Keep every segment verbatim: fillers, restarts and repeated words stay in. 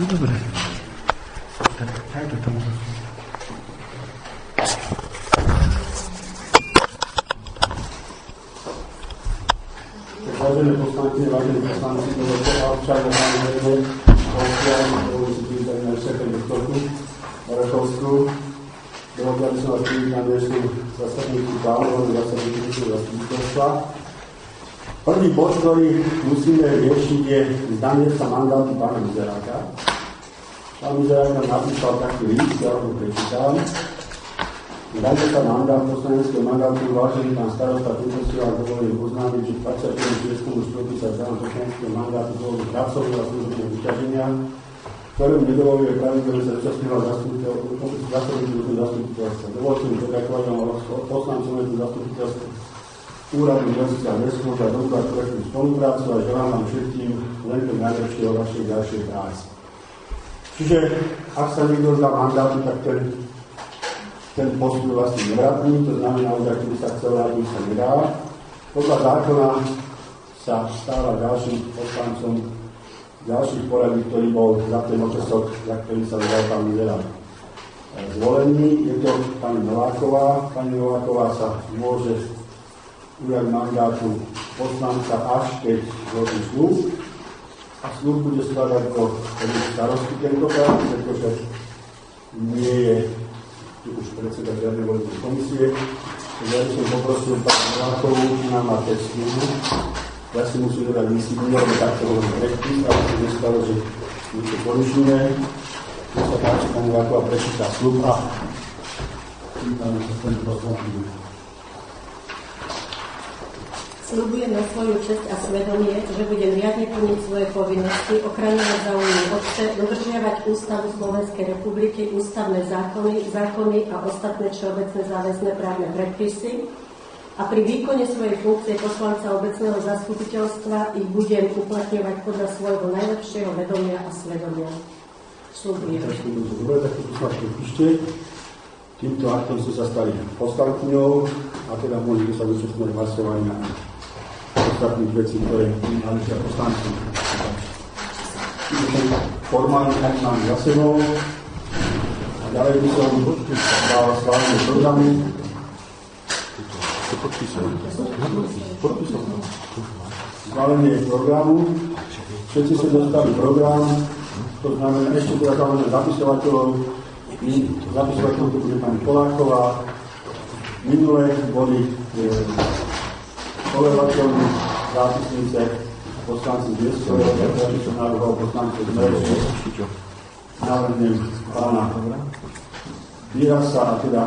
Dobre. Tak, aj to tam. Vážené poslanky, vážení poslanci, dovolte a občania máme vedne občan, dovolte si tady na všetkej doktorku Marešovskú. Dovolte, aby som vás privítať na dnešnú zasadnutí plánovanú zasadnutí zastupiteľstva. Prvý bod, ktorý musíme riešiť, je zdanie sa mandátu pána Mizeráka. Pán Mizerák nám napísal taký list, ja ho prečítam. Zdanie sa mandát poslaneckého mandátu, vážený pán starosta, týmto si vám dovolím oznámiť, že dvadsiateho šiesteho štvrtého sa vzdám poslaneckého mandátu z dôvodu pracovného a služobného vyťaženia, ktorému nedovoluje pravidelne sa zúčastňovať zasadnutiu zastupiteľstva. Dovolte mi poďakovať vám poslancom zastupiteľstva úradu Medzická Mestskú za dobrú a korektnú spoluprácu a želám vám všetkým len to najlepšie o vašej ďalšej práci. Čiže, ak sa niekto zdá mandátu, tak ten, ten postup je vlastne nevratný, to znamená, že ak by sa chcel vrátiť, sa nedá. Podľa zákona sa stáva ďalším poslancom ďalších poradí, ktorý bol za ten okresok, za ktorý sa vydal pán Mizerák zvolený. Je to pani Nováková. Pani Nováková sa môže ujať mandátu poslanca až keď zloží sľub. A sľub bude skladať do starostky tentokrát, pretože nie je tu už predseda žiadnej volebnej komisie. Takže ja som poprosil pani Novákovú, či nám má text sľubu. Ja si musím dodať lístky, lebo takto hovorím predpis, ale si nestalo, že niečo porušíme. Keď sa páči, pani Nováková prečíta sľub a pýtame sa ten poslankyňu. Sľubujem na svoju česť a svedomie, že budem riadne plniť svoje povinnosti, ochraňovať záujmy obce, dodržiavať Ústavu Slovenskej republiky, ústavné zákony, zákony a ostatné všeobecné záväzné právne predpisy a pri výkone svojej funkcie poslanca obecného zastupiteľstva ich budem uplatňovať podľa svojho najlepšieho vedomia a svedomia. Sľubujem. Dobre, tak to poslančne píšte. Týmto aktom ste sa stali poslankyňou a teda môžete sa zúčastňovať hlasovania na ostatných vecí, ktoré náležia poslanci. Formálne tak mám za sebou a ďalej by som dal schválenie programu. Schválenie programu. Všetci ste dostali program, to znamená ešte teda znamená zapisovateľov. Zapisovateľov to bude pani Poláková. Minulé boli tolerovateľní zápisnice poslanci z Vieskového, ktorý som navrhol poslanci z Mreže. Navrhnem pána Výrasa a teda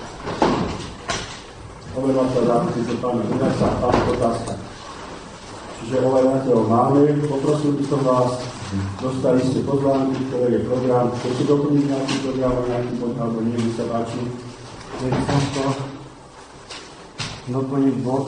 overovateľ zápisnice pána Výrasa a pána Otázka. Čiže overovateľov máme. Poprosil by som vás, dostali ste pozvánky, ktoré je program. Chcete doplniť nejaký program a nejaký bod, alebo nie, mi sa páči. Chcel by som to doplniť bod.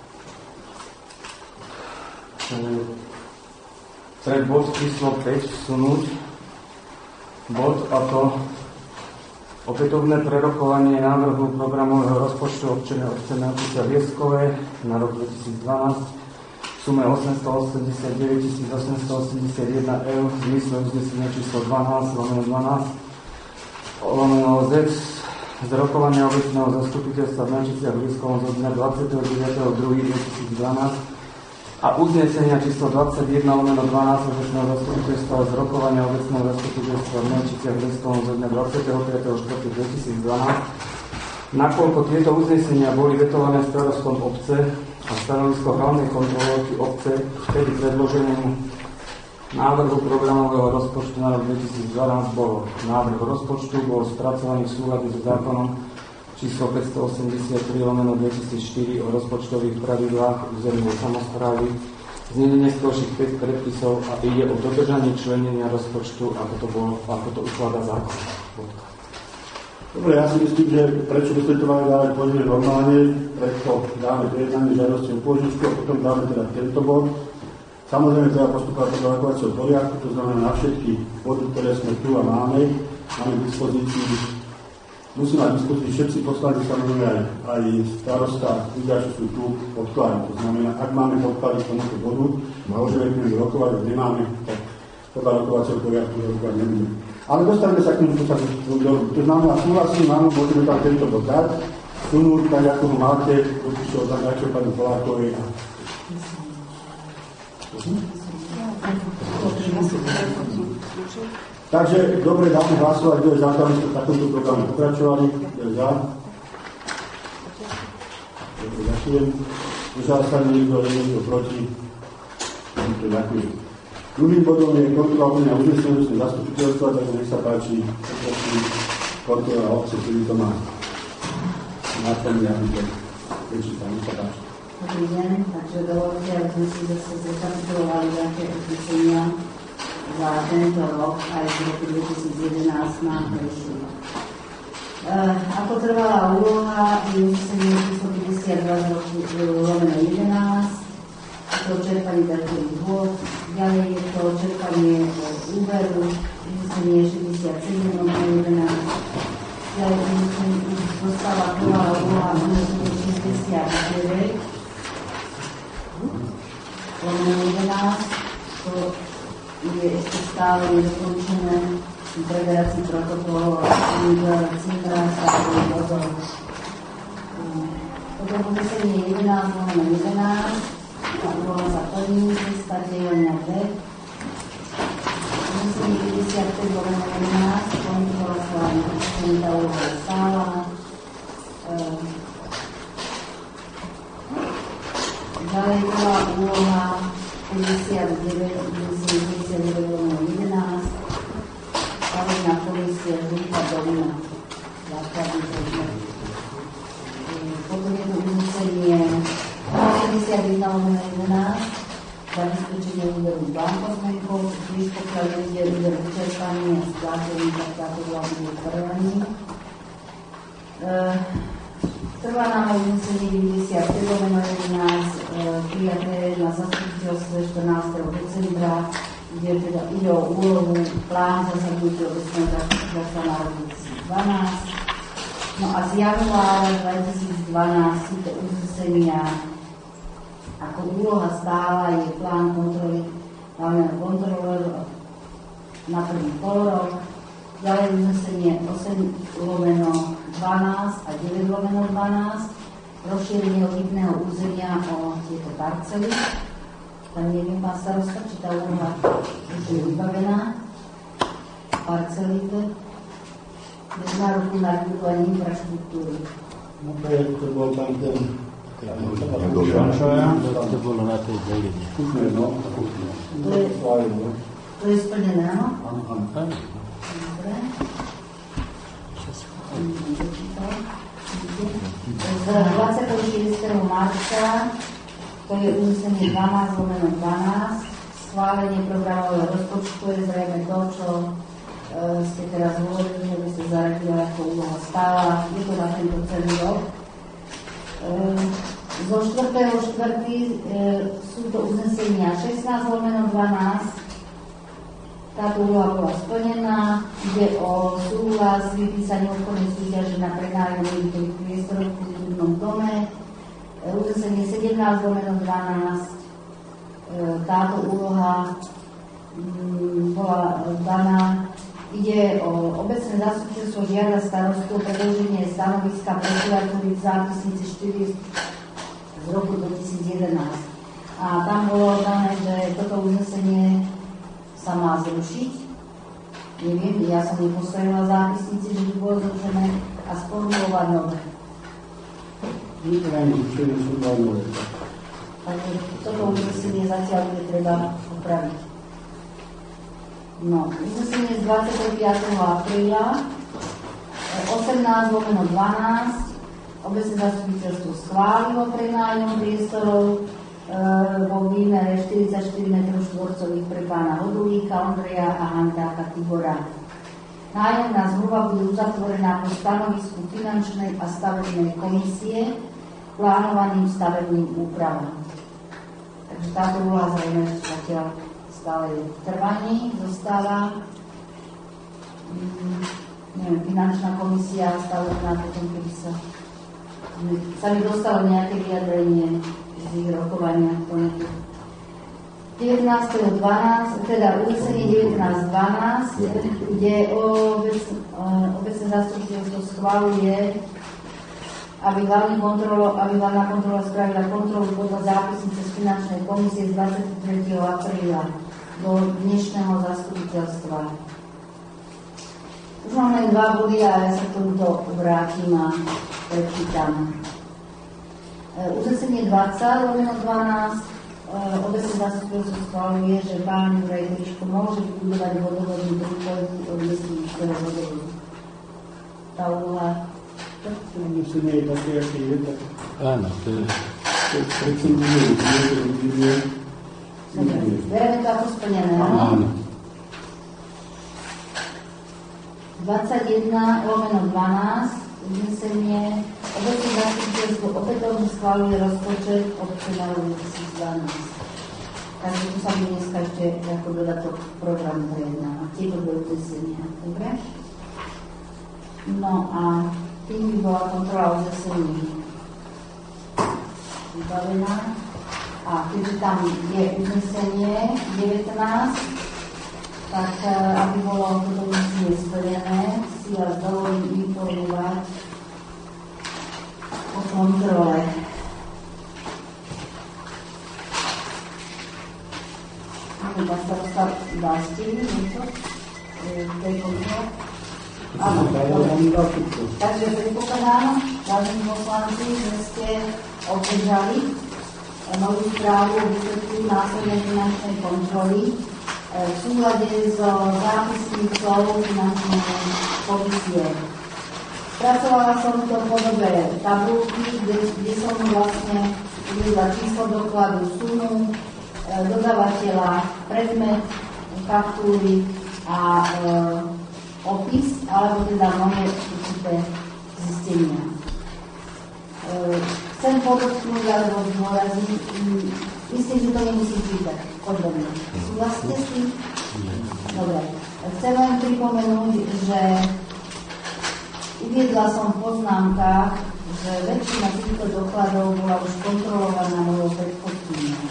Pre bod číslo päť vsunúť bod a to opätovné prerokovanie návrhu programového rozpočtu občania obce Medzická Vieskové na rok dvetisícdvanásť v sume osemstoosemdesiatdeväť tisíc osemstoosemdesiatjeden eur v zmysle uznesenia číslo dvanásť lomeno dvanásť lomeno Z z rokovania obecného zastupiteľstva v Medzická Viesková zo dňa dvadsiateho deviateho druhého dvetisícdvanásť a uznesenia číslo dvadsaťjeden lomeno dvanásť obecného zastupiteľstva z rokovania obecného zastupiteľstva v Medzická Viesková zo dňa dvadsiateho piateho štvrtého dvetisícdvanásť. Nakoľko tieto uznesenia boli vetované starostom obce a stanovisko hlavnej kontrolórky obce vtedy predloženému návrhu programového rozpočtu na rok dvetisícdvanásť bolo. Návrh rozpočtu bol spracovaný v súlade so zákonom číslo päťstoosemdesiattri lomeno dvetisícštyri o rozpočtových pravidlách územnej samosprávy, znenie neskôrších päť predpisov a ide o dodržanie členenia rozpočtu, ako to, bolo, ako to ukladá zákon. Dobre, ja si myslím, že prečo by ste to mali dávať poďme normálne, preto dáme prejednanie žiadosti o pôžičku a potom dáme teda tento bod. Samozrejme treba postupovať podľa rokovacieho poriadku, to znamená na všetky body, ktoré sme tu a máme, máme k dispozícii. Musí mať dispozícii všetci poslanci, samozrejme aj, aj starosta, ľudia, čo sú tu, podklady. To znamená, ak máme podklady k tomuto bodu, môžeme k nemu rokovať, ak nemáme, tak podľa rokovacieho poriadku rokovať nebude. Ale dostaneme sa k tomu, čo sa to znamená, súhlasím, áno, môžeme tam tento bod dať, sunúť, tak ako ho máte, určite od začiatku pani Polákovej. Takže, dobre, dáme hlasovať, kto je za, aby sme v takomto programu pokračovali, kto je za. Dobre, ďakujem. Zdržal sa niekto, je niekto proti. Dobre, ďakujem. Druhým bodom je kontrola plnenia uznesenia ústneho zastupiteľstva, takže nech sa páči, poprosím kontrola obce, ktorý to má náplný, aby to prečítal, nech sa páči. Dobrý deň, takže dovolte, aby sme si zase zrekapitulovali také uznesenia za tento rok aj v roku dvetisíc jedenásť nám prešli. E, ako trvalá úloha je uznesenie číslo päťdesiatdva z roku lomeno jedenásť, to čerpanie datových hôd, ďalej je to čerpanie úveru, uznesenie šesťdesiatsedem lomeno jedenásť, ďalej dostáva trvalá úloha šesťdesiatdeväť lomeno jedenásť, to je ešte stále nedokončené preverácií protokolov a centra stavových dozor. Potom uznesenie jedenásť lomeno jedenásť, a úloha sa plní, cesta delenia D. Uznesenie päťdesiatpäť lomeno jedenásť, kontrola sa tá úloha je stála. Ďalej bola úloha päťdesiatdeväť lomeno jedenásť, stavebná komisia Župa Dolina, základný predmet. Potom je to uznesenie päťdesiatjeden lomeno jedenásť, zabezpečenie úveru bankovníkov, tiež pokiaľ ide úver vyčerpaný a splátený, tak táto bola bude trvaní. Trvá nám uznesenie deväťdesiatpäť lomeno jedenásť, prijaté na zastupiteľstve štrnásteho decembra, kde teda ide o úlohu plán zasadnutia obecného zastupiteľstva na rok dvetisícdvanásť. No a z januára dvetisícdvanásť sú to uznesenia ako úloha stála je plán kontroly hlavného kontrolóra na prvý polrok, ďalej uznesenie osem lomeno dvanásť a deväť lomeno dvanásť, rozšírenie odbytného územia o tieto parcely. Tam neviem, pán starosta, či tá úloha už je vybavená. Parcely bez nároku na vybudovanie infraštruktúry. No to je, to bol tam ten... To bolo na tej doline. No, to je, to je splnené, áno? Áno, áno. Dobre. Z dvadsiateho šiesteho marca to je uznesenie dvanásť lomeno dvanásť, schválenie programového rozpočtu je zrejme to, čo e, ste teraz hovorili, že by ste zaradili ako úloha stála, je to na tento celý rok. E, zo štvrtého štvrtého e, sú to uznesenia šestnásť lomeno dvanásť, táto úloha bola splnená, ide o súhlas vypísanie obchodnej súťaže na prenájom niektorých priestorov v kultúrnom dome, uznesenie sedemnásť lomeno dvanásť, táto úloha bola daná. Ide o obecné zastupiteľstvo žiada starostu o predĺženie stanoviska prokuratúry v zápisnici štyri z roku dvetisíc jedenásť. A tam bolo dané, že toto uznesenie sa má zrušiť. Neviem, ja som nepostavila zápisnici, že by bolo zrušené a sformulovať nové. Takže toto uznesenie zatiaľ bude treba upraviť. No, uznesenie z dvadsiateho piateho apríla, osemnásť lomeno dvanásť, obecné zastupiteľstvo schválilo prenájom priestorov e, vo výmere štyridsaťštyri metrov štvorcových pre pána Hodulíka, Ondreja a Hantáka Tibora. Nájomná zmluva bude uzatvorená po stanovisku finančnej a stavebnej komisie plánovaným stavebným úpravom. Takže táto úloha zrejme zatiaľ stále v trvaní, zostáva. Mm, neviem, finančná komisia stavebná, potom keby sa sa mi dostalo nejaké vyjadrenie z ich rokovania. devätnásteho dvanásteho teda uznesenie devätnásť dvanásť, kde obec, obecné zastupiteľstvo schvaľuje, aby hlavný kontrolo, aby hlavná kontrola spravila kontrolu podľa zápisnice z finančnej komisie z dvadsiateho tretieho apríla do dnešného zastupiteľstva. Už mám len dva body a ja sa k tomuto vrátim a prečítam. Uznesenie dvadsať lomeno dvanásť, obecné zastupiteľstvo schvaľuje, že pán Juraj Tričko môže vybudovať vodovodný prúpojky od Mesnického vodovodu. Tá úloha Uznesenie je také, aké je, tak Áno, to je... precenzuje, uvidíme. Bereme to ako splnené, áno? Áno. dvadsaťjeden lomeno dvanásť, uznesenie, obecné zastupiteľstvo opätovne schvaľuje rozpočet obce na rok dvetisícdvanásť. Takže tu sa bude dneska ešte ako dodatok programu prejednávať. Tieto dve uznesenia. Dobre? No a tým by bola kontrola uznesení vybavená. A keďže tam je uznesenie devätnásť, tak aby bolo toto uznesenie splnené, si vás dovolím informovať o kontrole. Áno, pán starosta, dá ste niečo v tej kontrole? Áno, takže predpokladám, vážení poslanci, že ste obdržali novú správu o výsledku následnej finančnej kontroly v súlade so zápisnicou finančnej komisie. Spracovala som to v podobe tabulky, kde, kde som vlastne uvedla číslo dokladu, sumu, dodávateľa, predmet, faktúry a e, opis, alebo teda moje určité zistenia. E, chcem podotknúť alebo zdôrazniť, myslím, že to nemusím čítať podrobne. Súhlasíte s tým? Dobre. Chcem len pripomenúť, že uviedla som v poznámkach, že väčšina týchto dokladov bola už kontrolovaná mojou predchodkyňou.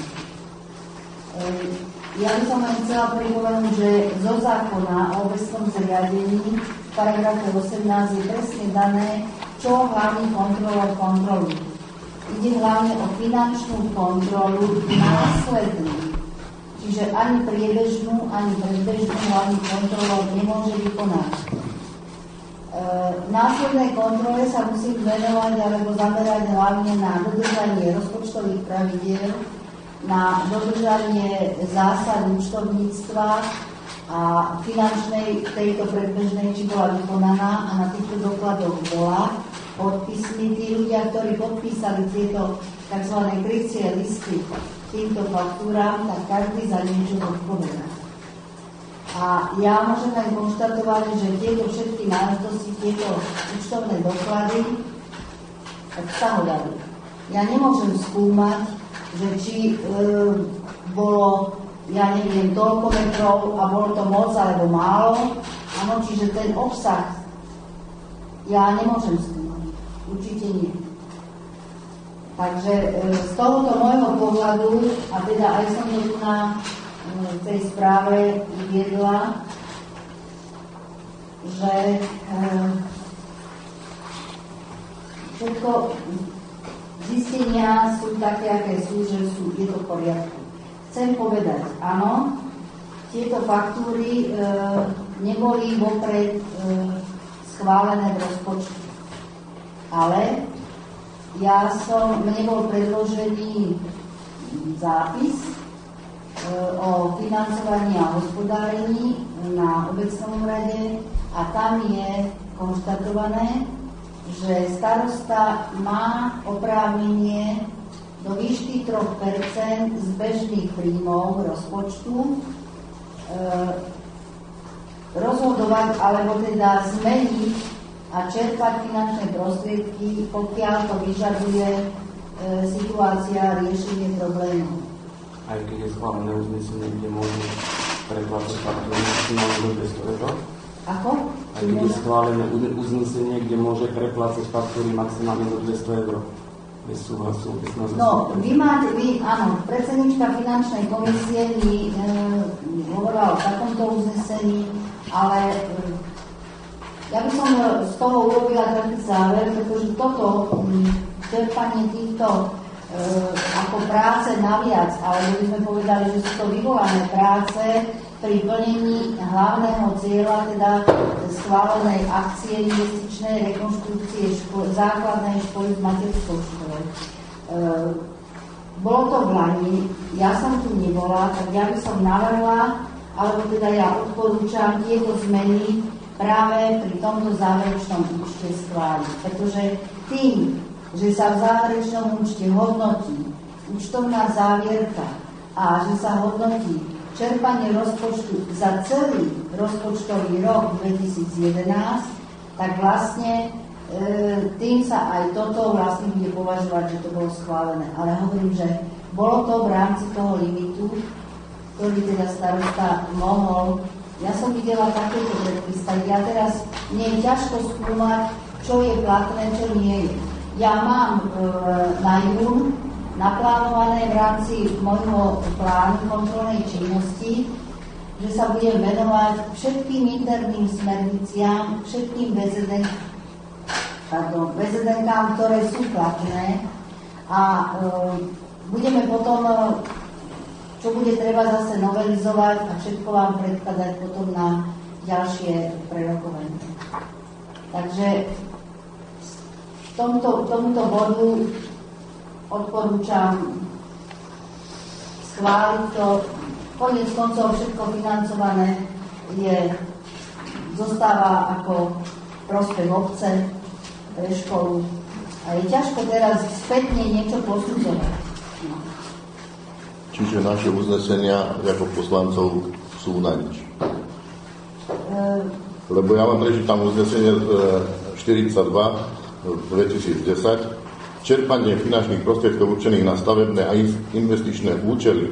Ja by som len chcela pripomenúť, že zo zákona o obecnom zriadení v paragrafe osemnásť je presne dané, čo hlavný kontrolor kontroluje. Ide hlavne o finančnú kontrolu následnú. Čiže ani priebežnú, ani predbežnú hlavný kontrolor nemôže vykonať. E, následnej kontrole sa musí venovať alebo zamerať hlavne na dodržanie rozpočtových pravidiel, na dodržanie zásad účtovníctva a finančnej tejto predbežnej, či bola vykonaná, a na týchto dokladoch bola podpismi. Tí ľudia, ktorí podpísali tieto tzv. Krycie listy týmto faktúram, tak každý za niečo odpovedá. A ja môžem aj konštatovať, že tieto všetky náležitosti, tieto účtovné doklady obsahovali. Ja nemôžem skúmať, že či e, bolo, ja neviem, toľko metrov a bolo to moc alebo málo. Áno, čiže ten obsah ja nemôžem skúmať. Určite nie. Takže e, z tohoto môjho pohľadu, a teda aj som to tu na e, tej správe uviedla, že e, všetko zistenia sú také, aké sú, že sú, je to v poriadku. Chcem povedať, áno, tieto faktúry e, neboli vopred e, schválené v rozpočtu. Ale ja som, mne bol predložený zápis e, o financovaní a hospodárení na obecnom rade a tam je konštatované, že starosta má oprávnenie do výšky tri percentá z bežných príjmov rozpočtu e, rozhodovať alebo teda zmeniť a čerpať finančné prostriedky, pokiaľ to vyžaduje e, situácia riešenie problémov. Aj keď je schválené uznesenie, kde môžu preplácať faktúry maximálne do dvesto eur? Ako? Aj keď je schválené uznesenie, kde môže preplácať faktúry maximálne do dvesto eur. bez súhlasu. Bez no, vy máte, vy, áno, predsednička finančnej komisie mi e, hovorila o takomto uznesení, ale e, ja by som z toho urobila taký záver, pretože toto čerpanie týchto e, ako práce naviac, alebo by sme povedali, že sú to vyvolané práce pri plnení hlavného cieľa, teda schválenej akcie investičnej rekonštrukcie ško- základnej školy s materskou školou. E, bolo to v Lani, ja som tu nebola, tak ja by som navrhla, alebo teda ja odporúčam tieto zmeny práve pri tomto záverečnom účte schváliť. Pretože tým, že sa v záverečnom účte hodnotí účtovná závierka a že sa hodnotí čerpanie rozpočtu za celý rozpočtový rok dvetisíc jedenásť, tak vlastne e, tým sa aj toto vlastne bude považovať, že to bolo schválené. Ale hovorím, že bolo to v rámci toho limitu, ktorý teda starosta mohol. Ja som videla takéto predpis, tak ja teraz nie je ťažko skúmať, čo je platné, čo nie je. Ja mám e, na jún naplánované v rámci môjho plánu kontrolnej činnosti, že sa budem venovať všetkým interným smerniciam, všetkým vé zet en, pardon, vé zet enkám, ktoré sú platné a e, budeme potom, e, čo bude treba zase novelizovať a všetko vám predkladať potom na ďalšie prerokovanie. Takže v tomto, tomuto bodu odporúčam schváliť to. Koniec koncov všetko financované je, zostáva ako prospech obce pre školu. A je ťažko teraz spätne niečo posudzovať. No. Čiže naše uznesenia ako poslancov sú na nič. E... Lebo ja vám prečítam uznesenie štyridsaťdva dvetisícdesať. Čerpanie finančných prostriedkov určených na stavebné a investičné účely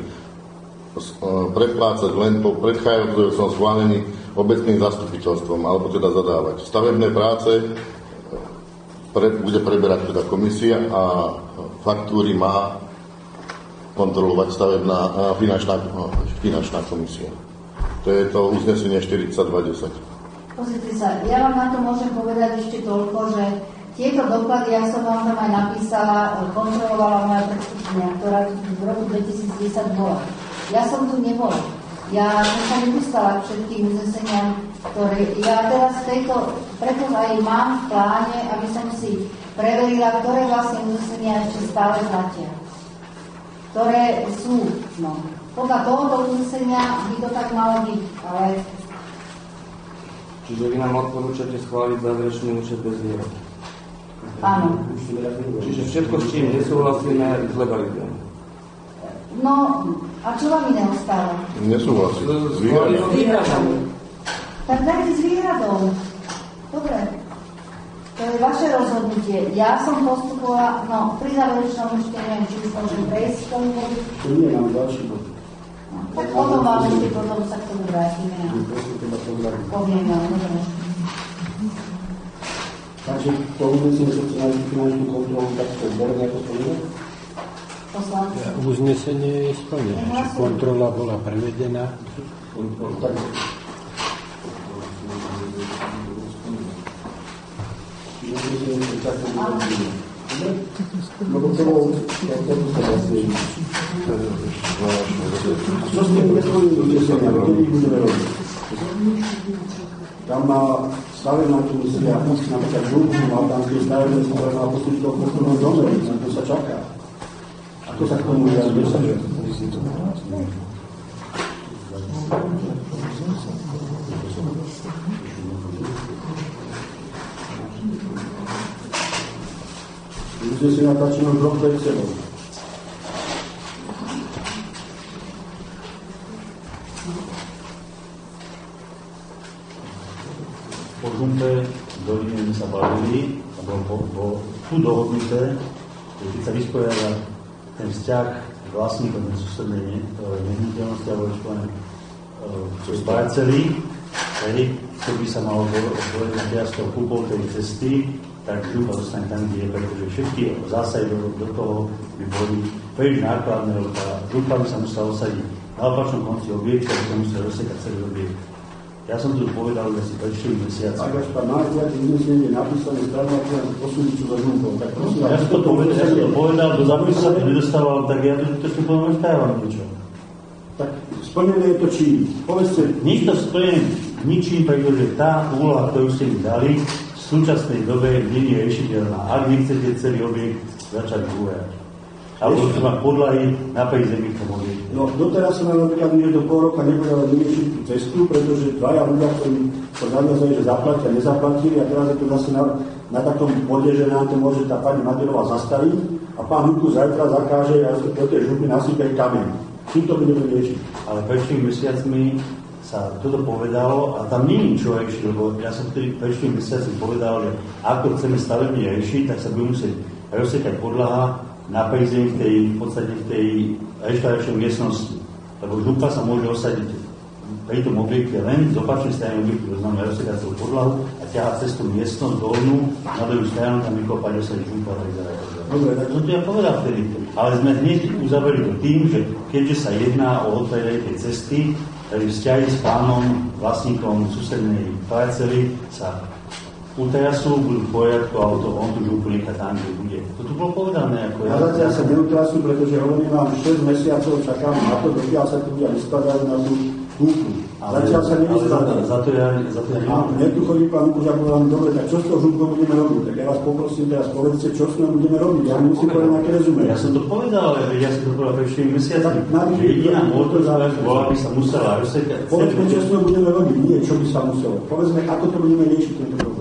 preplácať len po predchádzajúcom schválení obecným zastupiteľstvom, alebo teda zadávať. Stavebné práce pre, bude preberať teda komisia a faktúry má kontrolovať stavebná finančná, finančná komisia. To je to uznesenie štyridsaťdva desať. Pozrite sa, ja vám na to môžem povedať ešte toľko, že tieto doklady, ja som vám tam aj napísala, kontrolovala moja predsedkynia, ktorá v roku dvetisícdesať bola. Ja som tu nebola. Ja som sa nedostala k všetkým uzneseniam, ktoré ja teraz tejto, preto aj mám v pláne, aby som si preverila, ktoré vlastne uznesenia ešte stále platia. Ktoré sú, no. Podľa tohoto uznesenia by to tak malo byť, ale... Čiže vy nám odporúčate schváliť záverečný účet bez výhrad. Áno. Čiže všetko, s čím nesúhlasíme, zlegalizujeme. No, a čo vám iné ostáva? Nesúhlasím. S výhradou. Tak dajte s výhradou. Dobre. To je vaše rozhodnutie. Ja som postupovala, no, pri záverečnom účte neviem, či už môžem prejsť k tomu bodu. To nie, mám ďalší bod. No, tak potom vám ešte potom sa k tomu vrátime. Poviem vám, dobre. Takže to uznesenie sa chce nájsť finančnú kontrolu, tak to zberné ako splnené? Poslanci. Uznesenie je splnené, že kontrola bola prevedená. Tak. Uznesenie sa takto uznesenie. Lebo to bolo, ja to sa vlastne... Čo ste nesplnili uznesenia, kedy ich budeme robiť? Tam má stavebná komisia, napríklad Žúku, Maltánskej stavebnej spole má posúdiť toho posledného dome, na to sa čaká. Ako sa k tomu viac dosažuje? Uznesenia tlačíme v dvoch pred sebou. Podnuté doline sa bavili a bolo, bolo tu dohodnuté, že keď sa vysporiada ten vzťah vlastníkom na susednej nehnuteľnosti alebo čo parcely, hej, čo by sa malo povedať s tou kúpou tej cesty, tak župa zostane tam, kde je, pretože všetky zásahy do, do toho by boli príliš nákladné, lebo tá župa by sa musela osadiť na opačnom konci objektu, aby sa musel rozsekať celý objekt. Ja som tu povedal, že si pred štyri mesiaci. Ak až pán Markoviac uznesenie napísané stranu a posúdiť čo za žumpou, tak prosím... Ja som to povedal, ja som to povedal, do zápisu sa to nedostával, tak ja to ešte poviem, vstávam niečo. Tak splnené je to čím? Povedzte... Nič to splnené ničím, pretože tá úloha, ktorú ste mi dali, v súčasnej dobe nie je riešiteľná. Ak nechcete celý objekt začať búrať. Alebo to má podlahy na päť zemí v tom objekte. No, doteraz sa nám napríklad nie do pol roka nebudeme vyriešiť tú cestu, pretože dvaja ľudia, ktorí to zaviazali, že zaplatia, nezaplatili a teraz je to zase na, na takom bode, že nám to môže tá pani Maderová zastaviť a pán Huku zajtra zakáže a do tej župy nasype kameň. Čím to budeme riešiť? Ale pred tými mesiacmi sa toto povedalo a tam nie je čo riešiť, lebo ja som vtedy pred tými mesiacmi povedal, že ako chceme stavebne riešiť, tak sa bude musieť rozsekať podlaha na prízemí v tej, v podstate v tej reštauračnej miestnosti. Lebo župa sa môže osadiť pri tom objekte len z opačnej strany objektu, to znamená rozsekať celú podlahu a ťahať cez tú miestnosť dolnú, na druhú stranu tam vykopať osadiť župa a tak ďalej. Dobre, tak som to ja povedal vtedy. Ale sme hneď uzavreli to tým, že keďže sa jedná o otvorenie tej cesty, takže vzťahy s pánom, vlastníkom susednej parcely sa utrasú, budú v poriadku, ale to on tu župu nechá tam, kde bude. To tu bolo povedané. Ako ja zatiaľ sa neutrasú, pretože hovorím vám, šesť mesiacov čakám na to, dokiaľ sa tu ľudia vyspadajú na tú župu. Zatiaľ sa nevyspadajú. Za to ja, za to ja nemám. A mne tu chodí pán Kuž a povedal, dobre, tak čo s tou župou budeme robiť? Tak ja vás poprosím teraz, povedzte, čo s ňou budeme robiť. Ja musím povedať nejaké rezume. Ja som to povedal, ale ja som to povedal pre štyri mesiaci. Že jediná možnosť bola, by sa musela rozsekať. Povedzme, čo s ňou budeme robiť, nie čo by sa muselo. Povedzme, ako to budeme riešiť tento problém.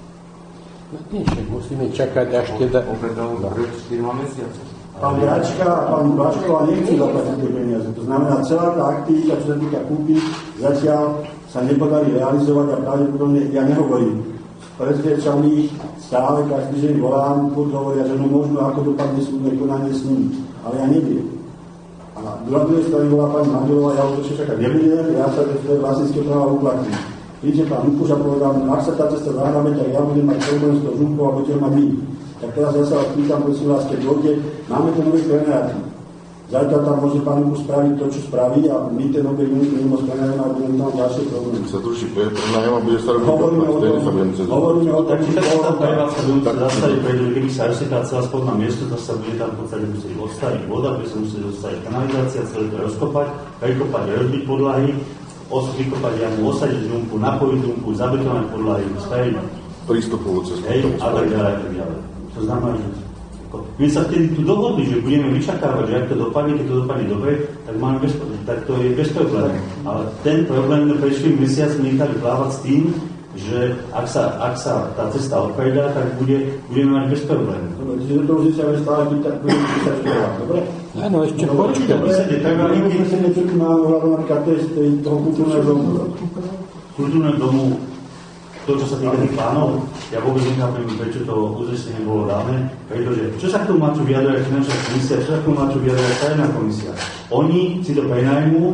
Nie, musíme čakať až teda... Obedal pred štyrmi mesiaci. Pán Gračka a pán Bačková nechcú zaplatiť tie peniaze. To znamená, celá tá aktivita, čo sa týka kúpy, zatiaľ sa nepodarí realizovať a pravdepodobne, ja nehovorím, prezviečaných stále každý deň volám, furt hovoria, že no možno ako dopadne súdne konanie s nimi. Ale ja neviem. A druhá druhej strany volá pani Mandelová, ja už ešte čakať nebudem, ja sa to svoje vlastnícke práva uplatním. Vidíte, pán Lukuš a povedal, ak sa tá cesta zahráme, tak ja budem mať problém s tou žumpou a budete mať vy. Tak teraz ja sa vás pýtam, prosím vás, keď dôjde, máme ten nový plenáky. Zajtra tam môže pán Lukuš spraviť to, čo spraví a my ten objekt musíme môcť plenáky a budeme tam ďalšie problémy. Sa zruší plenáky a bude sa robiť hovoríme o tom, hovoríme o tom, či tak sa tam prevádzka budúce zastaviť, pretože keby sa rozseká celá spodná miesto, to sa bude tam v podstate musieť odstaviť voda, bude sa musieť odstaviť kanalizácia, celé to rozkopať, prekopať, rozbiť podlahy, vykopať jamu, osadiť žumpu, napojiť žumpu, zabetovať podlahy, spraviť prístupovú cestu. Hej, a tak ďalej, a tak ďalej. To znamená, že my sa vtedy tu dohodli, že budeme vyčakávať, že ak to dopadne, keď to dopadne dobre, tak máme bez, tak to je bez problému. Ale ten problém sme prešli mesiac nechali plávať s tým, že ak sa, ak sa tá cesta odpredá, tak bude, budeme mať bez problému. Dobre, čiže do toho zísiame stále pýtať, budeme písať škola, dobre? Áno, ešte počkaj. Ale upresenie, čo tu máme hľadom napríklad toho kultúrneho domu. Kultúrneho domu, to, čo sa týka tých plánov, ja vôbec nechápem, prečo to uznesenie bolo dáne, pretože čo sa k tomu má čo vyjadrovať finančná komisia, čo sa k tomu má čo vyjadrovať tajná komisia. Oni si to prenajmú,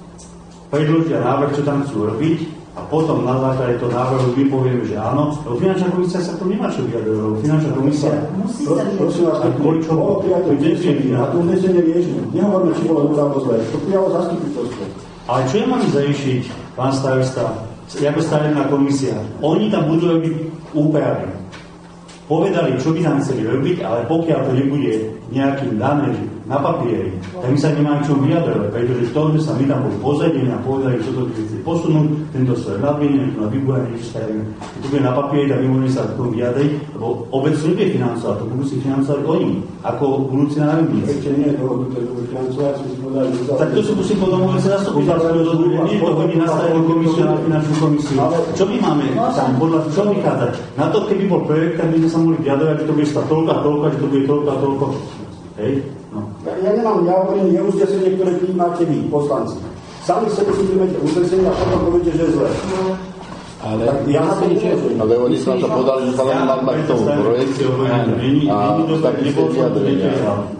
predložia návrh, čo tam chcú robiť a potom na základe toho návrhu my povieme, že áno, lebo finančná komisia sa k tomu nemá čo vyjadrovať, lebo finančná komisia... Musí sa prosím vás, tak boli čo bolo prijaté uznesenie, na to uznesenie riešime. Nehovorme, či bolo dobré alebo zlé, to prijalo zastupiteľstvo. Ale čo ja mám zajištiť, pán starosta, ako stavebná komisia? Oni tam budú robiť úpravy. Povedali, čo by tam chceli robiť, ale pokiaľ to nebude nejakým dané na papieri, tak my sa nemáme čo vyjadrovať, pretože to, že sa my tam boli pozadení a povedali, čo to chce posunúť, tento svoje nadmienené, to na vybúranie, čo stavíme. Keď to bude na papieri, tak my môžeme sa k tomu vyjadriť, lebo obec to nebude financovať, to budú si financovať oni, ako budúci národníci. Ešte nie je dohodnuté, že budú financovať, si povedali, že... Tak to si musím potom môcť sa zastupiteľstvo rozhodnúť, nie to hodí na stavebnú komisiu, na finančnú komisiu. Čo my máme tam, podľa čo vychádzať? Na to, keby bol projekt, tak by sme sa mohli vyjadrovať, že to bude stať toľko a toľko, že to bude toľko a toľko. Hej? No. Ja, ja nemám, ja hovorím, je uznesenie, ktoré prijímáte vy, poslanci. Sami sebe si príjmete uznesenie a potom poviete, že je zle. Ale ja na to nemôžem. Ale oni sa to podali, že sa len mal mať k tomu projekt a taký ste vyjadrenia.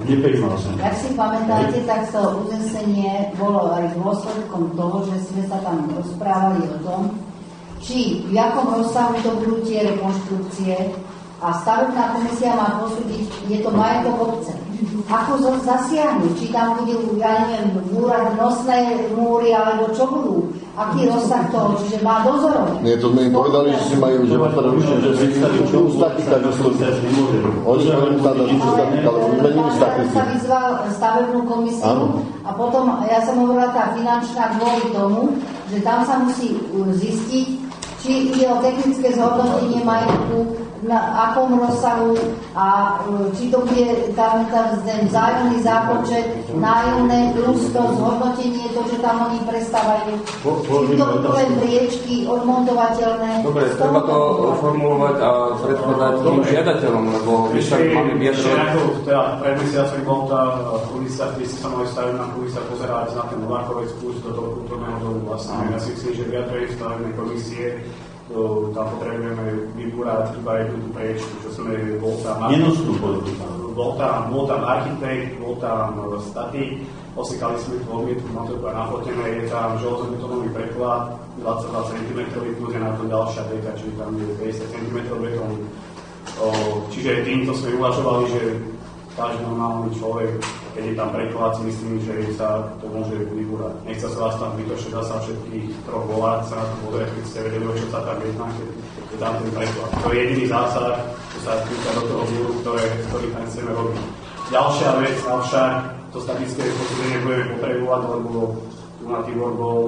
Ak si pamätáte, tak to uznesenie bolo aj dôsledkom toho, že sme sa tam rozprávali o tom, či v jakom rozsahu to budú tie rekonštrukcie a stavebná komisia má posúdiť, je to majetok obce. Ako zasiahnuť? Či tam bude, ja neviem, búrať nosné múry, alebo čo budú? Aký rozsah toho? Čiže má dozorovať. Nie, to mi povedali, že si majú, že ma prerušujú, že si vyučujú statika, že sú... Oni majú stále vyučujú statika, ale vymenili statiky. Ja sa vyzval stavebnú komisiu a potom, ja som hovorila tá finančná kvôli tomu, že tam sa musí zistiť, či ide o technické zhodnotenie majetku, na akom rozsahu a či to bude tam, tam ten vzájomný zápočet, nájomné plus to zhodnotenie, to, že tam oni prestávajú. Či to budú len priečky odmontovateľné. Dobre, treba to formulovať a predkladať tým žiadateľom, lebo však máme vyjadrovať. Teda pred mesiacom bol tá komisia, kde ste sa mali stavebná komisia pozerať na ten Novákovec plus do toho kultúrneho domu. Vlastne ja si myslím, že vyjadrenie stavebnej komisie to, tam potrebujeme vybúrať iba jednu tú priečku, čo sme, bol tam bol tam, bol tam architekt, bol tam statik, osekali sme tú odmietku, mám to na fotené, je tam železobetónový preklad, dvadsaťdva centimetrov, plus je na tom ďalšia deka, čiže tam je päťdesiat centimetrov betónu. Čiže týmto sme uvažovali, že každý normálny človek, keď je tam preklad, si myslím, že sa to môže vybúrať. Nechce sa vás tam vytočiť, dá sa všetkých troch volať, sa na to pozrieť, keď ste vedeli, čo sa tam jedná, keď je tam ten preklad. To je jediný zásah, čo sa týka do toho búru, ktorý tam chceme robiť. Ďalšia vec, avšak to statické posúdenie budeme potrebovať, lebo tu na Tibor bol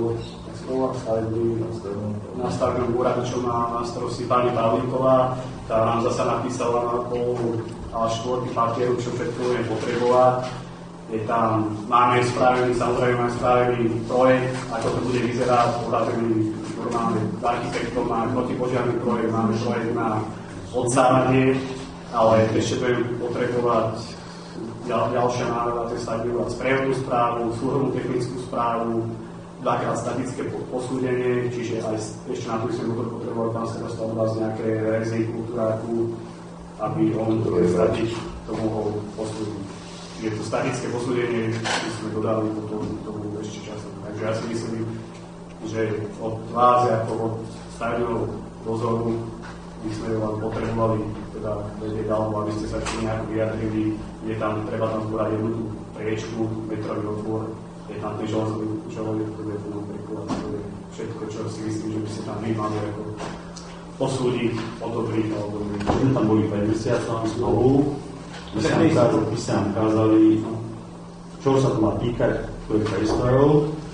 na stavebnom úrade, čo má na starosti pani Pavlíková, tá nám zasa napísala na polu a štvorky papieru, čo všetko budeme potrebovať. Je tam, máme spravený, samozrejme máme spravený projekt, ako to bude vyzerať, podatený normálne architektom, máme protipožiarný projekt, máme projekt na odsávanie, ale ešte budeme potrebovať ďal, ďalšia návrh, tie stavby, sprievodnú správu, súhrnnú technickú správu, dvakrát statické posúdenie, čiže aj ešte na to sme potrebovali tam sa dostať vás nejaké rezy, kultúráku, aby on to statiť, to mohol posúdiť. Je to statické posúdenie, ktoré sme dodali potom tomu ešte času. Takže ja si myslím, že od vás, ako od stavebného dozoru, by sme vás potrebovali teda vedieť alebo aby ste sa či nejak vyjadrili, je tam, treba tam zbúrať jednu tú priečku, metrový otvor, je tam ten železný železný, ktorý je tomu príklad, to je všetko, čo si myslím, že by ste tam vy mali ako posúdiť, odobriť alebo my. My tam boli pred mesiacom znovu, my sa nám ukázali, čo sa to má týkať, ktorých priestorov.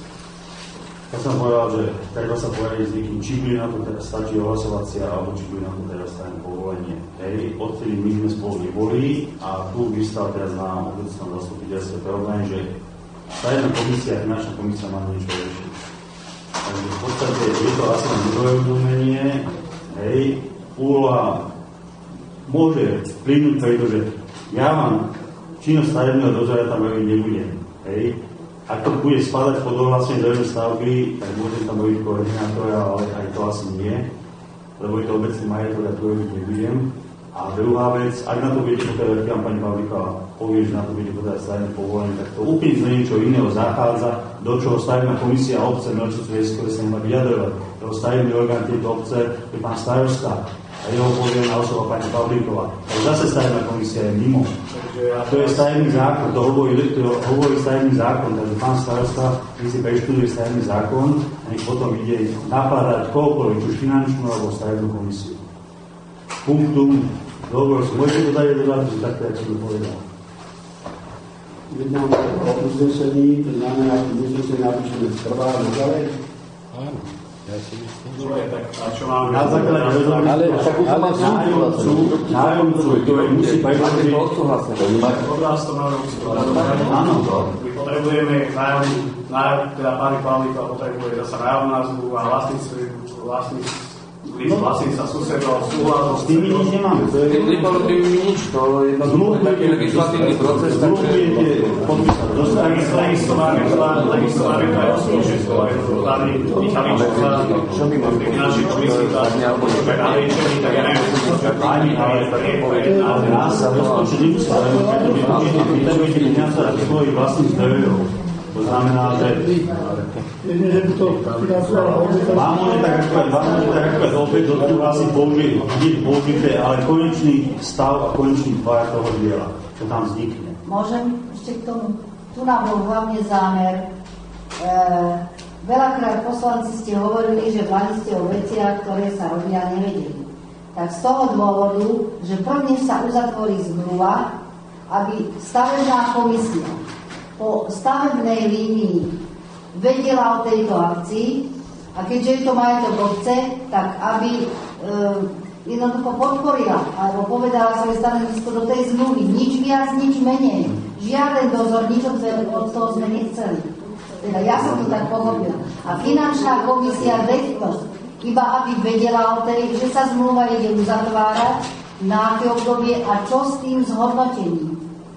Ja som povedal, že treba sa povedať s niekým, či bude na to teraz stačí ohlasovacia, alebo či bude na to teraz stavebné povolenie. Hej, odtedy my sme spolu neboli a tu vystal teraz na obecnom zastupiteľstve problém, že stavebná komisia, finančná komisia má niečo riešiť. Takže v podstate je to asi na druhé uvedomenie, hej, úloha môže vplyvnúť pretože ja mám činnosť stavebného dozora tam robiť nebudem, hej. Ak to bude spadať pod ohlasenie dojemnej stavby, tak môžem tam robiť koordinátora, ale aj to asi nie, lebo je to obecný majetok a to robiť nebudem. A druhá vec, ak na to budete potrebovať, keď vám pani Pavlíka povie, že na to budete potrebovať stavebné povolenie, tak to úplne z niečo iného zachádza, do čoho stavebná komisia a obce Milčice Vieskové sa nemá vyjadrovať. Lebo stavebný orgán tejto obce je pán starosta a jeho poverená osoba pani Pavlíková. Ale zase stavebná komisia je mimo. A to je stavebný zákon, to hovorí, to hovorí stavebný zákon, takže pán starosta, keď si preštuduje stavebný zákon a nech potom ide napádať kohokoľvek, či už finančnú alebo stavebnú komisiu. Punktum. Dobro, môžete to dať dodať, že takto, jak som to povedal. Jednáme o uznesení, to znamená, že uznesenie napíšeme trvá a ďalej. Áno, ja si myslím. Dobre, tak a čo máme? Na základe rozhodnutia, ale nájomcu, nájomcu, ktorý musí predložiť Odraz to máme usporiadať. Áno. My potrebujeme nájomnú, teda pani Pavlíka potrebuje zasa nájomnú názvu a vlastníci vlastní sa susedov, súhľadov. S tým nič nemáme. S tým nepolutým nič, to je jednoducho taký legislatívny proces, takže... Takisto máme takisto máme aj rozpočetov, aj vlády Michaličova, Čo by mohli našich členských vládne, alebo čo je naliečený, tak ja neviem, Ani, ale ale nás sa rozpočet nemusí zaujímať, pretože určite potrebujete peniaze z svojich vlastných zdrojov. To znamená, že vám môže tak ako opäť tu asi použije, použite, ale konečný stav a konečný tvar toho diela, čo tam vznikne. Môžem ešte k tomu? Tu nám bol hlavne zámer. E, veľakrát poslanci ste hovorili, že vládi ste o veciach, ktoré sa robia, nevedeli. Tak z toho dôvodu, že prvne sa uzatvorí zmluva, aby stavebná komisia po stavebnej línii vedela o tejto akcii a keďže je to majetok obce, tak aby e, jednoducho podporila alebo povedala svoje stanovisko do tej zmluvy. Nič viac, nič menej. Žiaden dozor, nič od toho sme nechceli. Teda ja som to tak pochopila. A finančná komisia dekto, iba aby vedela o tej, že sa zmluva ide uzatvárať, na aké obdobie a čo s tým zhodnotením.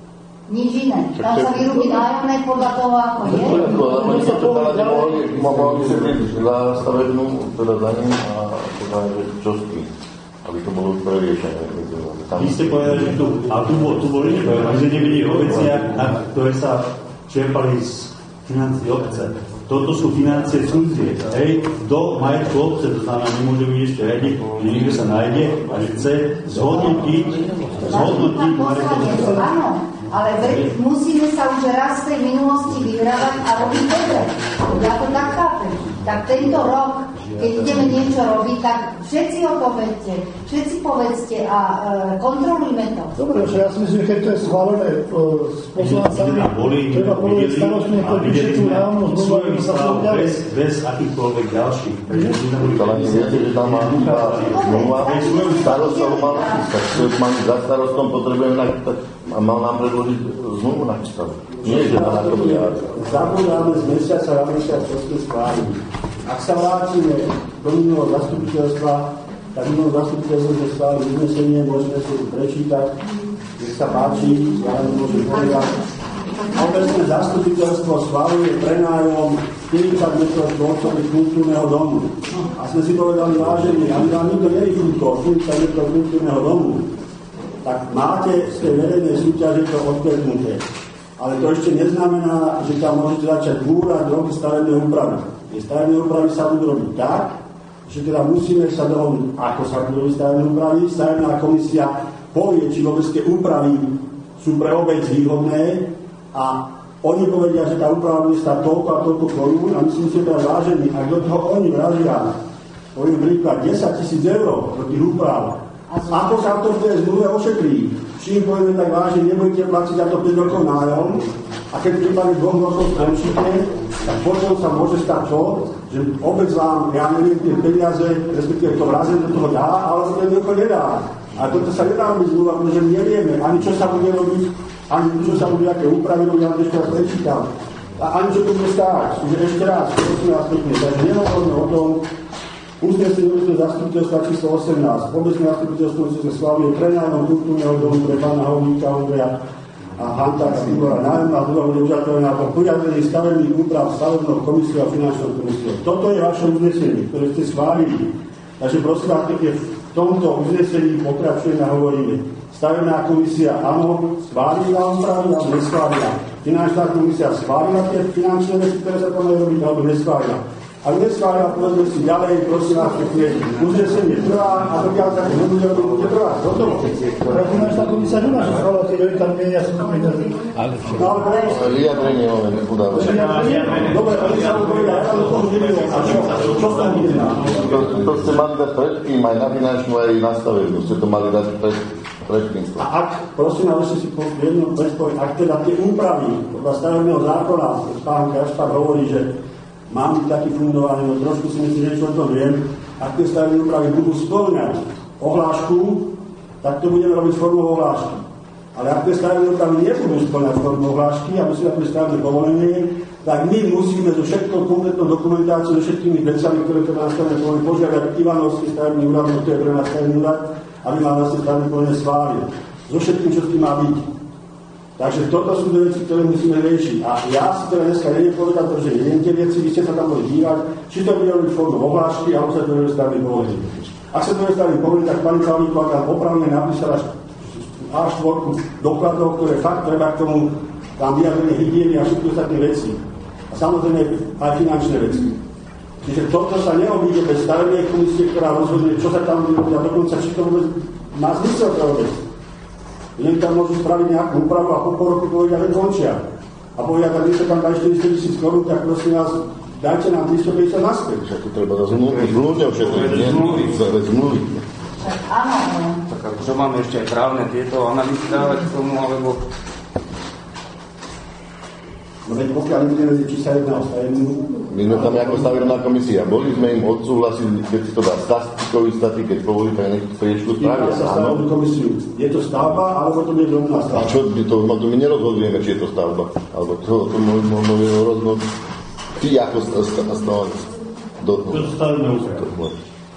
Nič iné. Tam sa vyrúbi nájomné podľa toho, ako je. Oni sa to mohli si byť za stavebnú, teda za ním a teda, čo s tým, aby to bolo preriešené. Vy ste povedali, že tu, a tu, tu boli, že nevidí o veciach, ktoré sa čerpali z financií obce. Toto sú financie cudzie, hej, do majetku obce, to znamená, nemôže byť ešte radi, že niekto sa nájde a že chce zhodnotiť, zhodnotiť majetku obce. Áno, ale musíme sa už raz v tej minulosti vyhrávať a robiť dobre. Ja to tak chápem. Tak tento rok, keď ideme niečo robiť, tak všetci o to vedte, všetci povedzte a e, kontrolujme to. Dobre, že ja si myslím, že keď to je schválené e, s poslancami, treba povedať starostne, to vyšetú reálnu zmluvu, aby sa to ďalej. Bez, bez akýchkoľvek ďalších. Ale nie viete, že tam má zmluva, starostov mal napísať. Keď za starostom potrebujem napísať a mal nám predložiť zmluvu napísať. Nie, že to na to bude. Zabudáme z mesiaca na mesiac, čo sme schválili. Ak sa vrátime do minulého zastupiteľstva, tak minulého zastupiteľstva sme schválili uznesenie, môžeme si prečítať, nech sa páči, ja nemôžem povedať. Obecné zastupiteľstvo schváluje prenájom štyridsať metrov štvorcových kultúrneho domu. A sme si povedali, vážení, aby vám nikto nerýchľko štyridsať metrov kultúrneho domu, tak máte z tej verejnej súťaže to odklepnuté. Ale to ešte neznamená, že tam môžete začať búrať roky stavebnej úpravy. Tie stavebné úpravy sa budú robiť tak, že teda musíme sa dohodnúť, ako sa budú robiť stavebné úpravy. Stavebná komisia povie, či vôbec tie úpravy sú pre obec výhodné a oni povedia, že tá úprava bude stáť toľko a toľko korún a myslím si teda vážení, ak do toho oni vrazia, poviem príklad, desaťtisíc eur do tých úprav, ako sa to v tej zmluve ošetrí? Čím povieme tak vážne, nebudete platiť za to päť rokov nájom a keď v prípade dvoch rokov skončíte, tak potom sa môže stať to, že obec vám, ja neviem, tie peniaze, respektíve to vrazie do toho dá, ale to jednoducho nedá. A toto sa nedá robiť zmluva, pretože my nevieme ani čo sa bude robiť, ani čo sa bude, aké úpravy robiť, ja ešte raz prečítam. A ani čo to bude stáť. Čiže ešte raz, prosím vás pekne, takže nehovoríme o tom, uznesenie obecného zastupiteľstva číslo osemnásť. Obecné zastupiteľstvo sa schváluje prenájom kultúrneho domu pre pána Hovníka Ondreja a Hantáka Igora. Nájomná zmluva bude uzatvorená po poriadení stavebných úprav stavebnou komisiou a finančnou komisiou. Toto je vaše uznesenie, ktoré ste schválili. Takže prosím vás, keď v tomto uznesení pokračujeme a hovoríme. Stavebná komisia, áno, schválila úpravy, alebo neschválila. Finančná komisia schválila tie finančné veci, ktoré sa tam majú robiť, alebo neschválila. A neschválila, povedzme si ďalej, prosím vás, pekne, uznesenie trvá a dokiaľ sa nebude o tom bude trvať. Toto. Finančná komisia nemá, že schválila tie veľmi tam menia sú tam menia. Ale vyjadrenie máme nepodávať. Dobre, ale sa mu povedať, ja to tomu nevidím. A čo? Čo sa bude na? To ste mali dať predtým, aj na finančnú, aj na stavebnú. Ste to mali dať predtým. A ak, prosím, ale ešte si po jednom predpovedať, ak teda tie úpravy podľa stavebného zákona, pán Kašpar hovorí, že mám byť taký fundovaný, no trošku si myslím, že čo o tom viem, ak tie stavebné úpravy budú spĺňať ohlášku, tak to budeme robiť formou ohlášky. Ale ak tie stavebné úpravy nebudú spĺňať formou ohlášky a musíme mať stavebné povolenie, tak my musíme so všetkou kompletnou dokumentáciou, so všetkými vecami, ktoré to na stavebné povolenie požiadať Ivanovský stavebný úrad, to je pre nás stavebný úrad, aby mal vlastne stavebné povolenie schváliť. So všetkým, čo s tým má byť. Takže toto sú dve veci, ktoré musíme riešiť. A ja si teda dneska neviem povedať, pretože neviem tie veci, vy ste sa tam boli dívať, či to bude robiť formou ohlášky, alebo sa to bude stavebný povolenie. Ak sa to bude stavebný povolenie, tak pani Kalníková tam opravne napísala á štyri dokladov, ktoré fakt treba k tomu tam vyjadrenie hygieny a všetky ostatné veci. A samozrejme aj finančné veci. Čiže toto sa neobíde bez stavebnej komisie, ktorá rozhodne, čo sa tam bude a dokonca, či to vôbec má zmysel to vôbec. Len tam môžu spraviť nejakú úpravu a po pol roku povedia, že končia. A povedia, tak my sa tam dá štyristo tisíc korún, tak prosím vás, dajte nám tristopäťdesiat naspäť. Však to treba zmluvne ošetriť, nie? Bez zmluvy. Áno. Tak čo máme ešte aj právne tieto analýzy dávať k tomu, alebo... No veď pokiaľ nebudeme vedieť, či sa jedná o stavebnú... My sme tam ako stavebná komisia. Boli sme im odsúhlasili, keď si to dá statistikový staty, keď povolí, tak nech priečku spravia. Stavebnú komisiu. Je to stavba, alebo to je rovná stavba? A čo, my, to, no, to my nerozhodujeme, či je to stavba. Alebo to, to môžeme rozhodnúť ty ako stavba. To stavebné územie.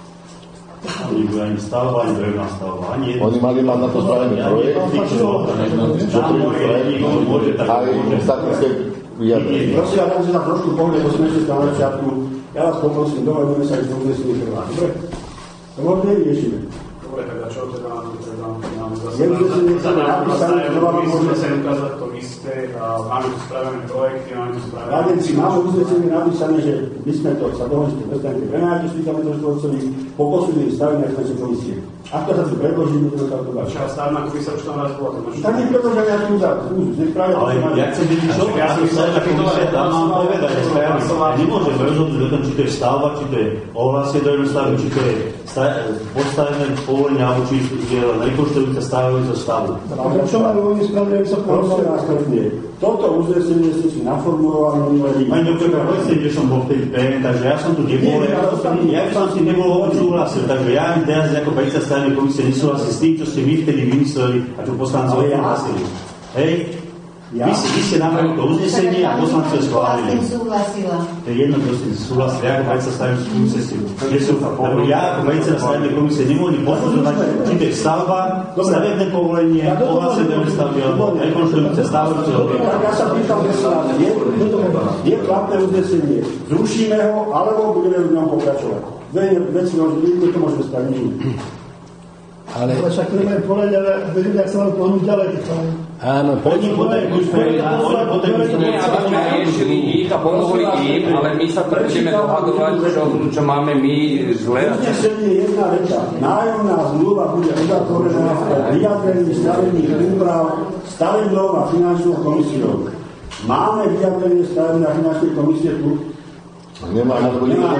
Oni budú ani stavba, ani drevná stavba, ani jedno. Oni mali mať na to spravený projekt, čo projekt, aj statické vyjadrenie. Prosím, ja tam si tam trošku pohľad, bo sme ešte na začiatku. Ja vás poprosím, dovedeme sa, že to bude si nechávať. Dobre? To možno neriešime. Dobre, tak a čo teda nám to teda máme zase? Je už si nechceme napísané, že vám môžeme sa ukázať to isté a máme tu spravené projekty, máme tu spravené... Radenci, máme uznesenie napísané, že my sme to sa dohodli, že prestanete prenájať, že sme to chceli po posúdení stavenia expertnej komisie. Ak to sa tu predloží, budeme sa to dať. Čo, stavná komisia už tam raz bola, to máš... Tak nech predložia nejaký úzad, úzus, nech pravia... Ale ja chcem vedieť, čo ja som stavná komisia, tam mám povedať, nemôžem rozhodnúť o tom, či to je stavba, či to je ohlásie dojdu stavby, či to je podstavené povolenie, alebo či je rekonštruujúca stavujúca stavu. Ale čo majú oni spraviť, ak sa prosím nás nie. Toto uznesenie ste si naformulovali minulý. Pani doktorka, povedzte, že som bol v tej pé en, takže ja som tu nebol, ja som si nebol súhlasil, takže ja teraz ako predseda stavebnej komisie nesúhlasím s tým, čo ste vy vtedy vymysleli a čo poslanci odsúhlasili. Hej? Ja? Vy, vy ste navrhli to uznesenie a poslanci ho schválili. Ja s tým súhlasila. To je jedno, kto ste súhlasili, ako predseda stavebnej komisie. Ja ako predseda stavebnej komisie nemôžem posudzovať, či to je stavba, stavebné povolenie, ohlásie do stavby, alebo rekonštruujúce stavby. Ja sa pýtam, je, je platné uznesenie. Zrušíme ho, alebo budeme v ňom pokračovať. Dve veci, my to môžeme spraviť. Ale... Ale však to nemajú povedať, ale vedieť, ak sa majú pohnúť ďalej. Áno, Oni podajú Nie, aby sme riešili ich a pomohli im, ale my sa budeme dohadovať, čo, čo máme my zle. Uznesenie je jedna veta. Nájomná zmluva bude uzatvorená vyjadrením stavebných úprav stavebnou a finančnou komisiou. Máme vyjadrenie stavebnej a finančnej komisie tu? Nemá na to nikto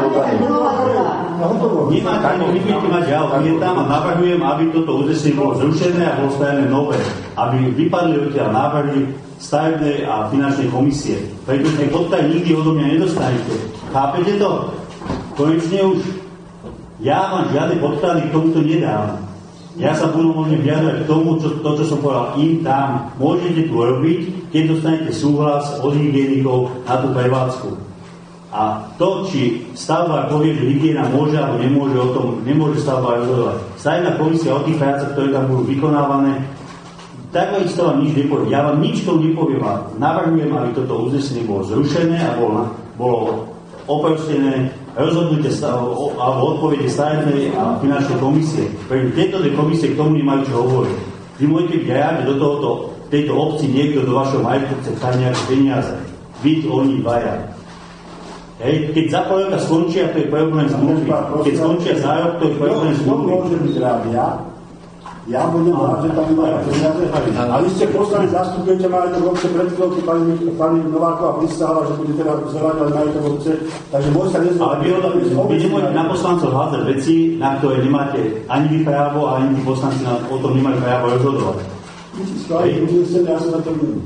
Nemáte, nebudete mať ja odmietam a navrhujem, aby toto uznesenie bolo zrušené a bolo stavené nové. Aby vypadli odtiaľ návrhy stavebnej a finančnej komisie. Pretože podklad nikdy odo mňa nedostanete. Chápete to? Konečne už. Ja vám žiadne podklady k tomuto nedám. Ja sa budem možno vyjadrovať k tomu, čo, to, čo som povedal im tam. Môžete tu robiť, keď dostanete súhlas od hygienikov na tú prevádzku. A to, či stavba povie, že hygiena môže alebo nemôže, o tom nemôže stavba rozhodovať. Stavebná komisia o tých prácach, ktoré tam budú vykonávané, tak isto vám nič nepovie. Ja vám nič tomu nepoviem. Navrhujem, aby toto uznesenie bolo zrušené a bolo, bolo oprostené rozhodnutie alebo odpovede stavebnej a finančnej komisie. Pretože tieto dve komisie k tomu nemajú čo hovoriť. Vy môžete byť aj, že do tohoto, tejto obci niekto do vašho majetku chce vstať nejaké peniaze. Byť oni dvaja. Hej, keď zápojovka skončia, to je problém zmluvy. Keď skončia zárok, to je problém zmluvy. To môže byť rád ja. Ja budem rád, že tam nemajú peniaze. A vy ste poslanci, zastupujete majetok obce, pred chvíľou pani, pani Nováková prisahala, že bude teda vzdelať majetok obce. Takže môj sa nezvať. Ale vy, vy nemôžete na poslancov hľadať veci, na ktoré nemáte ani vy právo, ani tí poslanci na, o tom nemajú právo rozhodovať. Vy si skladí, ja sa na to budem.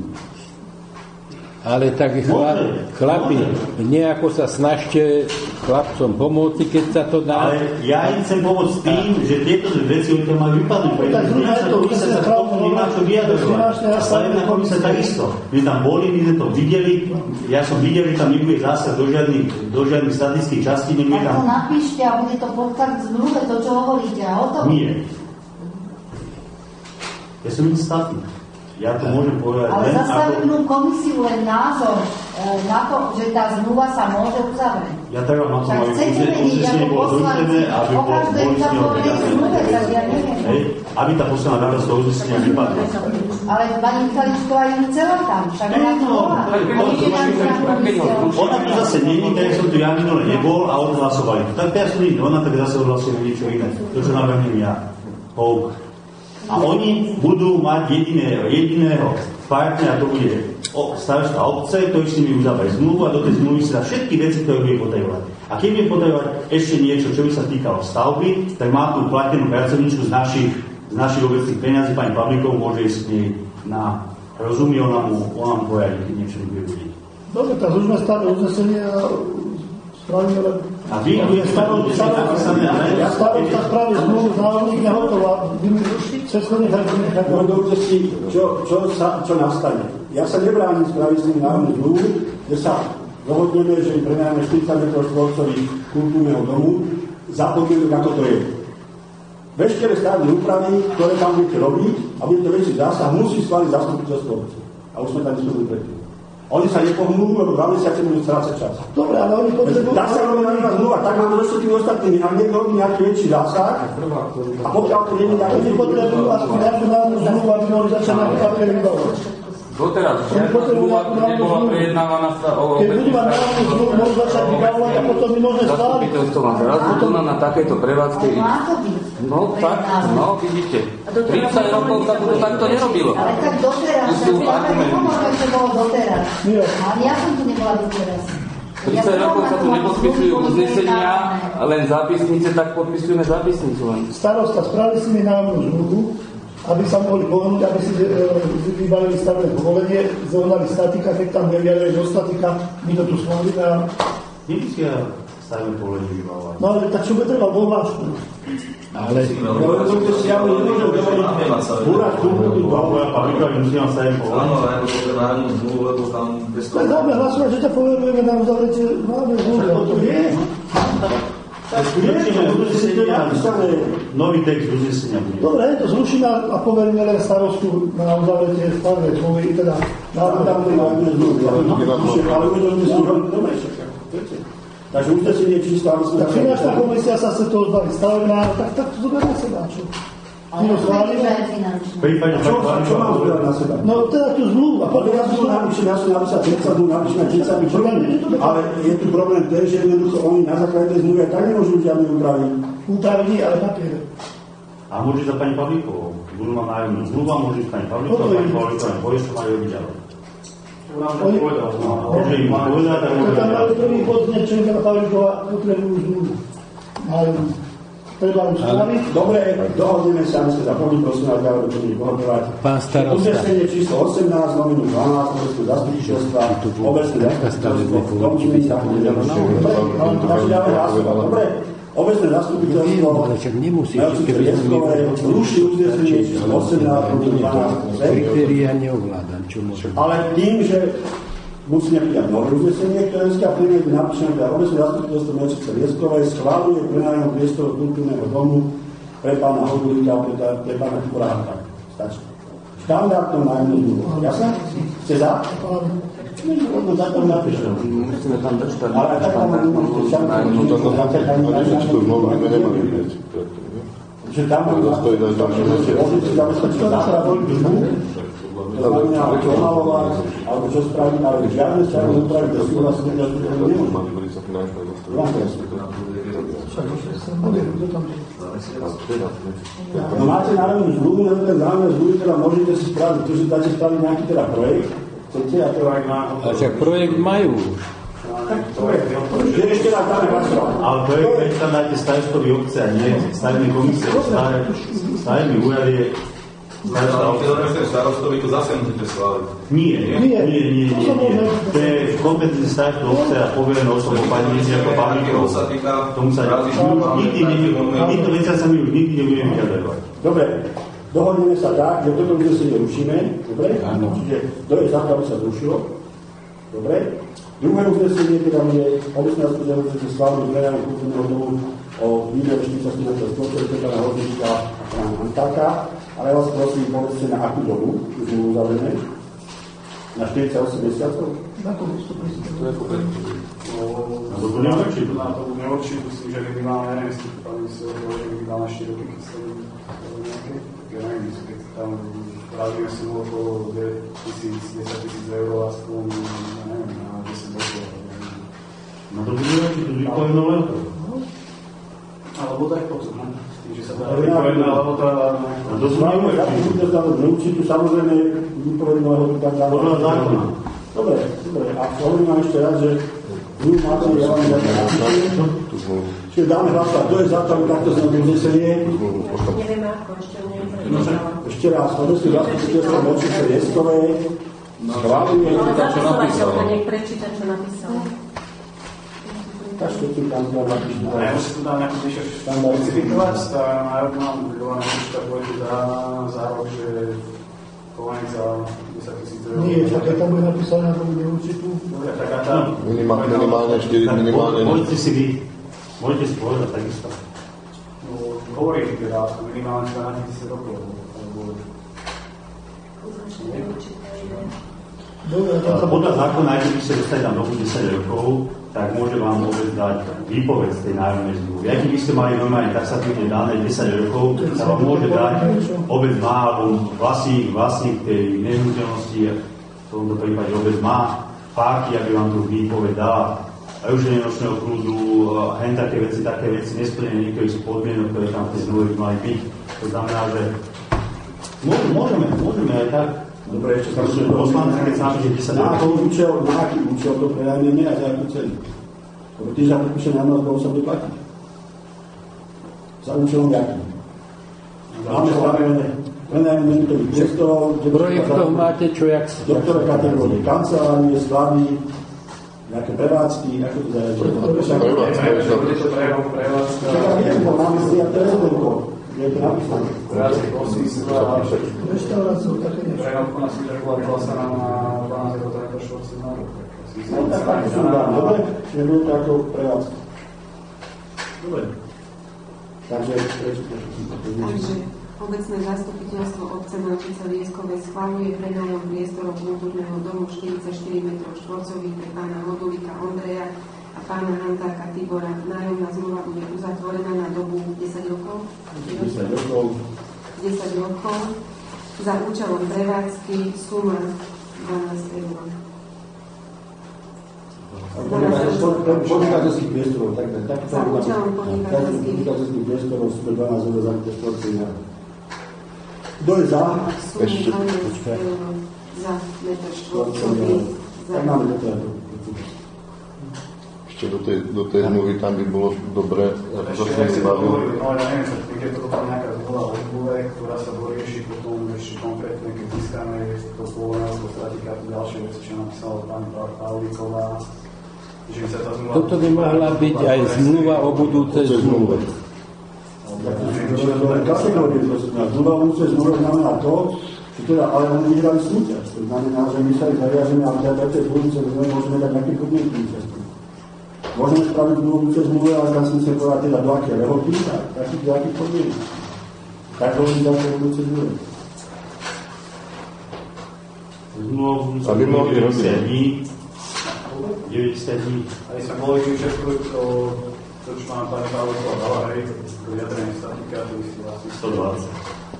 Ale tak chlap, chlapi, nejako sa snažte chlapcom pomôcť, keď sa to dá. Ale ja im chcem pomôcť tým, že tieto veci od toho majú vypadnúť. Pretože finančná komisia sa k tomu nemá čo vyjadrovať. Stavebná komisia takisto. My tam boli, my sme to videli. Ja som videl, že tam nebude zásah do žiadnych, do žiadnych statických častí. Tak to napíšte a bude to podklad z zmluve, to, čo hovoríte. A o tom... Nie. Ja som nič statný. Ja to môžem povedať. Ale len za stavebnú ako... komisiu len názor e, na to, že tá zmluva sa môže uzavrieť. Ja trvám na tom, Tak aby chcete vedieť, uznesenie ako bolo poslanci, doručené, aby o bolo každej boli s ňou tabulke zmluve, tak ja neviem. Hej, aby tá posledná data z toho uznesenia vypadla. Ale pani Michaličková ju chcela tam, však ona tu bola. Ona tu zase není, tak som tu ja minule nebol a odhlasovali. Tak teraz tu nie, ona tak zase odhlasuje niečo iné. To, čo navrhnem ja. Houk. A oni budú mať jediného, jediného partnera, to bude starosta obce, ktorý si mi uzávajú zmluvu a do tej zmluvy si dá všetky veci, ktoré bude potrebovať. A keď bude potrebovať ešte niečo, čo by sa týkalo stavby, tak má tú platenú pracovníčku z našich, z našich obecných peniazí, pani Pavlíkov môže ísť k nej na rozumie, ona mu, ona mu poradí, keď niečo bude udiť. Dobre, tak už sme stále uznesenie a spravíme len... A vy, tu je starosta napísané, ale... Ja starosta spraví zmluvu, závodník nehotová. Vy mi všetko nechajte, nechajte. No dobre si, čo, čo, sa, čo nastane. Ja sa nebránim spraviť s tým národnú zmluvu, kde sa dohodneme, že im prenájame štyridsať metrov štvorcových kultúrneho domu za podmienok, ako to je. Veškeré stavebné úpravy, ktoré tam budete robiť a budete väčší zásah, musí schváliť zastupiteľstvo obce. A už sme tam diskutovali predtým. Oni sa nepohnú, lebo dva mesiace budú strácať čas. Dobre, ale oni potrebujú... Dá sa robiť na zmluva, tak máme došlo tým ostatnými, ak niekto robí nejaký väčší zásah, a pokiaľ to nie je tak... Oni potrebujú aspoň nejakú národnú zmluvu, aby mohli začať na papieri vybavovať. Doteraz žiadna zmluva nebola prejednávaná sa o... Keď budú mať národnú zmluvu, môžu začať vybavovať a potom my môžeme schváliť. Zastupiteľstvo má zrazu tu na takéto prevádzke... No tak, no vidíte. tridsať rokov sa to takto nerobilo. Ale tak doteraz, tak ja tak nepomôžem, že bolo doteraz. Ale ja som tu nebola doteraz. tridsať rokov sa tu nepodpisujú uznesenia, len zápisnice, tak podpisujeme zápisnicu len. Starosta, spravili si mi národnú zmluvu, aby sa mohli pohnúť, aby si vybavili stavné povolenie, zohnali statika, keď tam neviaľuje do statika, my to tu schválime a... Nemusia stavné povolenie vybavovať. No ale tak čo bude treba vo vlášku? Ale... No, to si ja nemôžem dovoliť búrať tú tú Boha Pavlíka, musí vám stavné povolenie. Áno, ale ako to národnú zmluvu, lebo tam... Tak dáme hlasovať, že ťa poverujeme na uzavrete máme zmluvu. to je. Nový text uznesenia bude. Dobre, to zrušíme a poveríme len starostu na uzavrete stavné zmluvy, teda národné zmluvy. Ale uvedome sú veľmi dobre. Takže uznesenie číslo... Tak finančná komisia sa chce toho zbaviť stavebná, tak tak to zoberme sa dá, čo? Ale V prípade Čo, čo mám zbrať na seba? No teda tú zmluvu a Ale potom... ja som napíšem, ja som napísal tridsať dnú, napíšem tridsať dnú, ale je tu problém ten, že jednoducho oni na základe tej zmluvy tak nemôžu žiadne úpravy. Úpravy nie, ale papiere. A môže ísť za pani Pavlíkovou. Budú mať nájomnú zmluvu a môže ísť pani Pavlíkovou, a pani Pavlíkovou povie, čo majú robiť ďalej. Oni... Môže im povedať, tak môže To tam majú ďalej. prvý bod, nečenka Pavlíková potrebujú zmluvu. Majú... Treba už spraviť. Dobre, dohodneme sa, my sme zapomnili, prosím vás, ďalej, čo budeme pohodovať. Pán starosta. Uznesenie číslo osemnásť, nominu dvanásť, obecné zastupiteľstva, obecné zastupiteľstvo, v tom činení sa bude ďalšie. Dobre, ďalej hlasovať. Dobre, obecné zastupiteľstvo, ale však nemusí, Melčice keby sme Lieskové, ruší uznesenie číslo osemnásť, nominu dvanásť. kritéria neovládam, čo môžem. Ale tým, že musíme prijať nové uznesenie, ktoré dneska príjme, kde napíšeme, že obecné zastupiteľstvo Melčice Lieskové schváluje prenájom priestoru kultúrneho domu pre pána Hogulíka a pre, pre pána Kuráka. Stačí. Štandardnou nájomnú zmluvu. Jasné? Ste za? No, za to napíšem. Musíme tam držať. Ale tak tam môžete šancu. No to ani si tu zmluvu by sme nemali vieť. Že tam To stojí za ďalší mesiac. môžete zabezpečiť zápravu zmluvu. To znamená, čo omalovať, alebo čo spraviť, ale žiadne stavebné úpravy bez súhlasu nemôžu. Mali byli sa finančné No máte národnú zmluvu, na ten zámer zmluvy teda môžete si spraviť, to, že dáte spraviť nejaký teda projekt, chcete a to aj má... A však projekt majú už. Tak projekt, že ešte nám dáme hlasovať. Ale projekt, keď tam dáte starostovi obce a nie stavebnej komisie, stavebný úrad je starosta Ale obce. keď hovoríte starostovi, to zase musíte schváliť. Nie, nie, nie, nie, nie, nie. To je kompetencii starostu obce a poverené osobe pani Mizi ako Pavlíkov. To sa týka... Tomu sa nikdy nebudeme, týmto veciam sa my už nikdy nebudeme vyjadrovať. Dobre, dohodneme sa tak, že toto uznesenie rušíme, dobre? Áno. Čiže to je základ, aby sa zrušilo. Dobre? Druhé uznesenie, teda bude obecné zastupiteľstvo schválený prenajom kultúrneho domu o výbere štyridsať metrov štvorcových pána Hogulíka a pána Antáka. Ale ja vás prosím, povedzte na akú dobu, už sme uzavrené? Na štyridsaťosem mesiacov? To je Na dobu neurčitú. Na dobu neurčitú si, že minimálne, neviem, si to pani si hovoril, že minimálne štyri roky, keď sa nejaké, ja neviem, keď tam právime si okolo tisíc, desať tisíc eur aspoň, ja neviem, na desať rokov. Na dobu neurčitú, vypovednú lehotu. Alebo tak potom, ne? S tým, že sa dá vypovedná lehota na dobu neurčitú. Neurčitú, samozrejme, vypovednú lehotu tak dáva. Podľa zákona. Dobre, dobre. A hovorím vám ešte raz, že vy máte, ja vám dáme čiže dáme hlasovať, kto je za to, takto sme uznesenie. Neviem ako, ešte neviem. Ešte raz, odnesli zastupiteľstvo Močice Lieskové. Schváluje Ale to, čo napísal. zapisovateľka nech prečíta, čo napísal. Každý tým tam to napíšte. A ja musím tu dám nejakú bližšie špecifikovať, tá národná budovaná počíta pôjde za, za rok, že povolenie za desať tisíc eur. Nie, však ja tam bude napísané na dobu neurčitú. Dobre, tak a tam... Minimálne, minimálne štyri, minimálne... Môžete si vy, môžete si povedať takisto. No, hovorím teda, minimálne dvanásť tisíc rokov. Dobre, tam sa Podľa zákona, ak by ste dostali tam dobu desať rokov, tak môže vám vôbec dať výpoveď z tej národnej zmluvy. Ak by ste mali normálne taxatívne dané desať rokov, sa vám môže dať, obec má, alebo vlastník, vlastník tej nehnuteľnosti, v tomto prípade obec má páky, aby vám tu výpoveď dala. A už nočného kľudu, hen také veci, také veci, nesplnenie niektorých z podmienok, ktoré tam v tej zmluve mali byť. To znamená, že môžeme, môžeme aj tak. Dobre, ešte tam Prosím, poslanci, keď sa napíše desať na rokov. aký účel, na aký účel to prenajmeme a za akú cenu. Lebo tým sa podpíše na nás, koho sa bude platiť. Za účelom jakým. Máme stanovené prenajmeme niektorých priestorov. V projektoch máte čo, jak sa... Doktoré kategórie, kancelárie, skladby, nejaké prevádzky, ako to zajajú. Bude to prevádzka... Čaká, viem, bo máme si a telefonko. Je to napísané. Prevádzky kosístva, reštauráciu, také niečo. prenovku na sídleku a bola sa nám na dvanásť rokov to nepošlo na rok. No tak tak to dá, dobre? Čiže budú to ako prevádzky. Dobre. Takže prečo Takže obecné zastupiteľstvo obce Močice Lieskové schvaľuje prenájom priestorov kultúrneho domu štyridsaťštyri metrov štvorcových pre pána Modulika Ondreja a pána Hantáka Tibora. Nájomná zmluva bude uzatvorená na dobu desať rokov. desať rokov. desať rokov. Za účelom prevádzky suma dvanásť eur. Podnikateľských priestorov, tak tak Za účelom podnikateľských podnikateľských priestorov sú dvanásť eur za štvorcový metr. Kto je za? Sumu dvanásť eur za metr štvorcový. Tak máme to teda. Ešte do tej, do tej zmluvy tam by bolo dobré, ako sa s Ešte, ak nimi si to bavil. hovorí, no ale neviem, sa keď to potom nejaká zmluva o zmluve, ktorá sa dorieši potom ešte konkrétne, keď získame to povolené alebo stratika a ďalšie veci, čo napísala pani Pavlíková, že by sa tá zmluva... Toto by mohla byť aj zmluva o budúcej zmluve. Kategórie, prosím nás. Zmluva o budúcej zmluve znamená to, že teda, ale oni vyhrali súťaž. To znamená, že my sa ich zaviažeme, ale teda v tej budúcej zmluve môžeme dať nejaké podmienky účastní. Môžeme spraviť budúce zmluve, ale tam som sa povedal teda do aké lehoty, tak takých do akých podmienok. Tak hovorím za to budúce zmluve. Zmluvu Aby mohli robiť. deväťdesiat dní. deväťdesiat dní. Aj sa boli tým všetko, to, to čo mám pani Pavlíková dala, hej, to vyjadrenie statika, to si vlastne stodvadsať.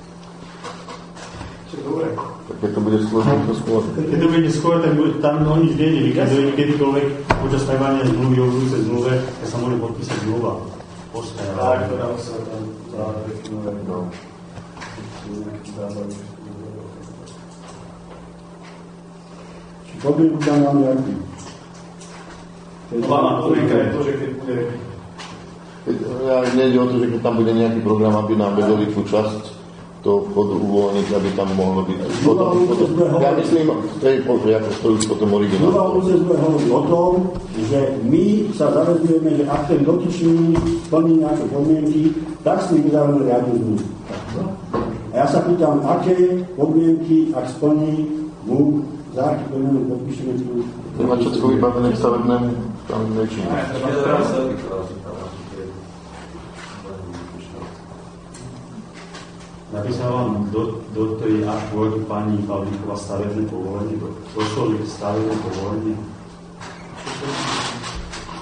Čiže dobre. Tak keď to bude skôr, to skôr. Keď to bude skôr, tak bude, tam o nič nie je. Vykazuje kedykoľvek počas trvania zmluvy o budúcej zmluve, keď sa môže podpísať zmluva. Postaja. Tak, to dá sa tam zadefinuje. No. Nejaký zázor. Či podmienku tam máme aký? Hlavná podmienka je to, že keď bude... Ja nejde o to, že keď tam bude nejaký program, aby nám vedeli tú časť toho vchodu uvoľniť, aby tam mohlo byť. Potom, potom, ja myslím, to je ako stojí potom Zmluva o originál. budúcej zmluve hovorí o tom, že my sa zavezujeme, že ak ten dotyčný splní nejaké podmienky, tak s ním vydávame riadnu zmluvu. A ja sa pýtam, aké podmienky, ak splní mu, za aký podmienok podpíšeme tú... Nemá všetko vybavené k stavebnému, tam nečím. Napísal vám do, do tej až pôjdu pani Pavlíková stavebné povolenie, došlo by stavebné povolenie.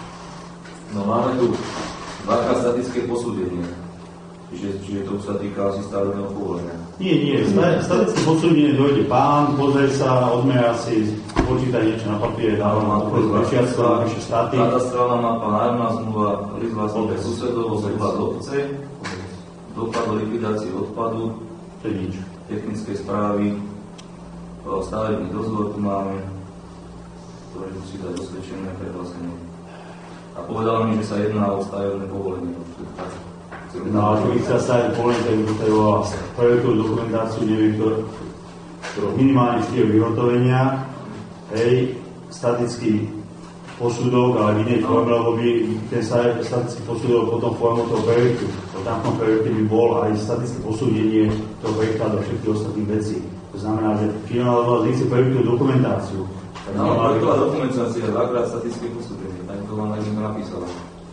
máme tu dvakrát statické posúdenie. Čiže, čiže to sa týka asi stavebného povolenia. Nie, nie. Statické posúdenie dojde pán, pozrie sa, odmerá si, počíta niečo na papiere, dáva na to prešiactva, vyše štáty. Katastrálna mapa, nájomná zmluva, list vlastníka susedov, zhruba do obce, dopad do likvidácie odpadu, to je nič. Technické správy, stavebný dozor tu máme, ktoré musí dať osvedčené prehlásenie. A povedal mi, že sa jedná o stavebné povolenie. No ale keď chcel stavebné povolenie, tak by potrebovala projektovú dokumentáciu, neviem, ktoré minimálne štyri vyhotovenia, hej, statický posudok, ale v inej forme, lebo by ten statický posudok potom formou toho projektu. V tamtom projekte by bol aj statické posúdenie toho projekta do všetkých ostatných vecí. To znamená, že finálna vláda chce projektovú dokumentáciu. No, projektová dokumentácia, dvakrát statické posúdenie, tak to vám aj napísala.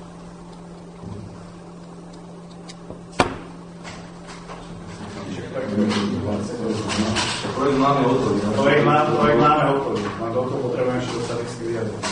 Projekt máme hotový. Projekt máme, projekt máme hotový. No do toho potrebujeme ešte statické vyjadrenie.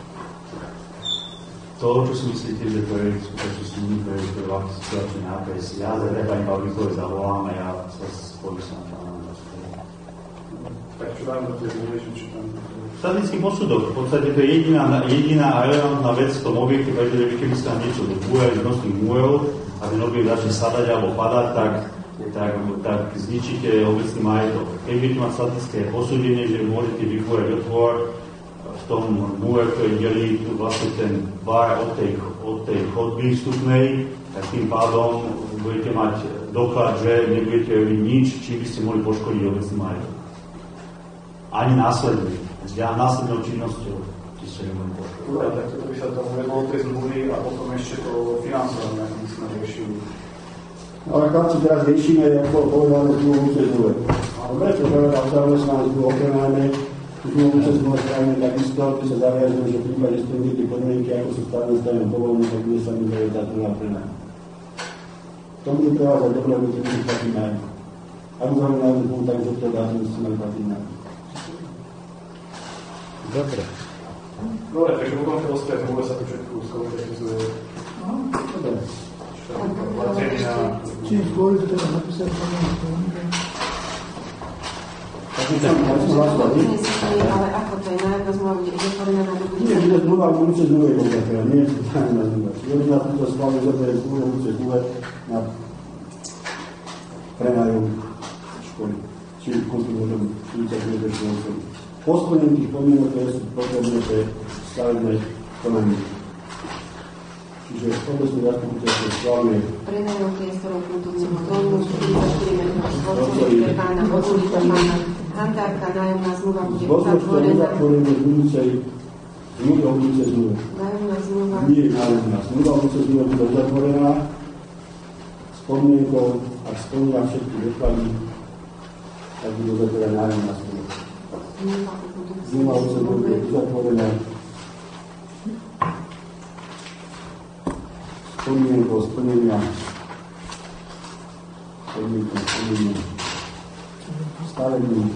To, čo si myslíte, že to je skutočne súdny projekt, to je vlastne situačný nápis. Ja za pani Pavlíkovi zavolám a ja sa spolu sa na to. Tak čo dáme do tej zmluvy, čo tam... Statický posudok. V podstate to je jediná, jediná a relevantná vec v tom objekte, pretože keby sa tam niečo dobúja z nosných múrov a ten objekt začne sadať alebo padať, tak Tak, tak zničíte obecný majetok. Keď budete mať statické posúdenie, že môžete vybúrať otvor v tom múre, ktorý delí tu vlastne ten bar od tej, od tej chodby vstupnej, tak tým pádom budete mať doklad, že nebudete robiť nič, či by ste mohli poškodiť obecný majetok. Ani následne, s následnou činnosťou, či ste nebudeli poškodiť. Dobre, tak toto by sa to uvedlo od tej zmluvy a potom ešte to financovanie, akým sme riešili. Ale chlapci, teraz riešime, ako bolo povedané, zmluvu cez zmluve. Dobre, to znamená, že zamestnané zmluvu okrenáme, zmluvu cez zmluve spravíme takisto, kde sa zaviažeme, že v prípade splníte podmienky, ako sú stavné stavné povolenie, tak bude sa mi zaviať táto na prenám. To bude prevádzať dobre, bude to bude platiť nájom. Ak znamená, že zmluvu, tak že to dátum musí mať platiť nájom. Dobre. Dobre, takže potom v tej zmluve sa to všetko skompletizuje. Dobre. Čím skôr to teda napísať ale ako to je nájomná zmluva bude vytvorená na dobu? Nie, bude zmluva v budúcej zmluve konkrétne, nie je to nájomná zmluva. Čiže na túto schváľu zoberie zmluvu v budúcej zmluve na prenájom školy. Čiže kúpi môžem iniciatívne školy. Po splnení tých podmienok, ktoré sú potrebné pre stavebné konanie. Čiže obecný zastupiteľstvo schválne prenajom priestorov kultúrneho domu, štyridsaťštyri metrov štvorcových pre pána Bodulíka, pána Handárka, nájomná zmluva bude uzatvorená. Uzatvorené v budúcej zmluve o budúcej zmluve. Nájomná zmluva. Nie nájomná. Zmluva o budúcej zmluve bude uzatvorená s podmienkou, ak splnia všetky doklady, tak bude uzatvorená nájomná zmluva. Zmluva o budúcej zmluve bude uzatvorená podmienkou splnenia podmienkou splnenia stavebných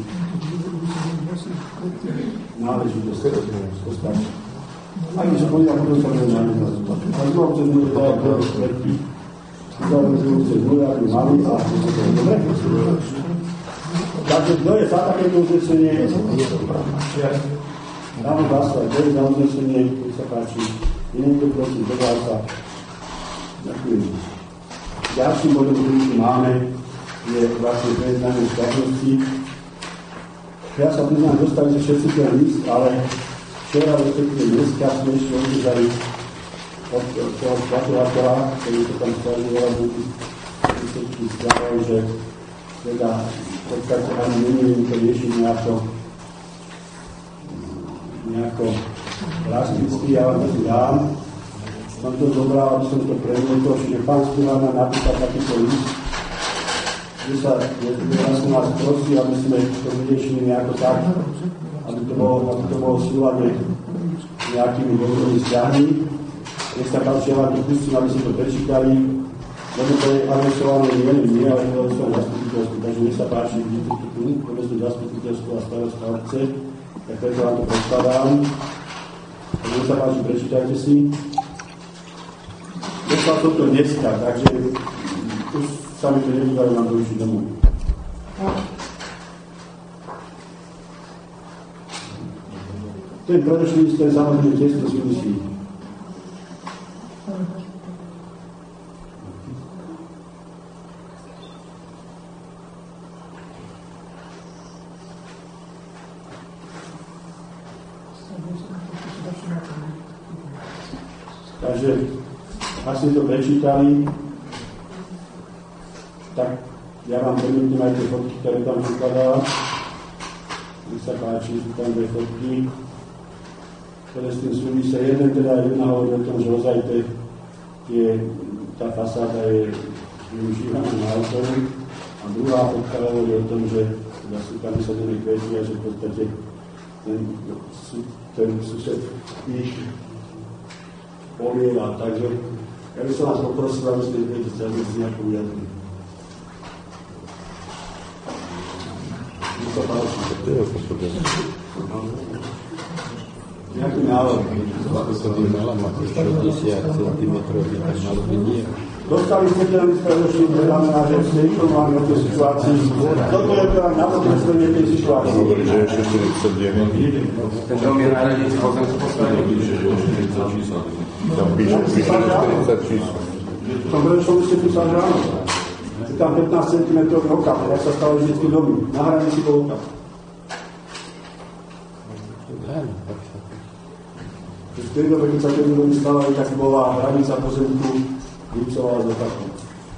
náležitosti to stačí. Ak by sa podľa potom sa bude náležitá zmluva. A zmluva cez zmluva to je prvý svetky. Zmluva cez zmluva, ak by mali a dobre? Takže kto je za takéto uznesenie? Dáme hlasovať, kto je za uznesenie, keď sa páči. Je niekto prosím, dodal sa. Ďakujem. Ďalším bodom, ktorý tu máme, je vlastne prejednanie štátnosti. Ja sa priznám, dostali si všetci ten list, ale včera, respektíve dneska sme ešte održali od toho splatovateľa, ktorý to tam spravivoval, budú všetky správajú, že teda v podstate ani nemôžem to riešiť nejako nejako drasticky, ja vám to dám. Som to zobral, aby som to premietol, čiže pán Spilán nám napísal takýto list, že sa vlastne nás prosí, aby sme to vyriešili nejako tak, aby to bolo, aby to bolo v súlade nejakými dobrými vzťahmi. Nech sa páči, ja vám to pustím, aby ste to prečítali, lebo to je adresované nie nie, ale to je zastupiteľstvo, takže nech sa páči, vidíte tu tu, povedzme zastupiteľstvo a starosta obce, tak preto vám to predkladám. Takže nech sa páči, prečítajte si. poslal som to dneska, takže tu sa mi to nebudajú nám dojšiť domov. Ten predošlý ten samozrejme tiež to súvisí. Takže, ak ste to prečítali, tak ja vám premietnem aj tie fotky, ktoré tam prikladá. Nech sa páči, sú tam dve fotky, ktoré s tým súvisia. Jeden teda jedna hovorí o tom, že ozaj tie, tá fasáda je využívaná na autoru, a druhá fotka hovorí o tom, že teda sú tam vysadené kvety a že v podstate ten, ten sused ich poviela. Takže ja by som vás poprosil, aby ste viete sa z nejakú vyjadriť. Nech sa páči. Nejaký návrh. To by mala mať šesťdesiat centimetrov, by tak malo by nie. Dostali ste ten predošlý, znamená, že ste informovali o tej situácii. Toto je teda na potvrdenie tej situácii. Hovorí, že je šesťdesiatdeväť. Ten dom je na hranici pozemského postavenia. Tam píše štyridsať číslo. V tom predošlom ste písali, že áno. Je tam pätnásť centimetrov okav, ja sa stali vždycky domy. Na hranici bol okav. V tej dobe, keď sa tie domy stávali, tak bola hranica pozemku vypsová z okavu.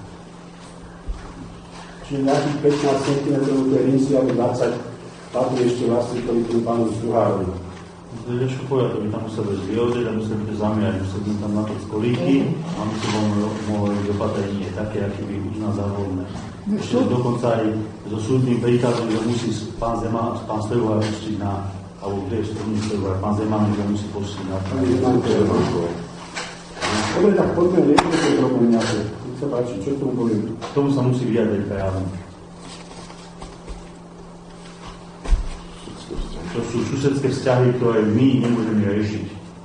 Čiže nejakých pätnásť centimetrov tej hranici, alebo dvadsať patrí ešte vlastníkovi tým pánu Struhárovi. To je ťažko povedať, to by tam musel byť vyhodeť a musel byť zamiať, musel by tam natoč kolíky a by sa mohlo byť opatrenie také, aké by už nás zavolné. Ešte dokonca aj so súdnym príkazom, že musí pán Zeman, pán Stojvár pustiť na, alebo kde je súdny Stojvár, pán Zeman, že musí pustiť na. Dobre, tak poďme riešiť tie problémy nejaké. Nech sa páči, čo tomu poviem? Tomu sa musí vyjadriť právom. To sú susedské vzťahy, ktoré my nemôžeme riešiť.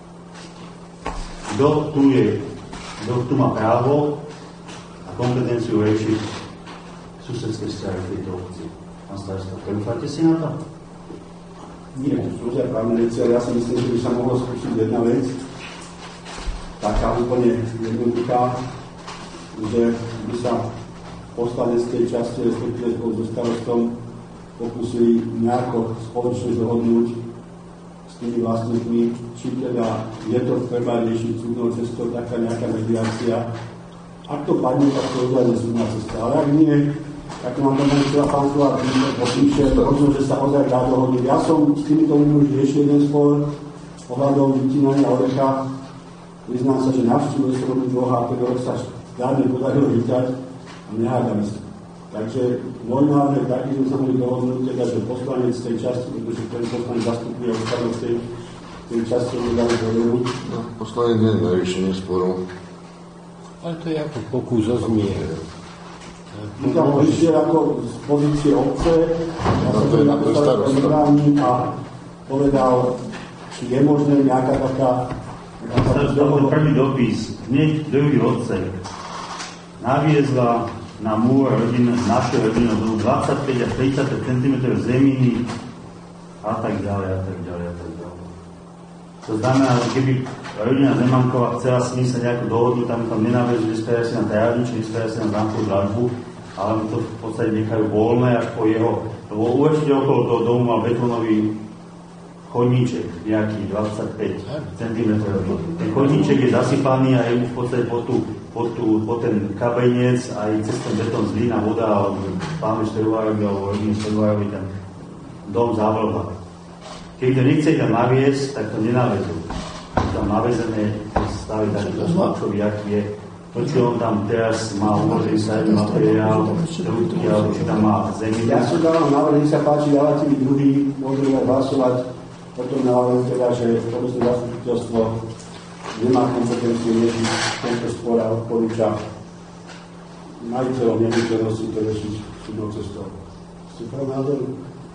Kto tu je, kto tu má právo a kompetenciu riešiť susedské vzťahy v tejto obci? Pán starosta, trúfate si na to? Nie, to sú ľudia právne veci, ale ja si myslím, že by sa mohla skúsiť jedna vec, taká úplne jednoduchá, že by sa poslaneckej časti, respektíve spolu so starostom, pokúsili nejako spoločne dohodnúť s tými vlastníkmi, či teda je to treba riešiť súdnou cestou, taká nejaká mediácia. Ak to padne, tak to je súdna cesta. Ale ak nie, ako mám tam teda pán Slovák popíše, možno, že sa ozaj dá dohodnúť. Ja som s týmito ľuďmi už riešil jeden spor ohľadom vytínania orecha. Priznám sa, že navštívil som robiť dvoch a ten orech sa zdárne podarilo vyťať a nehádame sa. Takže môj návrh taký, že sa mohli dohodnúť, teda, že poslanec z tej časti, pretože ten poslanec zastupuje ústavnosť tej, tej časti, kde dali dohodu. No, poslanec nie je na riešenie sporov. Ale to je ako pokus o zmier. My tam prišiel ako z pozície obce, ja som to na postavil a povedal, či je možné nejaká taká... Ten prvý dopis, hneď druhý odsek, naviezla na múr rodin, naše rodiny do dvadsaťpäť až tridsať centimetrov zeminy a tak ďalej, a tak ďalej, a tak ďalej. To znamená, že keby rodina Zemanková chcela s ním sa nejakú dohodu, tam tam nenávezu, vyspája si na trávnič, vyspája si na zámkovú dlažbu, ale mu to v podstate nechajú voľné až po jeho, lebo určite okolo toho domu mal betónový chodníček, nejaký dvadsaťpäť centimetrov. Ten chodníček je zasypaný a je mu v podstate po, tú, po, tú, po ten kabenec aj cez ten betón zlína voda, alebo pánovi Stojvárovi, alebo rodine Stojvárovi ten dom zavlha. Keď to nechce tam naviesť, tak to nenavezú. Tam navezené staví takýto sladčový, aký je. To, či on tam teraz má umožniť sa jeden materiál, trúbky, alebo či tam má zemi. Ja som dávam návrh, nech sa páči, dávací by druhý, môžeme hlasovať o tom návrhu, teda, že obecné zastupiteľstvo nemá kompetenciu riešiť tento spor a odporúča majiteľom nehnuteľnosti to riešiť súdnou cestou. Ste prvom názoru?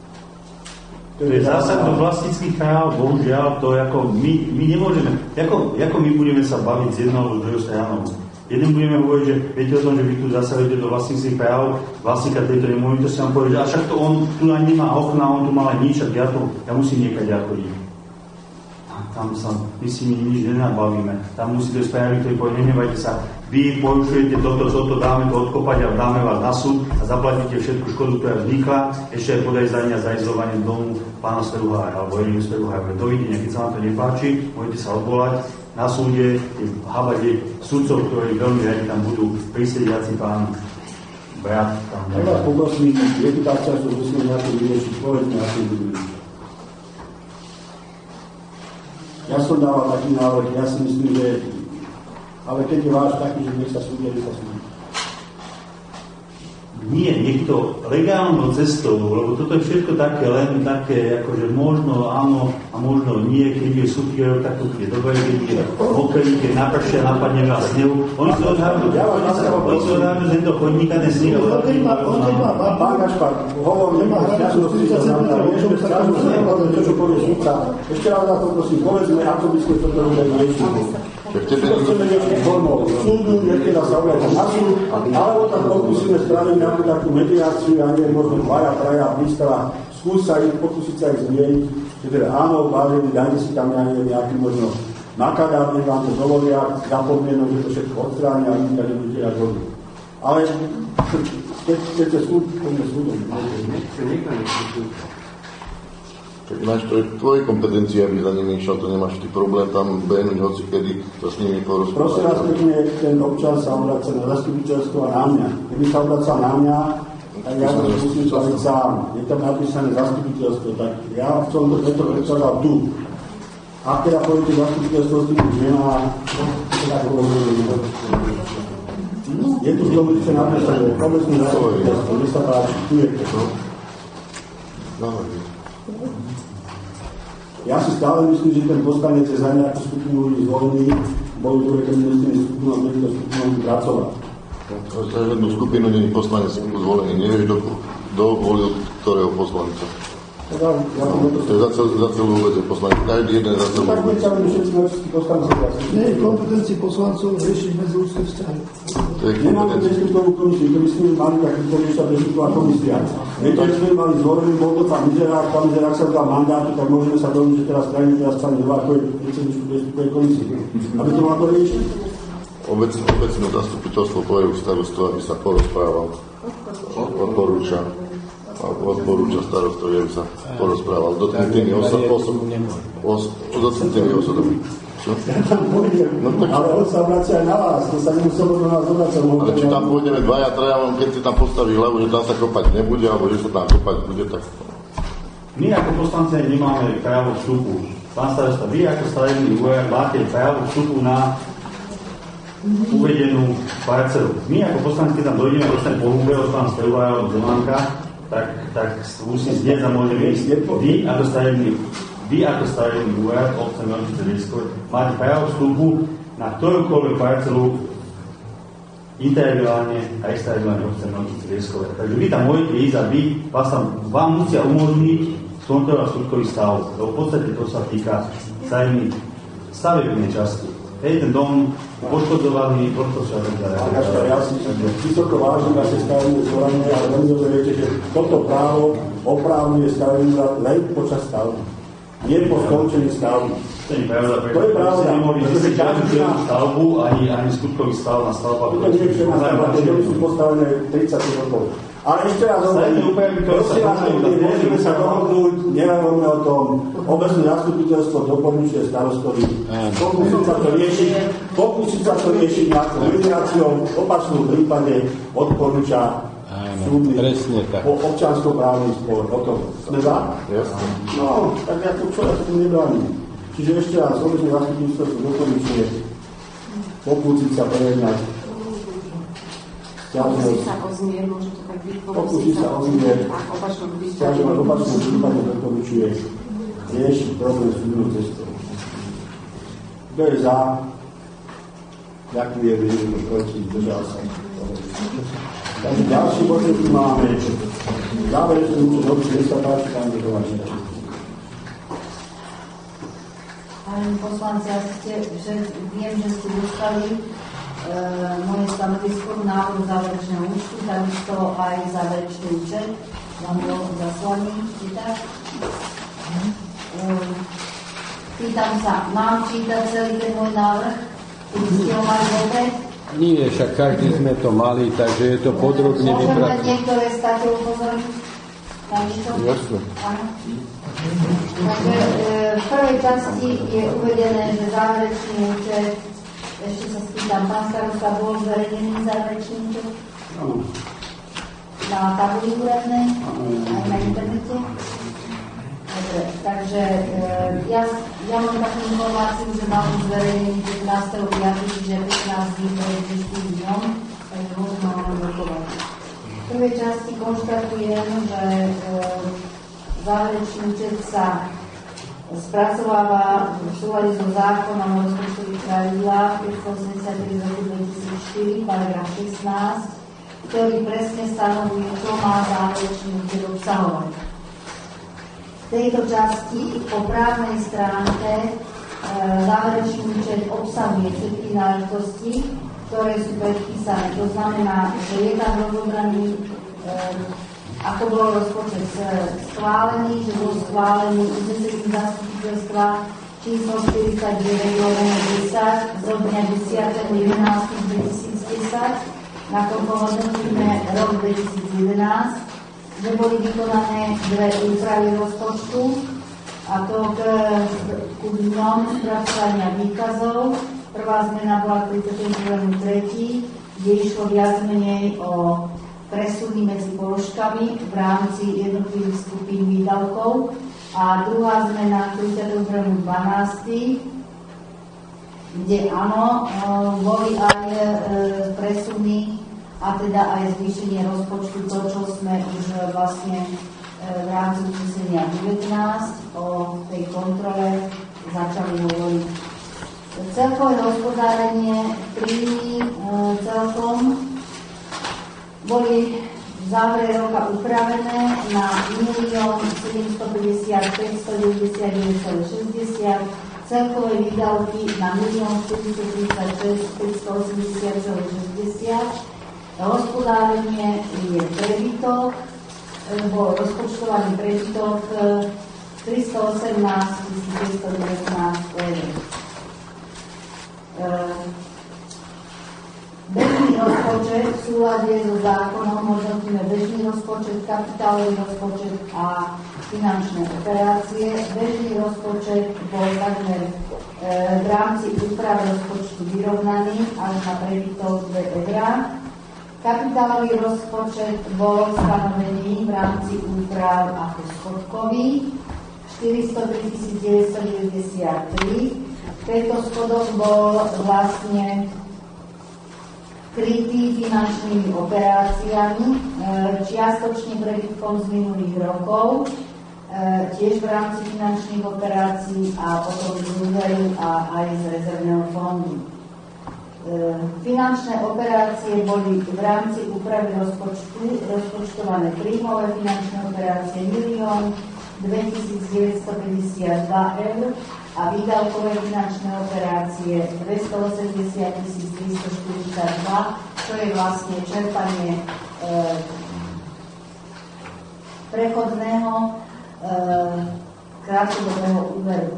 To je zásah do vlastníckych práv, bohužiaľ, to ako my, my nemôžeme, ako, ako my budeme sa baviť s jednou alebo druhou stranou. Jeden budeme hovoriť, že viete o tom, že vy tu zasahujete do vlastníckych práv vlastníka tejto nemovitosti, vám povie, že a však to on tu ani nemá okna, on tu má len nič, a ja, to, ja musím niekať ja chodiť. Tam sa, my si nič nenabavíme. Tam musíte spraviť, ktorý povie, nenevajte sa, vy porušujete toto, toto, dáme to odkopať a dáme vás na súd a zaplatíte všetku škodu, ktorá vznikla, ešte aj podajzania za izolovaním domu pána Sveruhára alebo Elinu Sveruhára. Dovidenia, keď sa vám to nepáči, môžete sa odvolať na súde, habade sudcov, ktorí veľmi radi tam budú prisediaci pán brat. Ja vás poprosím, je tu tá časť, že musíme nejaké vyriešiť, povedzme, ako budú vyriešiť. Ja som dával taký návrh, ja si myslím, že ale keď je váš taký, že nech sa súdia, nech sa súdia. Nie, niekto legálnou cestou, lebo toto je všetko také, len také, akože možno áno a možno nie, keď je súdier, tak to bude dobre, keď je okrý, keď napršia, napadne vás snehu. Oni sa odhľadnú, oni sa odhľadnú z tento chodníka, ten sneh. Pán Gašpar, hovorím, sťažnosti sa znamená, môžeme sťažnosť nekladať to, čo povie súdca. Ešte raz na to prosím, povedzme, ako by sme toto robili riešili. Chceme nejakú formou súdu, niekedy sa obrátiť na súd, alebo tam pokúsime spraviť nejakú takú mediáciu, a nie možno dvaja, traja, blízka, skús sa ich, pokúsiť sa ich zmieniť, že teda áno, vážení, dajte si tam nejaký možno nakadát, nech vám to dovolia, zapomnienok, že to všetko odstránia a nikdy nebudete dať vodu. Ale keď chcete súd, poďme súdom. Tak máš to je tvoje kompetencie, aby za nimi išiel, to nemáš ty problém tam behnúť hoci kedy, to s nimi porozprávať. Prosím vás, pekne, ten občan sa obracia na zastupiteľstvo a na mňa. Keby sa obracal na mňa, tak ja to musím spraviť sám. Je tam napísané zastupiteľstvo, tak ja som to preto predstavil tu. A teda poviete zastupiteľstvo s tým už nemá, tak hovorím. Je tu v tom, že sa napísané obecné zastupiteľstvo, kde sa páči, tu je to. No, ja si stále myslím, že ten poslanec je za nejakú skupinu ľudí zvolený, boli dobre, keď sme s tými skupinou, keď to skupinou pracovať. Za jednu skupinu nie je poslanec zvolený, nevieš, kto volil ktorého poslanca. Ja, ja no, to je za, cel, za celú vec poslanec, každý jeden za celú vec. Tak my chceme všetci všetci poslanci. Nie je kompetencii poslancov riešiť medziľudské vzťahy. Nemáme bezpečnú komisiu, keby sme mali taký komisia bezpečná komisia. Viete, keď sme mali zvolený, bol to pán Mizerák, pán Mizerák sa dal mandátu, tak môžeme sa dovolniť, že teraz krajine, teraz pán Nováko je predsedničku bezpečnej komisie. Aby to malo riešiť? Obecné, obecné zastupiteľstvo pojejú starostu, aby sa porozprával. Odporúča. Odporúča starostovi, aby sa porozprával. Dotknutými dotknutými osobami. Čo? No, tak... Ale on sa obracia aj na vás, to sa nemuselo do nás obracať. Ale či tam pôjdeme dvaja, traja, keď si tam postaví hlavu, že tam sa kopať nebude, alebo že sa tam kopať bude, tak... My ako poslanci nemáme právo vstupu. Pán starosta, vy ako stavebný úrad máte právo vstupu na uvedenú parcelu. My ako poslanci, keď tam dojdeme do ten pohúbe od pána Steluára od Zemánka, tak, tak musí znieť za môžeme ísť. Vy ako stavebný Vy ako stavebný úrad obce Melčice Lieskové máte právo vstupu na ktorúkoľvek parcelu individuálne a extraviduálne obce Melčice Lieskové. Takže vy tam môžete ísť a vy, vás tam, vám musia umožniť skontrolovať skutkový stav. Lebo v podstate to sa týka stavebnej časti. Hej, ten dom poškodzovaný, poškodzovaný a tak ďalej. Ja si vysoko vážim vaše stavebné zvolanie, ale veľmi dobre viete, že toto právo oprávňuje stavebný úrad len počas stavby. Nie po skončení stavby. To je pravda, to je pravda. Nemohli si každú stavbu, ani, ani skutkový stav na stavbách. To nie je všetná stavba, tie sú postavené tridsať rokov. Ale ešte raz hovorím, prosím vás, môžeme sa dohodnúť, nehovoríme o tom, obecné zastupiteľstvo doporučuje starostovi, pokúsiť sa to riešiť, pokúsiť sa to riešiť nejakou mediáciou, v opačnom prípade odporúča súdny občansko-právny spor. O tom sme za? No, tak ja to čo, ja to nebránim. Čiže ešte raz, obecné zastupiteľstvo doporučuje pokúsiť sa prejednať Pokúsiť sa o zmier, môže to tak byť, pokúsiť sa o zmier, stiažovať v opačnom prípade doporučuje riešiť problém súdnou cestou. Kto je za, ďakuje, že to proti, držal sa. Takže ďalší bod, tu máme záverečný účet obci, nech sa páči, pán Kováčik. Pani poslanci, ja ste, že viem, že ste dostali moje stanovisko k návrhu záverečného účtu, takisto aj záverečný účet. Vám bol zaslaný, či tak? Pýtam sa, mám čítať celý ten môj návrh? Keď ste ho mali vôbec? Nie, však každý sme to mali, takže je to podrobne vypracované. Môžeme niektoré státe upozorniť? Na niečo? Jasne. Áno. Takže v prvej časti je uvedené, že záverečný účet, ešte sa spýtam, pán starosta, bol zverejnený záverečný účet? Áno. Na tabuli úradnej? Aj na internete? Dobre, takže ja, ja mám takú informáciu, že mám zverejnený pätnásteho piateho čiže pätnásť dní pred dnešným dňom, takže môžem vám rokovať. V prvej časti konštatujem, že e, záverečný účet sa spracováva v súlade so zákonom o rozpočtových pravidlách päťstoosemdesiattri z roku dvetisícštyri, paragraf šestnásť, ktorý presne stanovuje, čo má záverečný účet obsahovať. V tejto časti po právnej stránke e, záverečný účet obsahuje všetky náležitosti, ktoré sú predpísané. To znamená, že je tam rozobraný, e, ako bol rozpočet schválený, že bol schválený uznesením zastupiteľstva číslo štyridsaťdeväť lomeno desať zo dňa desiateho jedenásteho dvetisícdesať, na koľko hodnotíme rok dvetisícjedenásť, že boli vykonané dve úpravy rozpočtu, a to k, k dňom spracovania výkazov. Prvá zmena bola tridsiateho prvého tretieho kde išlo viac menej o presuny medzi položkami v rámci jednotlivých skupín výdavkov. A druhá zmena tridsiateho prvého dvanásteho kde áno, boli aj presuny a teda aj zvýšenie rozpočtu, to, čo sme už vlastne v rámci uznesenia devätnásť o tej kontrole začali hovoriť. Celkové hospodárenie príjmy celkom boli v závere roka upravené na milión sedemstopäťdesiatpäť tisíc stodeväťdesiatdeväť celá šesťdesiat, celkové výdavky na milión štyristotridsaťšesť tisíc päťstoosemdesiat celá šesťdesiat. Hospodárenie je prebytok, bol rozpočtovaný prebytok tristoosemnásť tisíc päťstodevätnásť eur. Bežný rozpočet v súlade so zákonom hodnotíme bežný rozpočet, kapitálový rozpočet a finančné operácie. Bežný rozpočet bol takmer e, v rámci úpravy rozpočtu vyrovnaný až na prebytok dve eurá. Kapitálový rozpočet bol stanovený v rámci úprav ako schodkový štyristotri tisíc deväťstodeväťdesiattri. Tento schodok bol vlastne krytý finančnými operáciami, čiastočne prebytkom z minulých rokov, tiež v rámci finančných operácií a potom z úveru a aj z rezervného fondu. Finančné operácie boli v rámci úpravy rozpočtu rozpočtované príjmové finančné operácie milión dvetisícdeväťstopäťdesiatdva eur a výdavkové finančné operácie dvestoosemdesiat tisíc tristoštyridsaťdva, čo je vlastne čerpanie e, prechodného e, krátkodobého úveru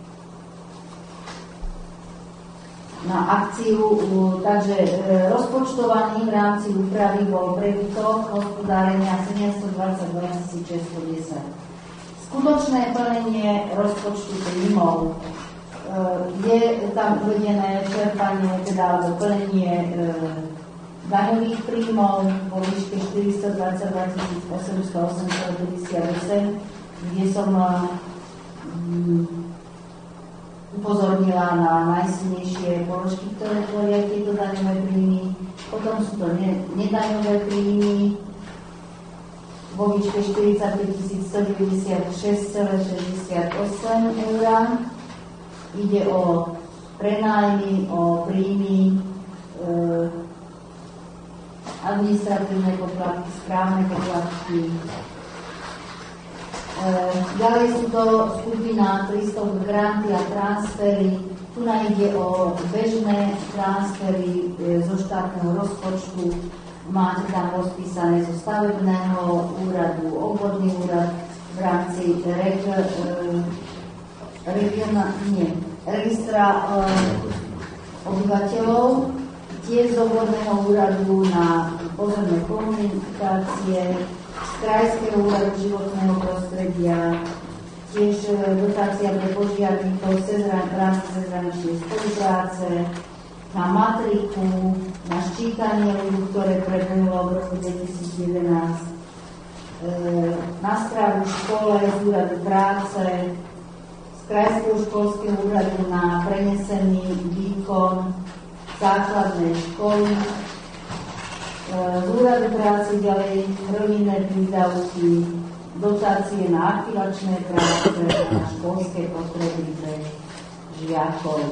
na akciu, takže e, rozpočtovaný v rámci úpravy bol prebytok hospodárenia sedemstodvadsaťdva tisíc šesťstodesať. Skutočné plnenie rozpočtu príjmov. Je tam uvedené čerpanie, teda alebo plnenie e, daňových príjmov vo výške štyristodvadsaťdva tisíc osemstoosemdesiat celá päťdesiatosem, kde som um, upozornila na najsilnejšie položky, ktoré tvoria tieto daňové príjmy. Potom sú to ne, nedaňové príjmy vo výške štyridsaťpäť tisíc stodeväťdesiatšesť celá šesťdesiatosem eur. Ide o prenájmy, o príjmy, e, administratívne poplatky, správne poplatky, Ďalej sú to skupina tristo granty a transfery. Tu nám ide o bežné transfery zo štátneho rozpočtu. Máte tam rozpísané zo stavebného úradu, obvodný úrad v rámci reg, regiona, nie, registra obyvateľov, tiež z obvodného úradu na pozemné komunikácie, z krajského úradu životného prostredia, tiež dotácia pre požiarníkov v rámci cezhraničnej spolupráce, na matriku, na ščítanie ľudí, ktoré prebehlo v roku dvetisíc jedenásť, na správu škole z úradu práce, z krajského školského úradu na prenesený výkon základnej školy, z úradu práce ďalej rodinné výdavky, dotácie na aktivačné práce a na školské potreby pre žiakov.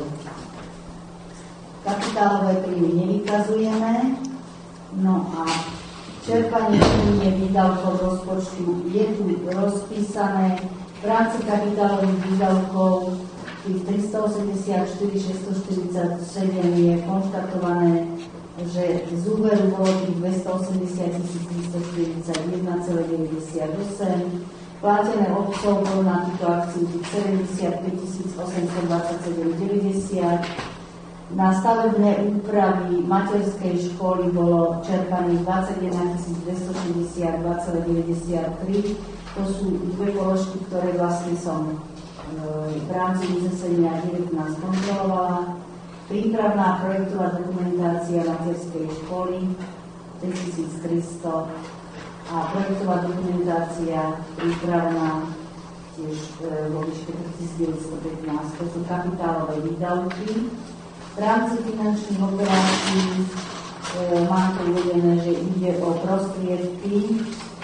Kapitálové príjmy nevykazujeme, no a čerpanie príjmy výdavkov rozpočtu je tu rozpísané. V rámci kapitálových výdavkov tých tristoosemdesiatštyri tisíc šesťstoštyridsaťsedem je konštatované, že z úveru bolo tých dvestoosemdesiat tisíc tristoštyridsaťjeden celá deväťdesiatosem, platené obcov bolo na túto akciu tých sedemdesiatpäť tisíc osemstodvadsaťsedem deväťdesiat, na stavebné úpravy materskej školy bolo čerpaných dvadsaťjeden tisíc dvestošesťdesiatdva celá deväťdesiattri. To sú dve položky, ktoré vlastne som v rámci uznesenia devätnásť kontrolovala. Prípravná projektová dokumentácia materskej školy tritisíctristo a projektová dokumentácia prípravná tiež vo výške tritisícdeväťstopätnásť. To sú kapitálové výdavky. V rámci finančných operácií e, mám to uvedené, že ide o prostriedky.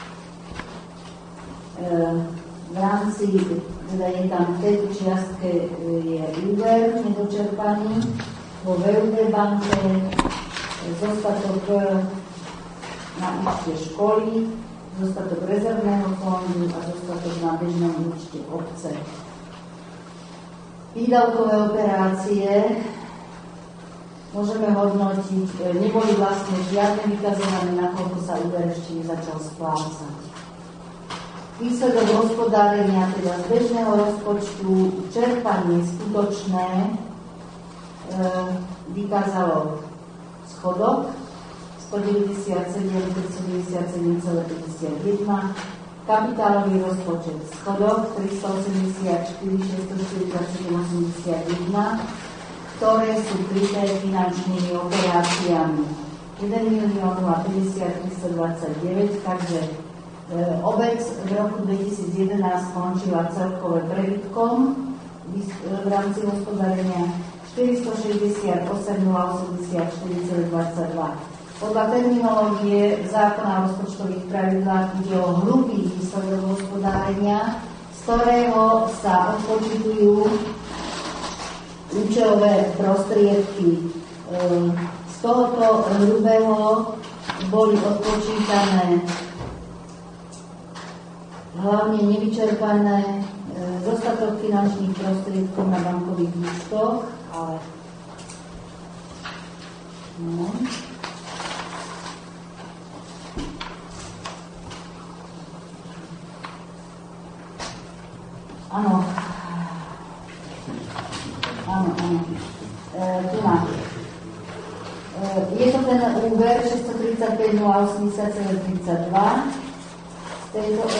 E, v rámci, teda je tam v tejto čiastke e, je úver nedočerpaný vo vé ú dé banke, e, zostatok e, na účte školy, zostatok rezervného fondu a zostatok na bežnom účte obce. Výdavkové operácie môžeme hodnotiť, neboli vlastne žiadne vykazované, nakoľko sa úver ešte nezačal splácať. Výsledok hospodárenia, teda z bežného rozpočtu, čerpanie skutočné e, vykázalo schodok stodeväťdesiatsedem tisíc päťstodeväťdesiatsedem celá päťdesiatjeden, kapitálový rozpočet schodok tristoosemdesiatštyri tisíc šesťstoštyridsaťsedem celá osemdesiatjeden, ktoré sú kryté finančnými operáciami jeden milión päťdesiat tristodvadsaťdeväť, takže e, obec v roku dvetisíc jedenásť skončila celkové prebytkom v rámci hospodárenia štyristošesťdesiatosem tisíc osemdesiatštyri celá dvadsaťdva. Podľa terminológie zákona o rozpočtových pravidlách ide o hrubý výsledok hospodárenia, z ktorého sa odpočítujú účelové prostriedky. Z tohoto hrubého boli odpočítané hlavne nevyčerpané dostatok finančných prostriedkov na bankových účtoch, ale no. Áno. Áno, áno. E, tu má. E, je to ten úver šesťstotridsaťpäť tisíc osemdesiat celá tridsaťdva. Tejto, e,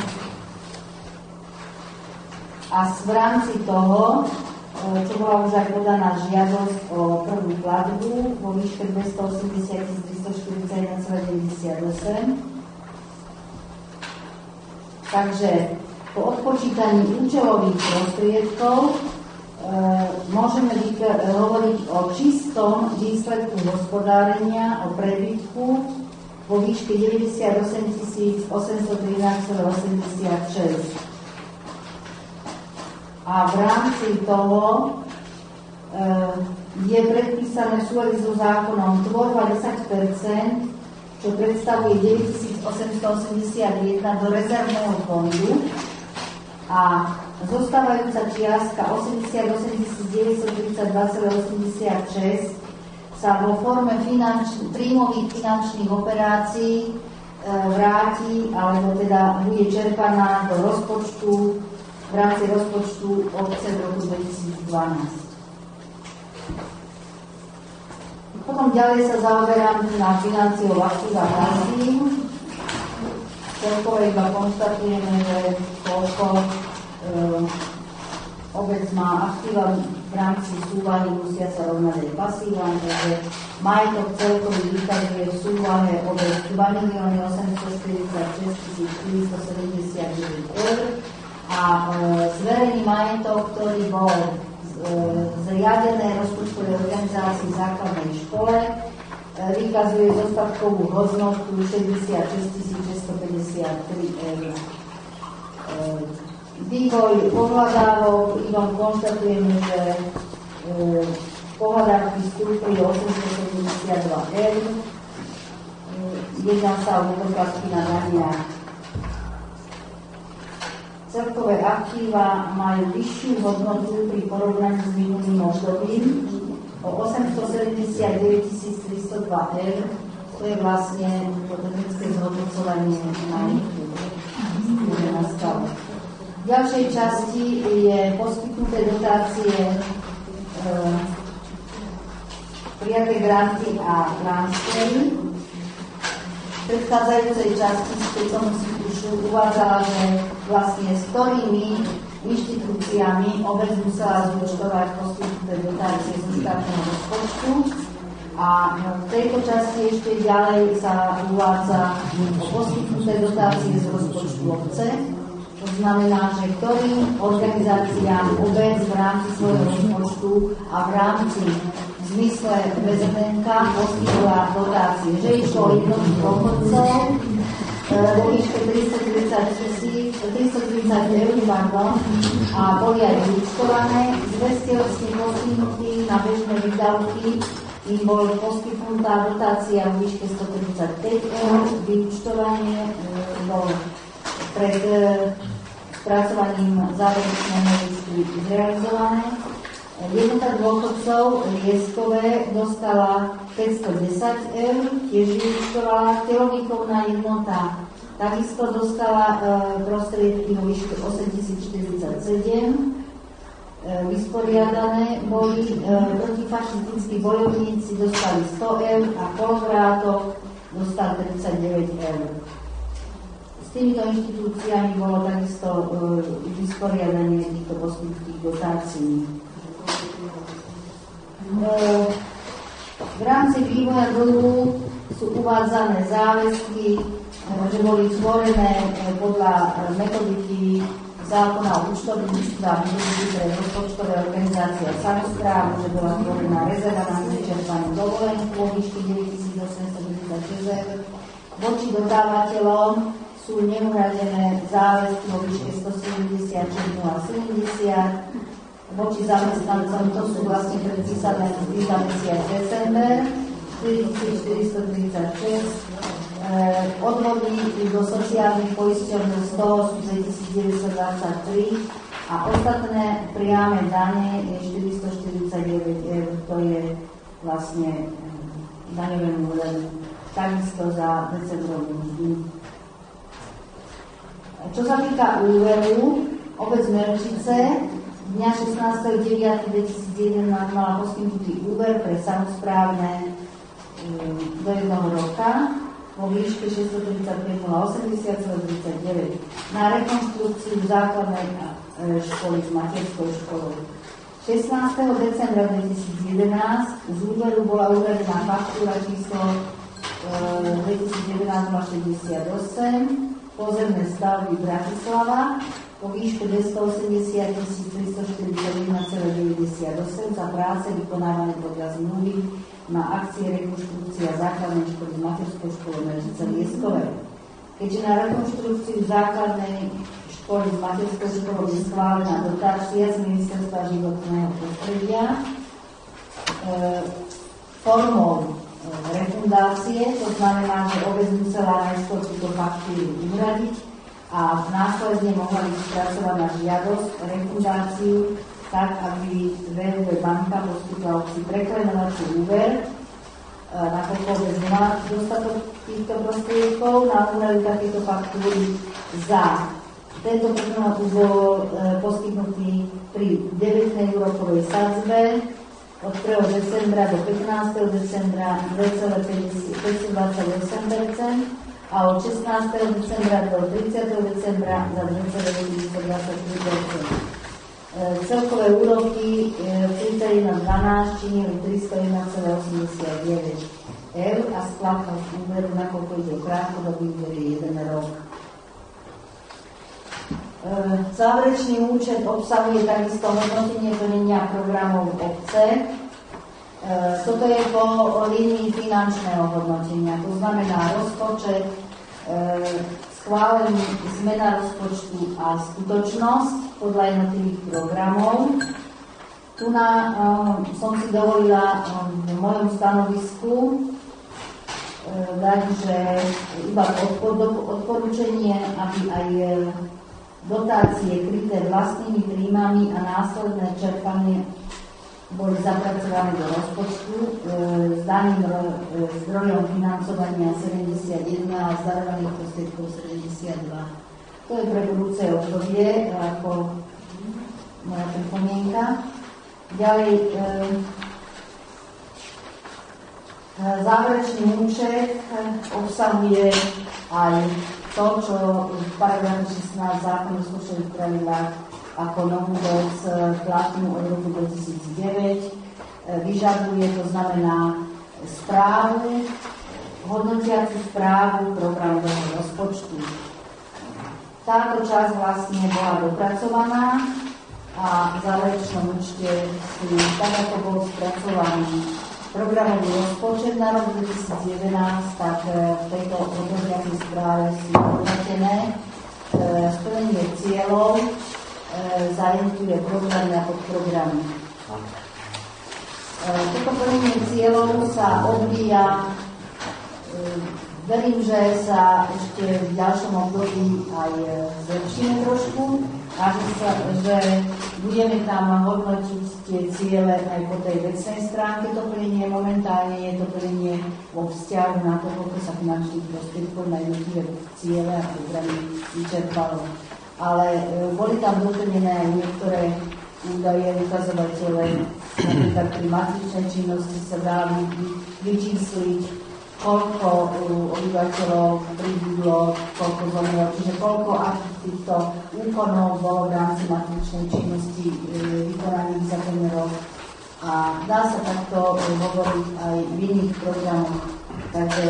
a v rámci toho, e, čo bola už aj podaná žiadosť o prvú platbu vo výške dvestoosemdesiat tisíc tristoštyridsaťjeden celá deväťdesiatosem. Takže po odpočítaní účelových prostriedkov e, môžeme hovoriť o čistom výsledku hospodárenia, o prebytku vo výške deväťdesiatosem tisíc osemstotrinásť celá osemdesiatšesť. A v rámci toho e, je predpísané v súlade so zákonom tvorba desať percent, čo predstavuje deväťtisíc osemstoosemdesiatjeden do rezervného fondu. a zostávajúca čiastka osemdesiatosem tisíc deväťstotridsaťdva celá osemdesiatšesť sa vo forme finanč, príjmových finančných operácií e, vráti, alebo teda bude čerpaná do rozpočtu, v rámci rozpočtu obce v roku dvetisícdvanásť. Potom ďalej sa zaoberám na financiou aktív a pasív. Celkovo iba konštatujeme, že koľko e, obec má aktíva v rámci súvahy, musia sa rovnať aj pasívam, takže majetok celkový vykazuje v súvahe obec dva milióny osemstoštyridsaťšesť tisíc štyristosedemdesiatdeväť eur a e, zverejný majetok, ktorý bol e, zriadené rozpočtovej organizácii v základnej škole, e, vykazuje zostatkovú hodnotu šesťdesiatšesť tisíc šesťstopäťdesiattri eur. E, Vývoj pohľadávok, iba konštatujeme, že e, pohľadávky vstúpili o osemstosedemdesiatdva eur. E, jedná sa o nedoplatky na daniach. Celkové aktíva majú vyššiu hodnotu pri porovnaní s minulým obdobím o osemstosedemdesiatdeväť tisíc tristodva eur. To je vlastne hypotetické zhodnocovanie majetku, ktoré nastalo. V ďalšej časti je poskytnuté dotácie, e, prijaté granty a transfery. V predchádzajúcej časti som si už uvádzala, že vlastne s ktorými inštitúciami obec musela zúčtovať poskytnuté dotácie zo štátneho rozpočtu. A v tejto časti ešte ďalej sa uvádza o poskytnuté dotácie z rozpočtu obce. To znamená, že ktorým organizáciám obec v rámci svojho rozpočtu a v rámci v zmysle bé zet en ká poskytla dotácie. Že išlo jednotných dôchodcov vo výške tristotridsať eur a boli aj vyúčtované. Zväzťovským postihnutí na bežné výdavky im bol poskytnutá dotácia v výške stotridsaťpäť eur. Vyúčtovanie bol pred spracovaním záverečného listu zrealizované. Jednota dôchodcov Lieskové dostala päťstodesať eur, tiež vyúčtovala. Teolíkovná jednota takisto dostala e, prostriedky vo výške osemtisícštyridsaťsedem. E, vysporiadané boli e, protifašistickí bojovníci dostali sto eur a Kolovrátok dostal tridsaťdeväť eur. S týmito inštitúciami bolo takisto e, vysporiadanie týchto poskytnutých dotácií. E, v rámci vývoja dlhu sú uvádzané záväzky, e, že boli tvorené e, podľa metodiky zákona o účtovníctve a metodiky pre rozpočtové organizácie a samosprávu, že bola tvorená rezerva na vyčerpanú dovolenku vo výške deväťtisícosemstotridsaťšesť eur. Voči dodávateľom sú neuhradené záväzky vo výške stosedemdesiatšesť tisíc sedemdesiat. Voči zamestnancom to sú vlastne predpísané za mesiac december štyritisícštyristotridsaťšesť. E, odvody do sociálnych poisťovní z toho sú dvetisícdeväťstodvadsaťtri a ostatné priame dane je štyristoštyridsaťdeväť eur. To je vlastne daňovému úradu takisto za decembrovú mzdu. Čo sa týka úveru, obec Merčice dňa šestnásteho deviateho dvetisícjedenásť mala poskytnutý úver pre samosprávne um, do jednoho roka vo výške šesťstotridsaťpäť tisíc osemdesiat celá tridsaťdeväť na rekonštrukciu základnej e, školy s materskou školou. šestnásteho decembra dvetisícjedenásť z úveru bola uvedená faktúra číslo e, dvetisícjedenásť šesťdesiatosem pozemné stavby Bratislava po výške dvestoosemdesiat tisíc tristoštyridsaťjeden celá deväťdesiatosem za práce vykonávané podľa zmluvy na akcie rekonštrukcia základnej školy s materskou školou Merčice Lieskové. Keďže na rekonštrukciu základnej školy s materskou školou je schválená dotácia z Ministerstva životného prostredia e, formou refundácie, to znamená, že obec musela najskôr túto faktúru uhradiť. a následne mohla byť spracovaná žiadosť o refundáciu tak, aby vé ú bé banka poskytla obci preklenovací úver, nakoľko vôbec nemá dostatok týchto prostriedkov na úhradu takéto faktúry. Za tento preklenovací bol poskytnutý pri deväť úrokovej sadzbe od prvého decembra do pätnásteho decembra dva celé päťstodvadsaťosem percent a od šestnásteho decembra do tridsiateho decembra za dva celé dvadsaťtri percent. Celkové úroky príteli na dvanásť činili tristojeden celé osemdesiatdeväť eur a splátka úveru, nakoľko ide o krátkodobý úver je jeden rok. Záverečný účet obsahuje takisto hodnotenie plnenia programov obce. Toto je po línii finančného hodnotenia, to znamená rozpočet, schválenie, zmena rozpočtu a skutočnosť podľa jednotlivých programov. Tu na, um, som si dovolila um, v mojom stanovisku um, dať, že iba odpor, odporúčanie, aby aj dotácie kryté vlastnými príjmami a následné čerpanie boli zapracované do rozpočtu e, s daným e, zdrojom financovania sedemdesiatjeden a z darovaných prostriedkov sedemdesiatdva. To je pre budúce obdobie ako moja pripomienka. Ďalej e, záverečný účet obsahuje aj to, čo v paragrafe šestnásť zákona o rozpočtových pravidlách ako novú vec platnú od roku dvetisícdeväť vyžaduje, to znamená správu, hodnotiacu správu programového rozpočtu. Táto časť vlastne bola dopracovaná a v záverečnom účte sú, tak ako bol spracovaný programový rozpočet na rok dvetisícjedenásť, tak v tejto hodnotiacej správe sú hodnotené splnenie cieľov za jednotlivé programy a podprogramy. Toto plnenie cieľov sa odvíja, verím, že sa ešte v ďalšom období aj zlepšíme trošku a že, sa, že budeme tam hodnotiť tie ciele aj po tej vecnej stránke. To plnenie momentálne je to plnenie vo vzťahu na to, koľko sa finančných prostriedkov na jednotlivé ciele a programy vyčerpalo. Ale e, boli tam doplnené aj niektoré údaje, ukazovatele, napríklad pri matričnej činnosti sa dá vyčísliť, koľko uh, obyvateľov pribudlo, koľko zomrelo, čiže koľko akých týchto úkonov bolo v rámci matričnej činnosti e, vykonaných za ten rok. A dá sa takto e, hovoriť aj v iných programoch. Takže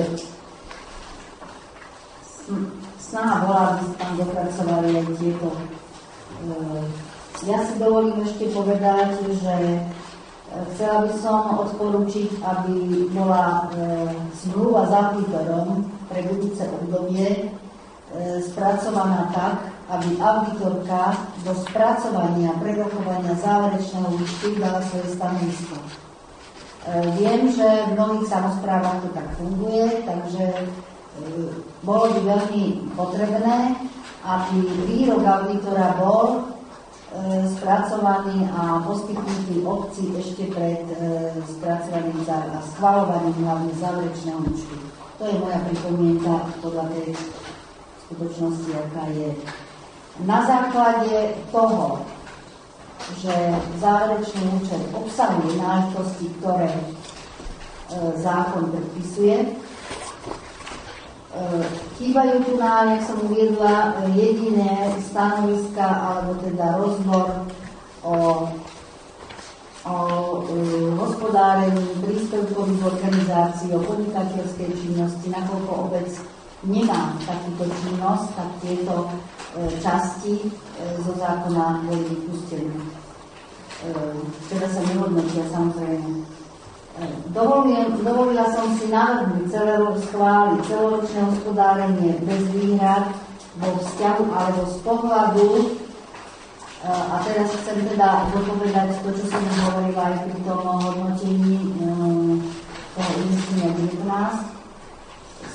snaha bola, aby sa tam dopracovali aj tieto. Ja si dovolím ešte povedať, že chcela by som odporúčiť, aby bola zmluva s auditorom pre budúce obdobie spracovaná tak, aby auditorka do spracovania, prerokovania záverečného účtu dala svoje stanovisko. Viem, že v mnohých samosprávach to tak funguje, takže bolo by veľmi potrebné, aby výrok auditora bol e, spracovaný a poskytnutý obci ešte pred e, spracovaným a schvaľovaním hlavne záverečného účtu. To je moja pripomienka podľa tej skutočnosti, aká je. Na základe toho, že záverečný účet obsahuje náležitosti, ktoré e, zákon predpisuje, chýbajú tu na, jak som uviedla, jediné stanoviska alebo teda rozbor o, o hospodárení príspevkových organizácií, o podnikateľskej činnosti, nakoľko obec nemá takúto činnosť, tak tieto e, časti e, zo zákona boli vypustené. E, teda sa nehodnotia samozrejme. Dovolila, dovolila som si navrhnúť celé rok schváliť celoročné hospodárenie bez výhrad vo vzťahu alebo z pohľadu, a teraz chcem teda dopovedať to, čo som hovorila aj pri tom hodnotení toho umístenia devätnásť, z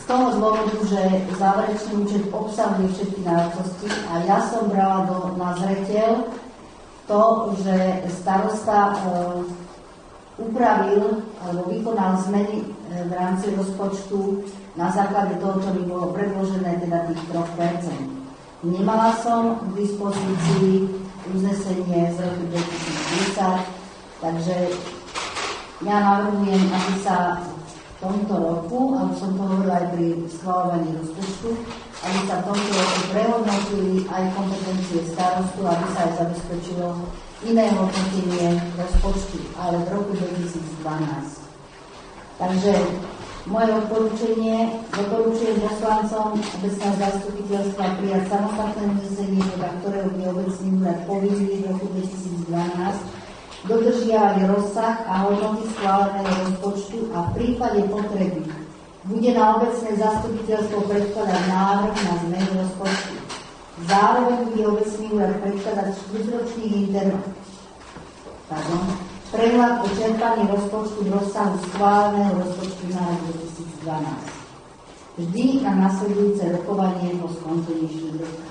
z toho dôvodu, že záverečný účet obsahuje všetky náležitosti a ja som brala do, na zreteľ to, že starosta e, upravil alebo vykonal zmeny e, v rámci rozpočtu na základe toho, čo mi bolo predložené, teda tých tri percent. Nemala som k dispozícii uznesenie z roku dvetisícdesať, takže ja navrhujem, aby sa v tomto roku, a už som to hovorila aj pri schvaľovaní rozpočtu, aby sa v tomto roku prehodnotili aj kompetencie starostu, aby sa aj zabezpečilo iné hodnotenie rozpočtu, ale v roku dvetisícdvanásť. Takže moje odporúčanie, doporučujem poslancom obecného zastupiteľstva prijať samostatné uznesenie, podľa ktorého by obecný úrad povinný v roku dvetisícdvanásť dodržiavať rozsah a hodnoty schváleného rozpočtu a v prípade potreby bude na obecné zastupiteľstvo predkladať návrh na zmenu rozpočtu. Zároveň bude obecný úrad predkladať štvrťročný internet. Pardon. Prehľad o čerpaní rozpočtu v rozsahu schváleného rozpočtu na rok dvetisícdvanásť. Vždy na nasledujúce rokovanie po skončení štvrťroka.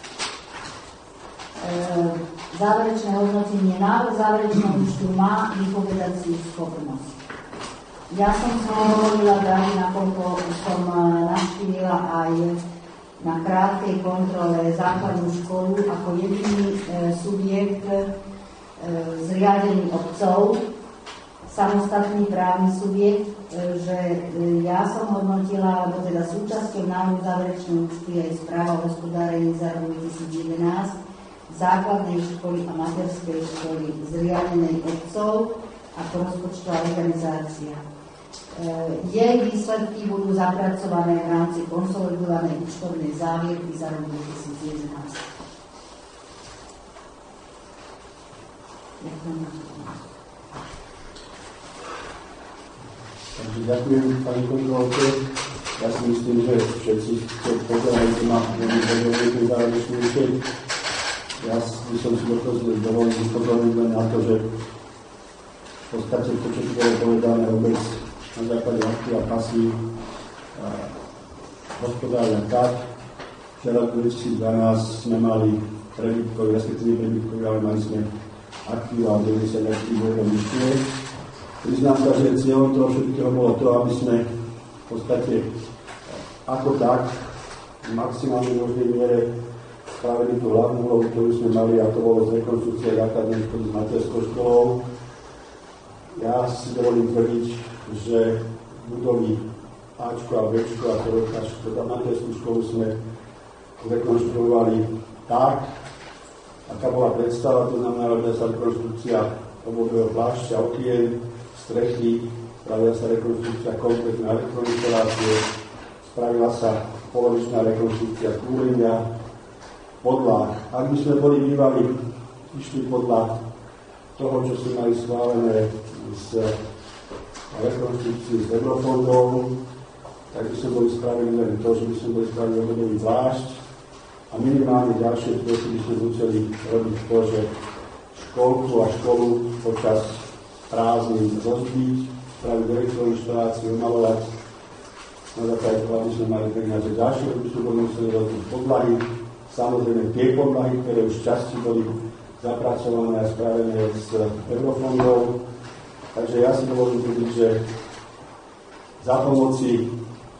E, záverečné hodnotenie. Návrh záverečného účtu má vypovedaciu schopnosť. Ja som sa hovorila dále, nakoľko som navštívila aj na krátkej kontrole základnú školu ako jediný e, subjekt e, zriadený obcov, samostatný právny subjekt, e, že e, ja som hodnotila, alebo teda súčasťou návrhu záverečného účtu je správa o hospodárení za rok dvetisícjedenásť základnej školy a materskej školy zriadenej obcov ako rozpočtová organizácia. E, jej výsledky budú zapracované v rámci konsolidovanej účtovnej závierky za rok dvetisícjedenásť. Takže ďakujem pani kontrolke. Ja si myslím, že všetci, čo pozerajú, ma veľmi zaujali ten záverečný účet. Ja by som si dovolil upozorniť len na to, že v podstate to, čo tu bolo povedané vôbec na základe aktív a pasív hospodárne tak, že rok dvetisícdvanásť sme mali prebytkový, respektíve prebytkový, ale mali sme aktíva a deväťdesiat aktív bolo vyššie. Priznám sa, že cieľom toho všetkého bolo to, aby sme v podstate ako tak v maximálnej možnej miere spravili tú hlavnú úlohu, ktorú sme mali, a to bolo z rekonštrukcie základnej školy s materskou školou. Ja si dovolím tvrdiť, že budovy Ačko a Bčko a Torokačko a materskú školu sme rekonštruovali tak, aká bola predstava, to znamená, robila sa rekonštrukcia obvodného plášťa, okien, strechy, spravila sa rekonštrukcia kompletná elektroinštalácie, spravila sa polovičná rekonštrukcia kúrenia, podľa. Ak by sme boli bývali, išli podľa toho, čo sme mali schválené z rekonštrukcie z eurofondov, tak by sme boli spravili len to, že by sme boli spravili obvodový plášť a minimálne ďalšie veci by sme museli robiť to, že školku a školu počas prázdnin rozbiť, spraviť elektroinštaláciu, umalovať. Na základe toho, aby sme mali peniaze ďalšie, by sme boli museli robiť podlahy. Samozrejme tie podlahy, ktoré už časti boli zapracované a spravené z eurofondov. Takže ja si dovolím tvrdiť, že za pomoci,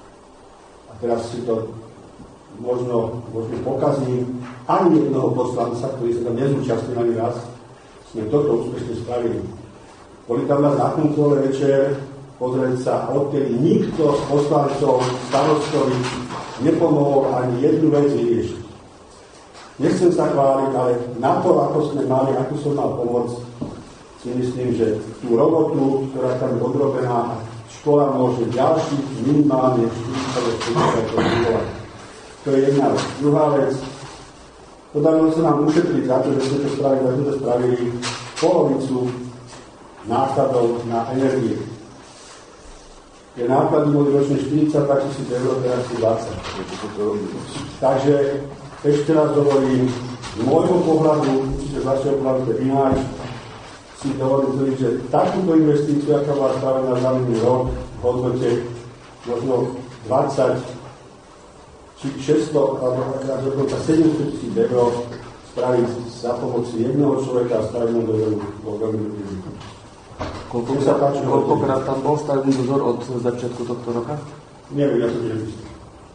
a teraz si to možno, možno pokazím, ani jednoho poslanca, ktorý sa tam nezúčastnil ani raz, sme toto úspešne spravili. Boli tam nás na kontrole večer, pozrieť sa, a odtedy nikto z poslancov starostovi nepomohol ani jednu vec vyriešiť. Nechcem sa chváliť, ale na to, ako sme mali, ako som mal pomôcť, si myslím, že tú robotu, ktorá tam je odrobená, škola môže ďalších minimálne štyridsať rokov. To je jedna vec. Druhá vec, podarilo sa nám ušetriť za to, že sme to spravili, že sme to spravili polovicu nákladov na energie. Tie náklady boli ročne štyridsaťdva tisíc eur, teraz sú dvadsať. Takže ešte raz dovolím, z môjho pohľadu, určite z vašeho pohľadu to je ináč, si dovolím tvrdiť, že takúto investíciu, aká bola spravená za minulý rok, v hodnote možno dvadsať či šesťsto alebo dokonca sedemsto tisíc eur spraviť za pomoci jedného človeka a stavebného dozoru vo veľmi ľudí. Koľkokrát tam bol stavebný dozor od začiatku tohto roka? Neviem, ja to neviem.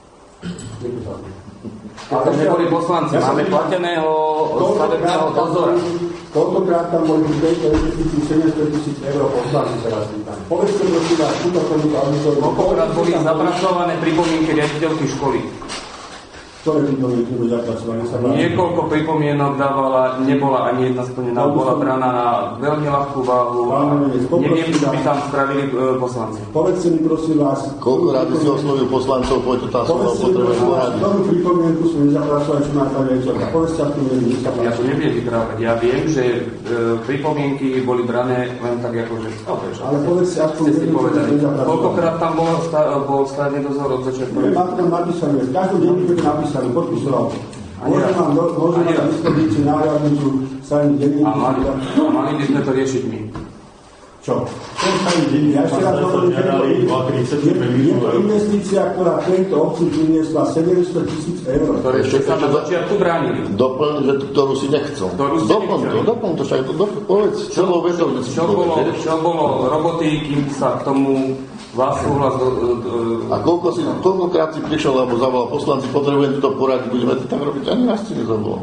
Keď tam neboli poslanci, ja máme plateného stavebného dozora. Koľkokrát tam boli v tejto investícii sedemsto tisíc eur poslanci sa raz pýtam. Povedzte prosím vás, túto tomuto auditoru. Koľkokrát boli zapracované pripomienky riaditeľky školy? Ktoré pripomienky boli zapracované? Niekoľko pripomienok dávala, nebola ani jedna splnená, bola braná na veľmi ľahkú váhu. Neviem, čo by tam spravili e, poslanci. Povedzte mi prosím vás. Koľko rádi si oslovil poslancov, poďte tam som potrebujem poradiť. Ktorú pripomienku sme nezapracovali, čo má tá riaditeľka? Povedzte, ako to neviem. Ja to neviem vyprávať. Ja viem, že e, pripomienky boli brané len tak ako, že... Okay, ale povedzte, ako ste si povedali. Koľkokrát tam bol, sta, bol stavebný dozor od začiatku? Mám tam napísané, každú deň bude napísané. Podpisoval. Môžem vám môžem vám dispozícii náhľadnicu stavebných denníkov. A mali, a mali by sme to riešiť my. Čo? Čo stavebných denníkov? Ja ešte raz hovorím, je to investícia, ktorá tejto obci priniesla sedemsto tisíc eur. Ktoré ešte sa na začiatku bránili. Doplň, že ktorú si nechcú. Doplň to, doplň to, však povedz, celou vetou. Čo bolo roboty, kým sa k tomu vás súhlas do, do, do... A koľko si, koľkokrát si prišiel alebo zavolal poslanci, potrebujem to poradiť, budeme to tak robiť, ani raz si nezavolal.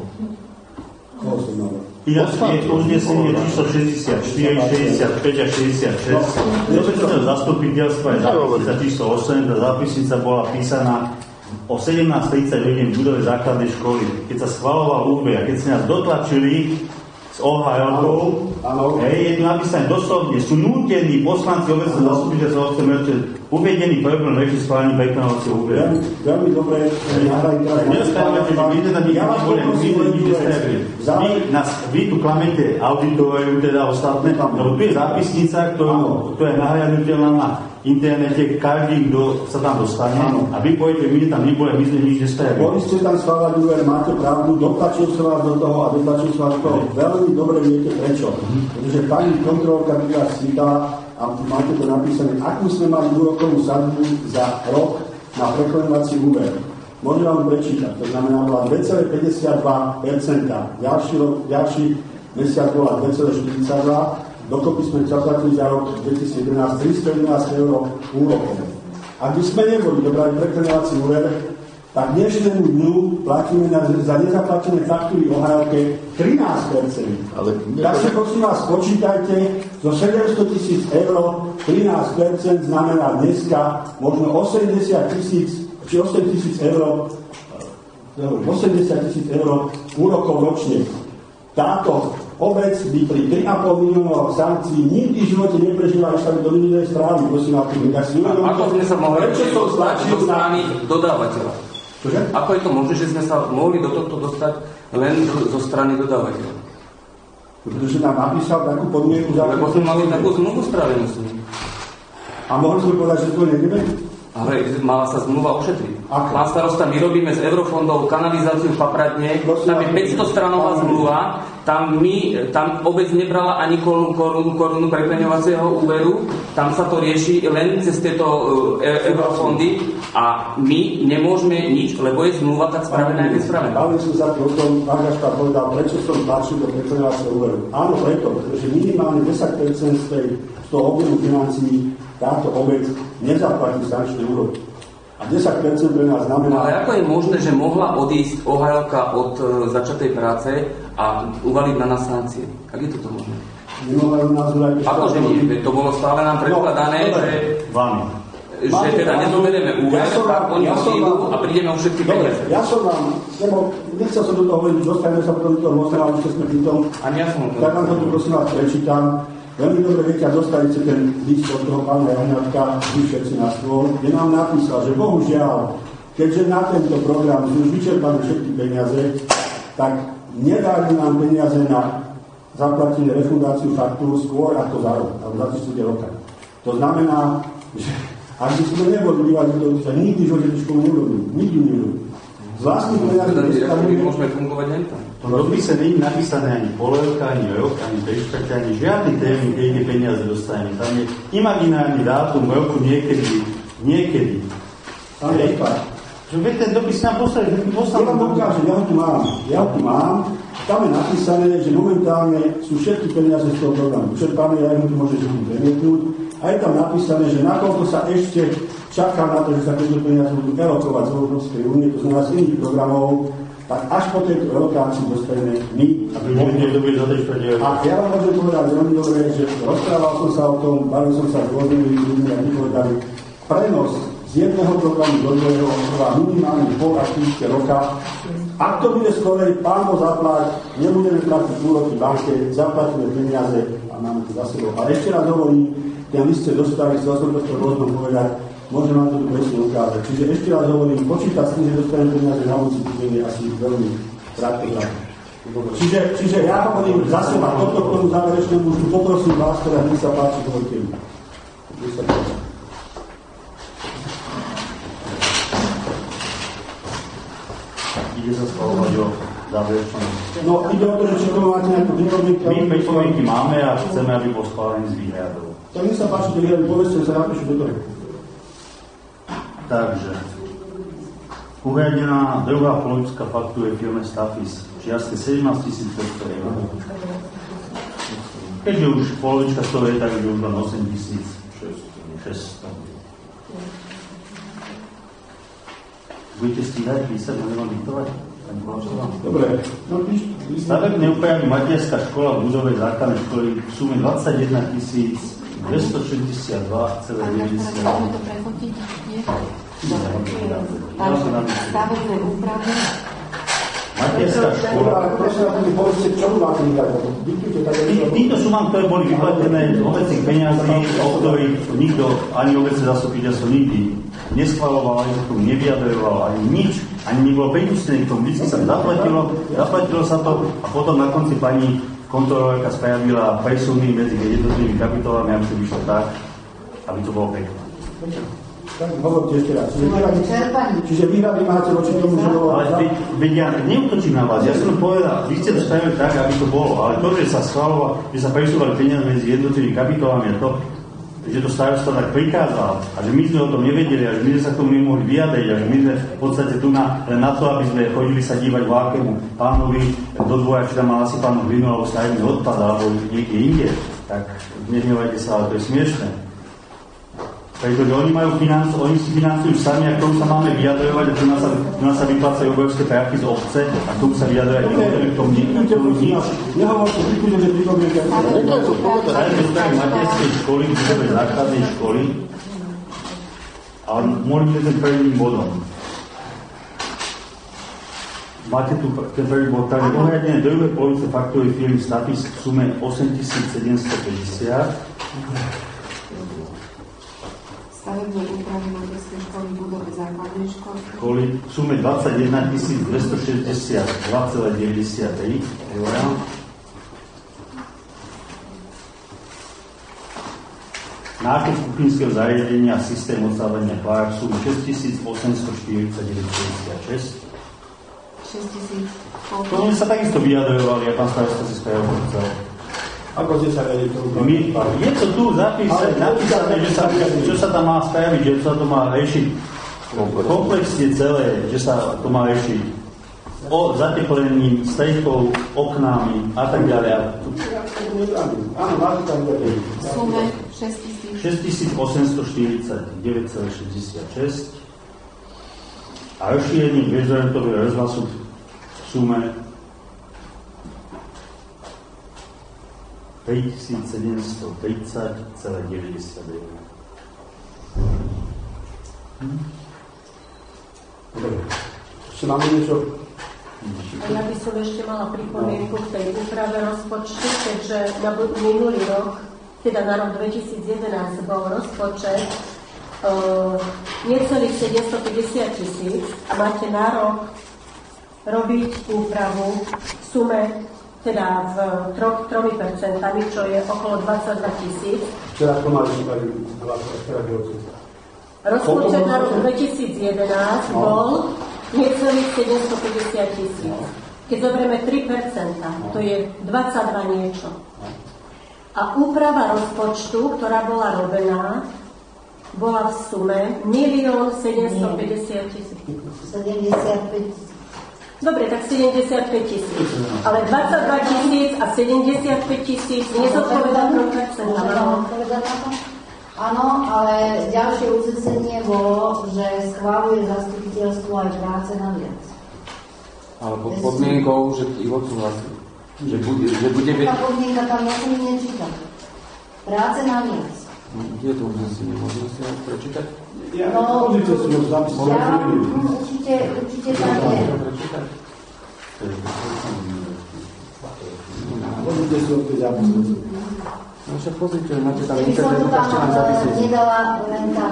Ináč je uznesenie číslo šesťdesiatštyri, šesťdesiatpäť a šesťdesiatšesť. Rozpočtového zastupiteľstva je zápisnica číslo osem, tá zápisnica bola písaná o sedemnásť tridsať hodín v budove základnej školy. Keď sa schvaľoval úver, keď si nás dotlačili s ó há elkou, hej, je tu napísané doslovne, sú nútení poslanci obecného zastupiteľstva obce Merče uvedený problém väčší schválení prekladovacieho úveru. Veľmi dobre, neostávate, že vy teda nikdy nebudem, vy nikdy nestajali. Vy, nás, vy tu klamete auditovajú teda ostatné, lebo tu je zápisnica, ktorá je nahliadnutelná na internete, každý, kto sa tam dostane. A vy poviete, my tam nebudeme, my sme nič nestajali. Boli ste tam schváľať úver, máte pravdu, dotlačil som vás do toho a dotlačil som vás do toho. Veľmi dobre viete prečo. Pretože pani kontrolka by vás cítala a máte to napísané, akú sme mali úrokovú sadbu za rok na preklenovací úver. Môžem vám prečítať, to znamená, bola dva celé päťdesiatdva percent, ďalší, rok, ďalší mesiac bola dva celé štyridsaťdva percent, dokopy sme zaplatili za rok dvetisícjedenásť tristo jedenásť eur úrokov. Ak by sme neboli dobrali preklenovací úver, tak dnešnému dňu platíme na, za nezaplatené faktúry o há elke trinásť percent. Ale tak si prosím vás počítajte, zo sedemsto tisíc eur trinásť percent znamená dneska možno osemdesiat tisíc, či osem tisíc eur, osemdesiat tisíc eur úrokov ročne. Táto obec by pri tri a pol miliónov sankcií nikdy v živote neprežila ešte do minulej správy. Prosím, ako sme sa mohli dostať do strany dodávateľa? Čože? Ako je to možné, že sme sa mohli do tohto dostať len zo strany dodávateľa? Pretože nám napísal takú podmienku... Lebo sme mali takú zmluvu spravenú s ním. A mohli sme povedať, že to nejdeme? Ale mala sa zmluva ošetriť. Pán starosta, my robíme z eurofondov kanalizáciu v Papradne, tam je päťstostranová zmluva, tam, my, tam obec nebrala ani korunu, korunu, korunu prekleňovacieho úveru, tam sa to rieši len cez tieto e, eurofondy a my nemôžeme nič, lebo je zmluva tak spravená, jak je spravená. Bavili sme sa o tom, pán Gašpar povedal, prečo som tlačil do prekleňovacieho úveru. Áno, preto, pretože minimálne desať percent z, tej, z toho objemu financií táto obec nezaplatí sankčné úroky. A desať percent pre nás znamená... Ale ako je možné, že mohla odísť ó há elka od e, začatej práce a uvaliť na nás sankcie? Ak je toto možné? Nemohla nás uvaliť... Akože nie, to bolo stále nám predkladané, no, že... Vám. Že teda nezoberieme úver, ja tak oni ja odídu a prídeme o všetky peniaze. Ja som vám, lebo nechcel som do toho hovoriť, dostaneme sa potom do toho mostná, ale už sme pri tom... Ani ja som to... Tak vám to tu prosím vás prečítam. Veľmi dobre viete, a dostali ste ten list od toho pána Jahňatka, vy všetci na stôl, kde nám napísal, že bohužiaľ, keďže na tento program sú už vyčerpané všetky peniaze, tak nedali nám peniaze na zaplatenie refundáciu faktúr skôr ako za rok, alebo za tri roka. To znamená, že ak by sme neboli bývali do toho, nikdy v živote školu neurobili, nikdy neurobili. Z vlastných peniazí nestavíme... Môžeme fungovať len tam. V dopise nie je napísané ani polevka, ani rok, ani bežčak, ani žiadny termín, kde tie peniaze dostaneme. Tam je imaginárny dátum roku niekedy, niekedy. Pán Gaspar. Že veď ten dopis nám poslali, že my poslali. Ja vám dokážem, ja ho tu mám. Ja ho tu mám. Tam je napísané, že momentálne sú všetky peniaze z toho programu vyčerpané, ja im tu môžem premietnúť. A je tam napísané, že nakoľko sa ešte čaká na to, že sa tieto peniaze budú elokovať z Európskej únie, to znamená z iných programov, tak až po tejto elokácii dostaneme my. A ja vám môžem povedať veľmi dobre, že rozprával som sa o tom, bavil som sa s rôznymi ľuďmi a vypovedali, prenos z jedného programu do druhého trvá minimálne pol až týždeň roka. Ak to bude skorej, pán ho zaplať, nebudeme platiť úroky banke, zaplatíme peniaze a máme to za sebou. A ešte raz hovorím, ten list ste dostali, chcel som to s rôznom povedať, môžem vám to tu presne ukázať. Čiže ešte raz hovorím, počítať s tým, že dostaneme peniaze na budúci týždeň je asi veľmi krátko krátko. Čiže, čiže ja hovorím za seba, toto k tomu záverečnému už tu poprosím vás, ktorá mi sa páči, hovorte mi. Nech sa páči. Ide sa schvalovať o záverečnom. No, ide o to, že či to máte nejakú pripomienku. My pripomienky máme a chceme, aby bol schválený z výhľadov. Tak nech sa páči, keď ja povedzte, sa napíšu do toho. Takže, uhradená druhá politická faktúra firme Stafis v čiastke sedemnásť tisíc päťsto eur. Keďže už polovička z toho je, tak je už len osem tisíc šesťsto. Budete stíhať písať, môžem vám diktovať? Dobre. Stavebné úpravy Maďarská škola v Búzovej základnej školy v sume dvadsaťjeden tisíc dvestošesťdesiatdva celá deväťdesiat. Stavebné úpravy. Materská škola. Týmto sumám, ktoré boli vyplatené z obecných peňazí, o ktorých nikto, ani obecné zastupiteľstvo nikdy neschvaľoval, ani sa k tomu nevyjadroval, ani nič, ani nebolo prípustné k tomu. Vždycky sa zaplatilo, zaplatilo sa to a potom na konci pani kontrolórka spravila presuny medzi jednotlivými kapitolami, aby to vyšlo tak, aby to bolo pekné. Tak hovorte ešte raz. Čiže výhrady, čiže výhrady máte voči tomu, že bolo... Ale veď ja neutočím na vás. Ja som povedal, vy ste to spravili tak, aby to bolo. Ale to, že sa schvaľovalo, že sa presúvali peniaze medzi jednotlivými kapitolami a to, že to starosta tak prikázal a že my sme o tom nevedeli a že my sme sa k tomu nemohli vyjadriť a že my sme v podstate tu na, len na to, aby sme chodili sa dívať vlákému pánovi do dvoja, či tam mal asi pánu hlinu alebo stavebný odpad alebo niekde inde, tak nehnevajte sa, ale to je smiešné. Pretože oni majú financu, oni si financujú sami, a k tomu sa máme vyjadrovať, a tu nás sa, tu nás sa vyplácajú obrovské prachy z obce, a k tomu sa vyjadrovať niektorým k tomu nič. Nehovorte, vypúďte, že pripomienka. Stavebné materskej školy, budové základnej školy, ale mohli byť ten prvým bodom. Máte tu ten prvý bod, takže ohľadené druhé polovice faktúry firmy Stafis v sume osem tisíc sedemstopäťdesiat. Stavebné úpravy materskej školy v budove základnej školy. Školy v sume dvadsaťjeden tisíc dvestošesťdesiatdva celá deväťdesiattri eur. Nákup kuchynského zariadenia a systém odstávania klár v sume šesť tisíc osemstoštyridsaťdeväť celá päťdesiatšesť. šesť tisíc. To oni sa takisto vyjadrovali, a pán starosta si spravil to chcel. Ako ste sa vedeli to My, je to tu zapísané, napísané, že sa, čo sa tam má spraviť, že sa to má riešiť komplexne celé, že sa to má riešiť o zateplením, strechou, oknami a tak ďalej. Áno, máte tam ďalej. V sume šesť tisíc. šesť tisíc osemstoštyridsaťdeväť celá šesťdesiatšesť a rozšírenie bezrentového rozhlasu v sume päťtisícsedemstotridsať celá deväťdesiatdeväť. Hm? Dobre. Ešte máme niečo? Ja by som ešte mala pripomienku k tej úprave rozpočtu, keďže na minulý rok, teda na rok dvetisícjedenásť bol rozpočet uh, necelých sedemstopäťdesiat tisíc a máte nárok robiť úpravu v sume teda v tro, tromi percentami, čo je okolo dvadsaťdva tisíc. Včera to mali prípady hlasovať, rozpočet na rok dvetisícjedenásť no. bol necelých sedemstopäťdesiat tisíc. Keď zoberieme tri percentá, to je dvadsaťdva niečo. A úprava rozpočtu, ktorá bola robená, bola v sume milión sedemstopäťdesiat tisíc. sedemdesiatpäť. Dobre, tak sedemdesiatpäť tisíc. Ale dvadsaťdva tisíc a sedemdesiatpäť tisíc nezodpovedá tri percentá. Áno, ale ďalšie uznesenie bolo, že schváluje zastupiteľstvo aj práce naviac. Ale pod podmienkou, že ich odsúhlasí. Že bude, že bude... Tá podmienka tam ja som nečítam. Práce naviac. Kde je to uznesenie? Môžeme si ho prečítať? Ja, no, pozrite si ho zapísať. Ja, určite, určite tam je. Pozrite si ho keď zapísať. No však pozrite, máte tam Keby som to internet, tam ešte nám zapísať. nedala len tak.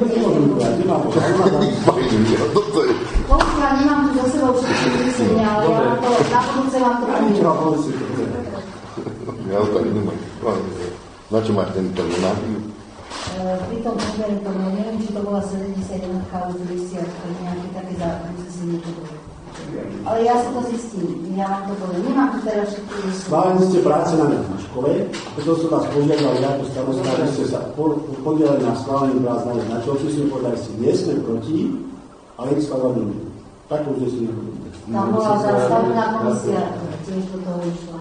Pokiaľ nemám tu za sebou všetky uznesenia, ale ja vám to na budúce vám to poviem. Ja to tak nemám. Na čo máš ten terminál? Pri tom pobere to bolo, neviem, či to bola sedemdesiatjeden alebo deväťdesiat, nejaké také uznesenie to bolo. Ale ja si to zistím, ja vám to poviem. Nemám tu teraz všetky uznesenia. Schválili ste práce na na škole, preto som vás požiadal, ja ako starosta, že ste sa podielali na schválení prác na na čo, či sme povedali si, nie sme proti, ale ich schváľovať nebudeme. Tak už si nebudeme. Tam bola zastavená komisia, tiež do toho išla.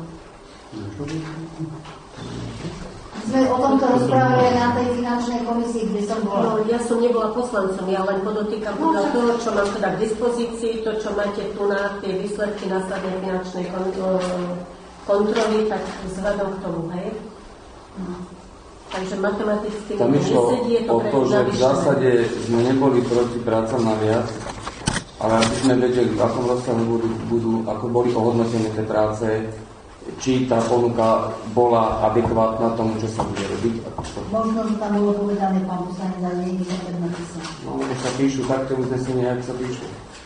My sme o tomto rozprávali na tej finančnej komisii, kde som bola. No, ja som nebola poslancom, ja len podotýkam no, podľa toho, čo mám teda k dispozícii, to, čo máte tu na tie výsledky následnej finančnej kontroly, tak vzhľadom k tomu, hej? No. Takže matematicky tam išlo o to, že v zásade sme neboli proti prácam naviac, ale aby sme vedeli, v akom rozsahu budú, budú, ako boli ohodnotené tie práce, či tá ponuka bola adekvátna tomu, čo sa bude robiť. Možno, že tam bolo povedané, pán poslanec, ale nie je to napísané. No, keď sa píšu také uznesenia, jak sa píšu.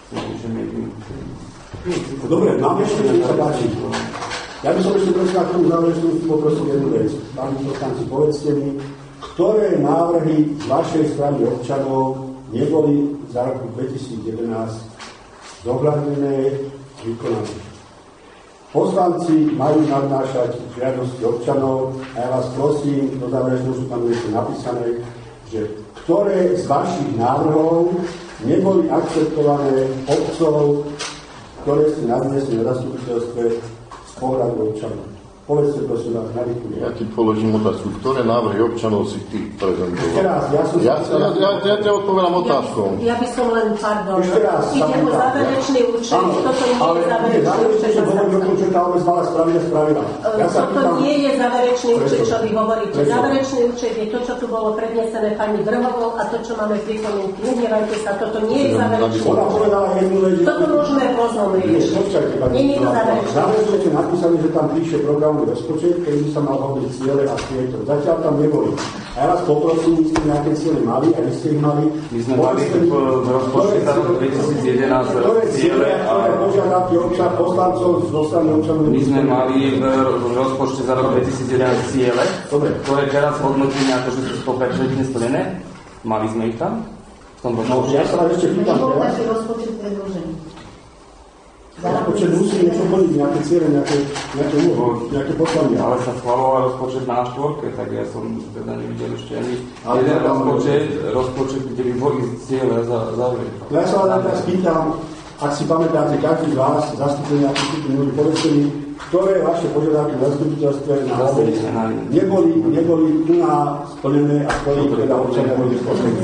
Dobre, máme ešte, čo sa páči. Ja by som ešte prosím na tomu záležitosti poprosil jednu vec. Páni poslanci, povedzte mi, ktoré návrhy z vašej strany občanov neboli za roku dvetisícjedenásť zohľadnené, vykonané. Poslanci majú nadnášať žiadosti občanov a ja vás prosím, do záverečného sú tam ešte napísané, že ktoré z vašich návrhov neboli akceptované obcov, ktoré ste nadnesli na zastupiteľstve z pohľadu občanov. Povedzte prosím vás, navykujte. Ja ti položím otázku. Ktoré návrhy občanov si ty prezentoval? Ešte raz, ja som... Ja, ja, ja, ja ťa odpovedám otázkou. Ja, ja by som len, pardon, ešte raz, ide o záverečný účet, toto nie je záverečný účet. Ale hovorím o tom, čo tá obec mala spraviť a spravila. Ja toto nie je záverečný účet, čo vy hovoríte. Záverečný účet je to, čo tu bolo prednesené pani Vrhovou a to, čo máme v pripomienke. Nehnevajte sa, toto nie je záverečný účet. Ona povedala jednu vec. Toto môžeme rôznom riešiť. Nie je to záverečný účet. Záverečne je napísané, že tam píše programový rozpočet, ktorý by sa mal hovoriť ciele a tieto. Zatiaľ tam neboli. A ja vás poprosím, ste nejaké ciele mali, a vy ste ich mali. My sme mali v rozpočte za rok dvetisícjedenásť ciele a požiadavky občan, poslancov zo strany občanov. My sme mali v rozpočte za rok dvetisícjedenásť ciele, ktoré teraz hodnotíme ako, že sú sto percent nesplnené. Mali sme ich tam? V tom rozpočte. Ja sa vám ešte pýtam. Nebol taký rozpočet predložený. Rozpočet musí niečo plniť, nejaké ciele, nejaké, nejaké úlohy, nejaké poslania. Ale sa schvaloval rozpočet na štvorke, tak ja som teda nevidel ešte ani jeden rozpočet, rozpočet, kde by boli ciele zavrieť. No ja sa vám teraz pýtam, ak si pamätáte, každý z vás, zastupenia akých ľudí, povedzte mi, ktoré vaše požiadavky v zastupiteľstve na obec neboli, neboli tu na splnené a ktorých teda občania boli splnené.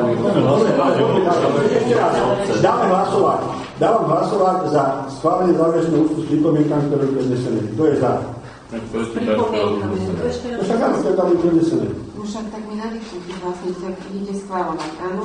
Dáme hlasovať. Dávam hlasovať za schválenie záverečného účtu s pripomienkami, ktoré sú prednesené. Kto je za? S pripomienkami. To však áno, ktoré tam je prednesené. Však tak mi nadýchujte vlastne, tak idete schváľovať, áno?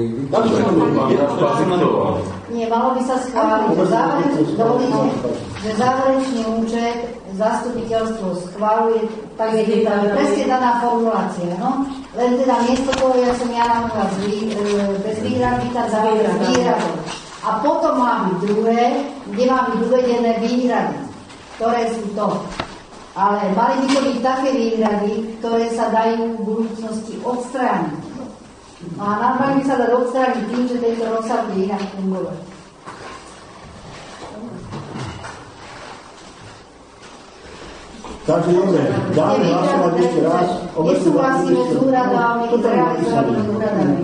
Nie, malo by sa schváliť, že záverečný, že záverečný účet zastupiteľstvo schváluje, tak je tam presne daná formulácia, no? Len teda miesto toho, ja som ja navrhla bez výhrady, tak záver s výhradou. A potom má byť druhé, kde má byť uvedené výhrady, ktoré sú to. Ale mali by to byť také výhrady, ktoré sa dajú v budúcnosti odstrániť. No a normálne by sa dať odstrániť tým, že tento rozsah bude inak fungovať. Takže dobre, dáme hlasovať ešte raz. Nesúhlasíme s úradami, zrealizovanými úradami.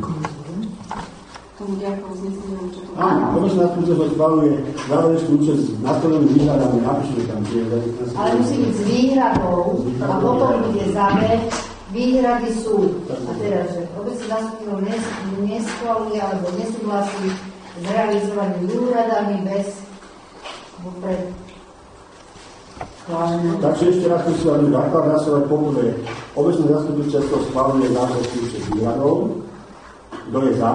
Tomu ďakujem, znesím, čo to áno, obecné zastupiteľstvo schvaľuje záverečnú účasť s nastavenými výhradami, napíšeme tam tie. Ale musí byť s výhradou a potom bude záver. Výhrady sú, a teraz, že obecné zastupiteľstvo neschvaľuje alebo nesúhlasí s realizovanými úradami bez vopred. Takže ešte raz musím vám základ hlasovať. Poprvé, obecné zastupiteľstvo schvaľuje záverečnú účasť s výhradou. Kto je za?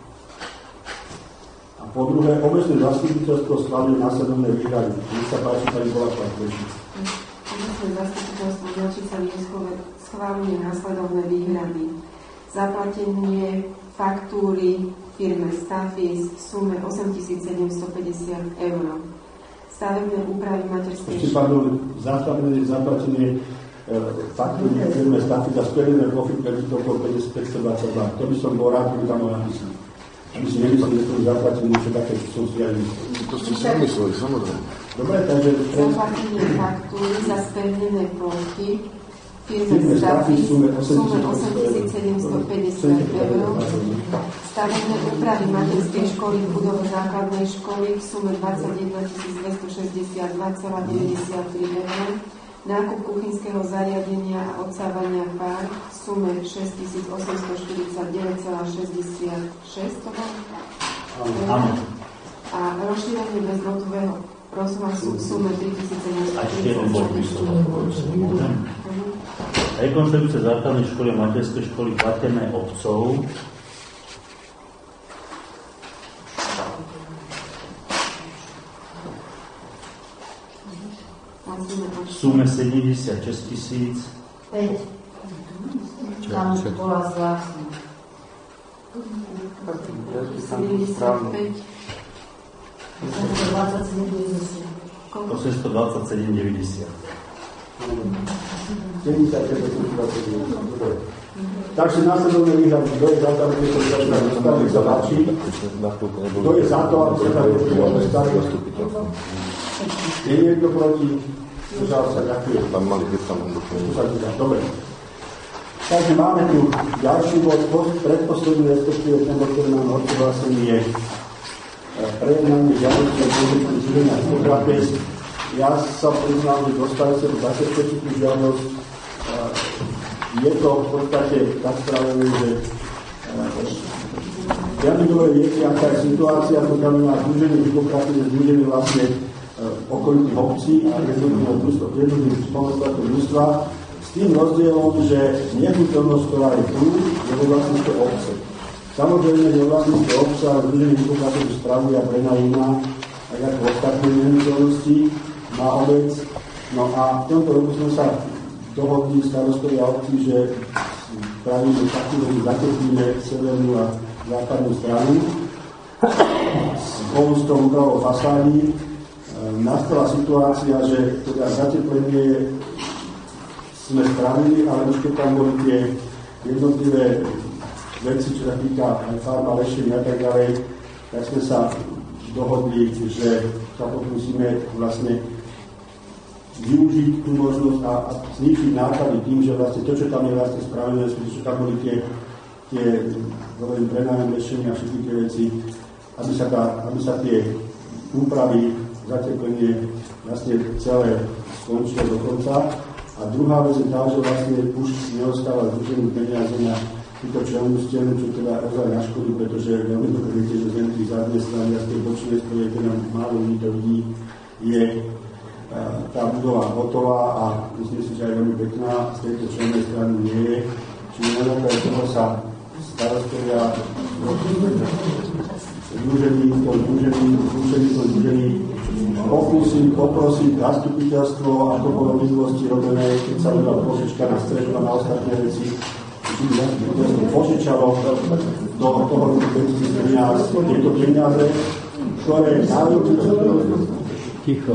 A po druhé, obecné zastupiteľstvo schvaľuje následovné výhrady. Nech sa páči, pani Bola Kvartešic. Obecné zastupiteľstvo Delčica Lieskové schvaľuje následovné výhrady. Zaplatenie faktúry firme Stafis v sume osemtisícsedemstopäťdesiat eur. Stavebné úpravy materskej školy. Ešte pardon, zaplatenie e, faktúry firme Stafis a spojené profit kreditov okolo päťstodvadsaťdva. To by som bol rád, keby tam bol napísané. Aby si nemysleli, že to je zaplatenie niečo také, čo som si aj myslel. To ste si mysleli, samozrejme. Dobre, takže... Zaplatenie faktúry za spevnené plochy firme Stafis v sume osemtisícsedemstopäťdesiat eur. Stavebné úpravy materskej školy v budove základnej školy v sume dvadsaťjedentisícdvestošesťdesiatdva celá deväťdesiattri eur. Nákup kuchynského zariadenia a odsávania pár v sume šesťtisícosemstoštyridsaťdeväť celá šesťdesiatšesť eur. A rozšírenie bezdrôtového rozhlasu v sume tritisícsedemstoštyridsaťšesť. Rekonštrukcia základnej školy a materskej školy platené obcov v sume sedemdesiatšesť tisíc. päť. Tam bola zvláštna. sedemdesiatpäť. osemstodvadsaťsedem deväťdesiat. Takže následovné výhrady, kto je za to, aby to zostali sa páči, kto je za to, aby sa zostali. Je niekto proti? Zdržal sa, ďakujem. Tam mali byť tam dokumenty. Dobre. Takže máme tu ďalší bod, predposledný, respektíve ten bod, ktorý nám odhlásený je prejednanie žiadosti o pozornosti zúdenia spolupráce. Ja sa priznám, že dostali sa zabezpečiť tú žiadosť. Je to v podstate tak spravené, že ja mi dobre viete, aká je situácia, to znamená združenie spolupráce je združenie vlastne okolitých obcí a jednotlivých spolnohospodárského družstva s tým rozdielom, že nehnuteľnosť, ktorá je tu, je vo vlastníctve obce. Samozrejme, že vlastníctve obce a združenie spolupráce to spravuje a prenajíma, tak ako ostatné nehnuteľnosti, má obec. No a v tomto roku sme sa dohodli starostovia obcí, že spravíme takú, že zateplíme severnú a západnú stranu spolu s tou úpravou fasády. Nastala situácia, že teda zateplenie sme spravili, ale už keď tam boli tie jednotlivé veci, čo sa týka aj farba, lešenia a tak ďalej, tak sme sa dohodli, že sa pokúsime vlastne využiť tú možnosť a, a zničiť náklady tým, že vlastne to, čo tam je vlastne spravené, že tam boli tie, tie hovorím, prenájom, lešenia a všetky tie veci, aby sa, tá, aby sa tie úpravy, zateplenie vlastne celé skončilo do konca. A druhá vec je tá, že vlastne už neostáva združený peniaze na túto čelnú stenu, čo teda ozaj na škodu, pretože veľmi dobre viete, že z jednej zadnej strany a z tej bočnej strany, teda málo ľudí to vidí, je tá budova hotová a myslím si, že aj veľmi pekná, z tejto čelnej strany nie je. Čiže na základe toho sa starostovia združení, to združení, združení, to združení pokúsim poprosiť zastupiteľstvo, ako bolo v minulosti robené, keď sa vedela požička na strechu a na ostatné veci, čiže zastupiteľstvo požičalo do toho dvetisíctrinásť tieto peniaze, ktoré národné ticho.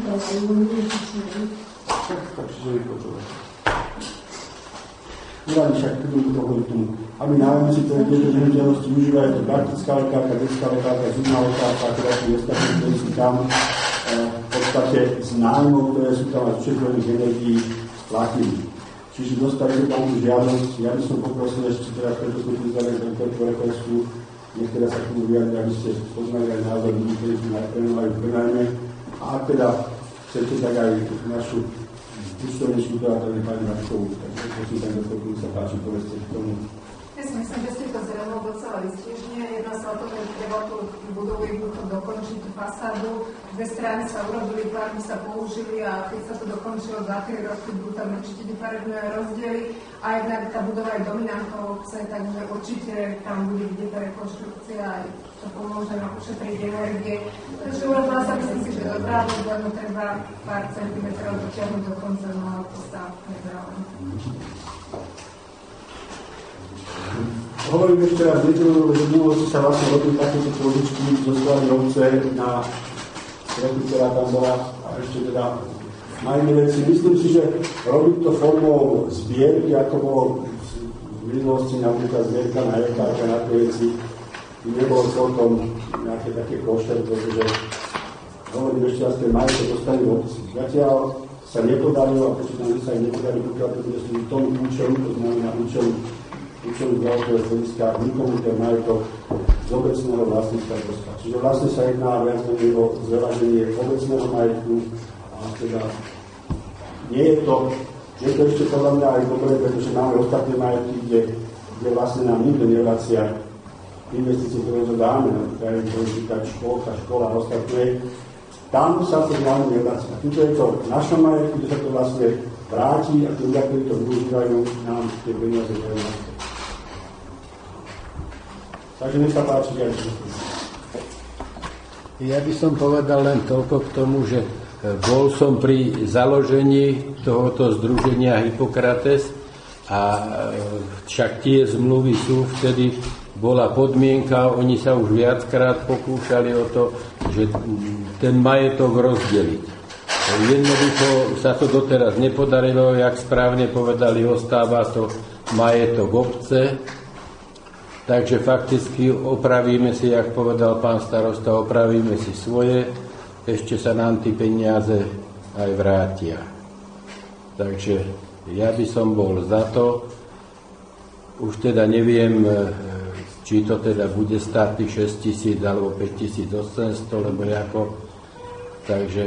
Uradí však prvým toho tomu, aby nájomníci, ktorí tieto nehnuteľnosti užívajú, to praktická lekárka, detská lekárka, zubná lekárka, teda sú ostatní, ktorí sú tam, v podstate z nájmov, ktoré sú tam aj všetkých energií, platili. Čiže dostali sme tam tú žiadosť. Ja by som poprosil ešte teda, preto sme tu zdali za tento requestu, niektorá sa k tomu vyjadri, aby ste poznali aj názor ľudí, ktorí sú najprenovajú v prenajme. A ak teda chcete, tak aj našu účtovničku, ktorá to je pani Mačkovú, tak prosím sa, doktor, sa páči, povedzte k tomu. Ja si myslím, že ste to zrejme docela vystiežne. Jedná sa o to, že treba tú budovu jednoducho dokončiť, tú fasádu. Dve strany sa urobili, plátny sa použili a keď sa to dokončilo za tri roky, budú tam určite nefarebné rozdiely. A jednak tá budova je dominantnou obce, takže určite tam bude vidieť tá rekonštrukcia aj to pomôže nám ušetriť energie. Takže urobila sa, myslím si, že dobrá, lebo treba pár centimetrov dotiahnuť do konca, no ale to sa nedá. Hovorím ešte raz niečo, že minulosti sa vlastne robili takéto pôžičky zo strany obce na strechu, ktorá tam bola a ešte teda na iné veci. Myslím si, že robiť to formou zbierky, ako bolo v minulosti napríklad zbierka na Jekáka, na tie veci, nebolo celkom nejaké také košter, pretože hovorím ešte raz, ten majetok dostane v obci. Zatiaľ sa nepodarilo, a prečo tam sa aj nepodarilo, pokiaľ to bude v tom účelu, to znamená účelu účelu zdravotného hľadiska, nikomu ten majetok z obecného vlastníctva dostať. Čiže vlastne sa jedná viac menej o zveľaženie obecného majetku a teda nie je to, je to ešte podľa mňa aj dobré, pretože máme ostatné majetky, kde, kde vlastne nám nikto nevracia investície, ktoré to dáme, napríklad školka, škola a ostatné. Tam sa to hlavne nevracia. Tuto je to v našom majetku, kde sa to vlastne vráti a tí ľudia, ktorí to využívajú, nám tie peniaze dajú. Takže nech sa páči, ja Ja by som povedal len toľko k tomu, že bol som pri založení tohoto združenia Hippokrates a však tie zmluvy sú, vtedy bola podmienka, oni sa už viackrát pokúšali o to, že ten majetok rozdeliť. Jednoducho sa to doteraz nepodarilo, jak správne povedali, ostáva to majetok obce. Takže fakticky opravíme si, jak povedal pán starosta, opravíme si svoje, ešte sa nám tí peniaze aj vrátia. Takže ja by som bol za to, už teda neviem, či to teda bude stáť tých šesť tisíc alebo päť tisíc osemsto, lebo ako, takže...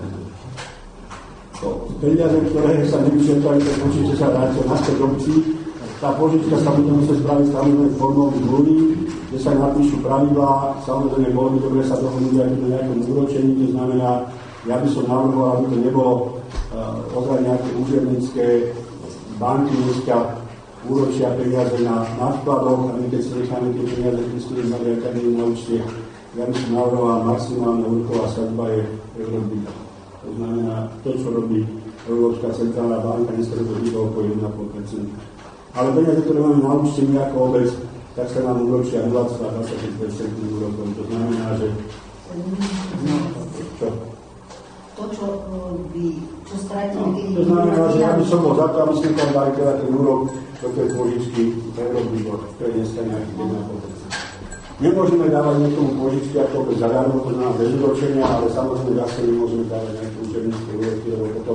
Peniaze, ktoré sa nevyšetrali, tak určite sa vrátia na späť obcí. Tá požička sa bude musieť spraviť samozrejme formou zmluvy, kde sa napíšu pravidlá, samozrejme bolo by dobre sa dohodnúť aj na nejakom úročení, to znamená, ja by som navrhoval, aby to nebolo uh, ozaj nejaké úžernické banky dneska úročia peniaze na nadkladoch a my keď si necháme tie peniaze, keď si mali akadémiu na účte, ja by som navrhoval maximálna úroková sadzba je Eurobita. To znamená, to, čo robí Európska centrálna banka, dneska to bude okolo jeden celá päť percenta. Ale peniaze, ktoré máme na účte my ako obec, tak sa nám úročia nula celá dvadsaťpäť percent úrokov. To znamená, že... No, čo? To, čo by, čo stratíme, no, to znamená, že ja by som bol za to, aby sme tam dali teda ten úrok do tej požičky Eurobibor, to je dneska nejaký jeden celá päť percenta. Nemôžeme dávať niekomu požičky ako obec zadarmo, to znamená bez úročenia, ale samozrejme zase nemôžeme dávať nejaké účernícke úroky, lebo potom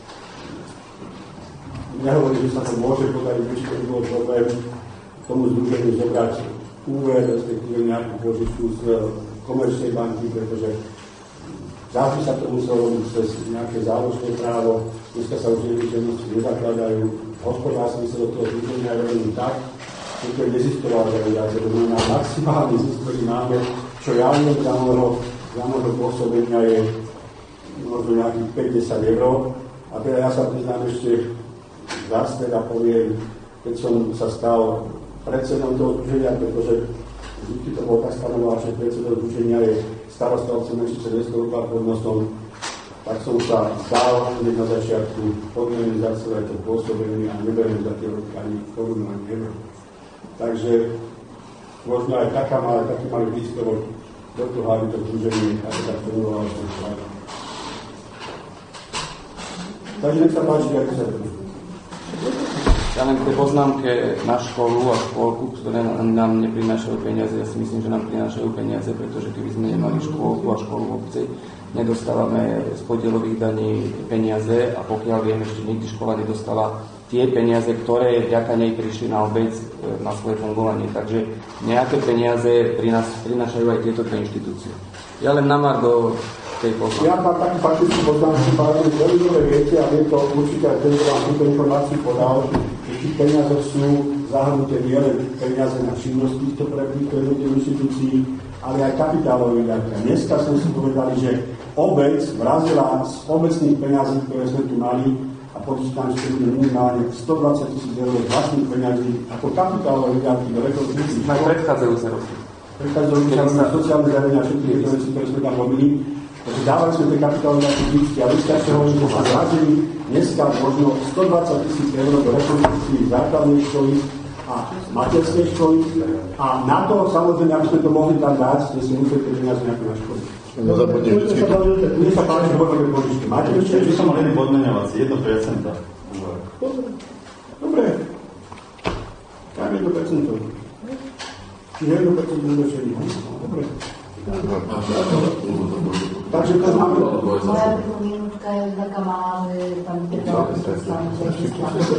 nehovorím, že sa to môže podať, určite by bol problém tomu združeniu zobrať úver, respektíve nejakú požičku z komerčnej banky, pretože zápis sa to muselo robiť cez nejaké záložné právo, dneska sa už nevyčenosti nezakladajú, hospodárství sa do toho združenia robí tak, že to je nezisková organizácia, to znamená maximálny zisk, ktorý máme, čo ja viem za môjho pôsobenia je možno nejakých päť až desať eur. A teda ja sa priznám ešte zase teda poviem, keď som sa stal predsedom toho združenia, pretože vždy to bolo tak stanovené, že predsedom združenia je starosta obce Menšice Deskov a podnostom, tak som sa stal hneď na začiatku podmienný za celé to pôsobenie a neberiem za tie roky ani korunu, ani euro. Takže možno aj taká malá, taký malý príspevok do toho, aby to združenie ako tak fungovalo. Takže nech sa páči, ako sa to. Ja len k tej poznámke na školu a škôlku, ktoré nám neprinášajú peniaze, ja si myslím, že nám prinášajú peniaze, pretože keby sme nemali škôlku a školu v obci, nedostávame z podielových daní peniaze a pokiaľ viem, ešte nikdy škola nedostala tie peniaze, ktoré vďaka nej prišli na obec na svoje fungovanie. Takže nejaké peniaze prinášajú aj tieto dve inštitúcie. Ja len na margo tej poznámky. Ja mám takú faktickú poznámku, páne, veľmi dobre viete a vie to určite aj ten, kto vám túto informáciu podal, že tých peniazoch sú zahrnuté nielen peniaze na činnosť týchto projektov inštitúcií, ale aj kapitálové výdavky. Dneska sme si povedali, že obec vrazila z obecných peniazí, ktoré sme tu mali, a počítam, že bude minimálne stodvadsať tisíc eur vlastných peňazí ako kapitálové výdavky do rekonstrukcií. Na predchádzajúce roky. Predchádzajúce roky na sociálne zariadenia a všetky tieto veci, ktoré sme tam robili. Takže dávali sme tie kapitálové výdavky vždycky a vždycky sa hovorí, že sa vrazili dneska možno stodvadsať tisíc eur do rekonstrukcií základnej školy a materskej školy. A na to, samozrejme, aby sme to mohli tam dať, ste si museli tie peniaze nejaké na školy. Nezabudne vždycky. Mne sa páči, že budeme požičky. Máte ešte? Že som mal jeden podmenovací, jedno percento. Dobre. Dajme jedno percento. Čiže jedno percento nezdočení. Dobre. Takže to máme... Moja pripomínka je taká malá, že tam teda dostane, že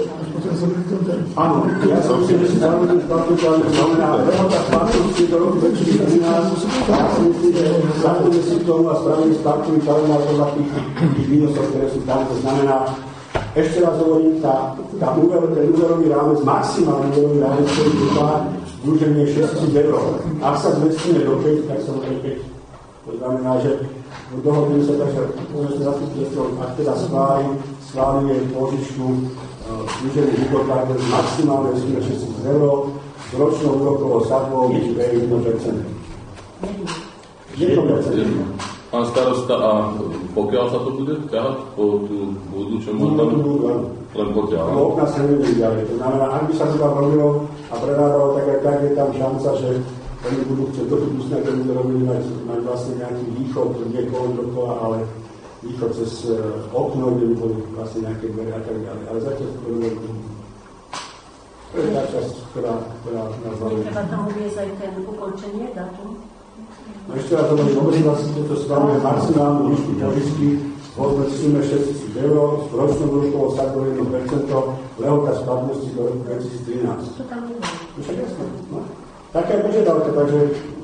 áno, ja som si, že si zároveň splatúť, ale to znamená, lehota splatúci do roku dvetisíctrinásť, ja si myslím, že zároveň si k tomu a spravili splatúci kalendár podľa tých výnosov, ktoré sú tam. To znamená, ešte raz hovorím, tá, tá úver, ten úverový rámec, maximálny úverový rámec, ktorý trvá združenie šesťtisíc eur. Ak sa zvestíme do päť, tak sa hovorí päť. To znamená, že dohodneme sa tak, že povedzme zastupiteľstvo, ak teda schváli, schválime požičku združenie hypotáky z maximálnej sumy šesťtisíc eur s ročnou úrokovou sadbou výške jedno percento. jedno percento. Pán starosta, a pokiaľ sa to bude ťahať po tú budu, čo má tam? Len pokiaľ. Po okna sa nebude ďalej. To znamená, ak by sa to tam robilo a predávalo, tak aj tak je tam šanca, že oni budú chcieť do tú dusnú robili mať, mať vlastne nejaký východ, nie kolem dokola, ale východ cez okno, kde by boli vlastne nejaké dvere a tak ďalej. Ale zatiaľ to bude robili. To je tá časť, ktorá, ktorá nás zaujíma. Treba tam uviesť aj ten ukončenie dátum? No ešte raz hovorím, obecne vlastne toto schváluje maximálnu výšku požičky vo sume šesťtisíc eur s ročnou úrokovou sadbou jedno percento, lehota splatnosti do roku dvetisíctrinásť. To tam nie je. To však jasné. No. Taká je požiadavka, takže...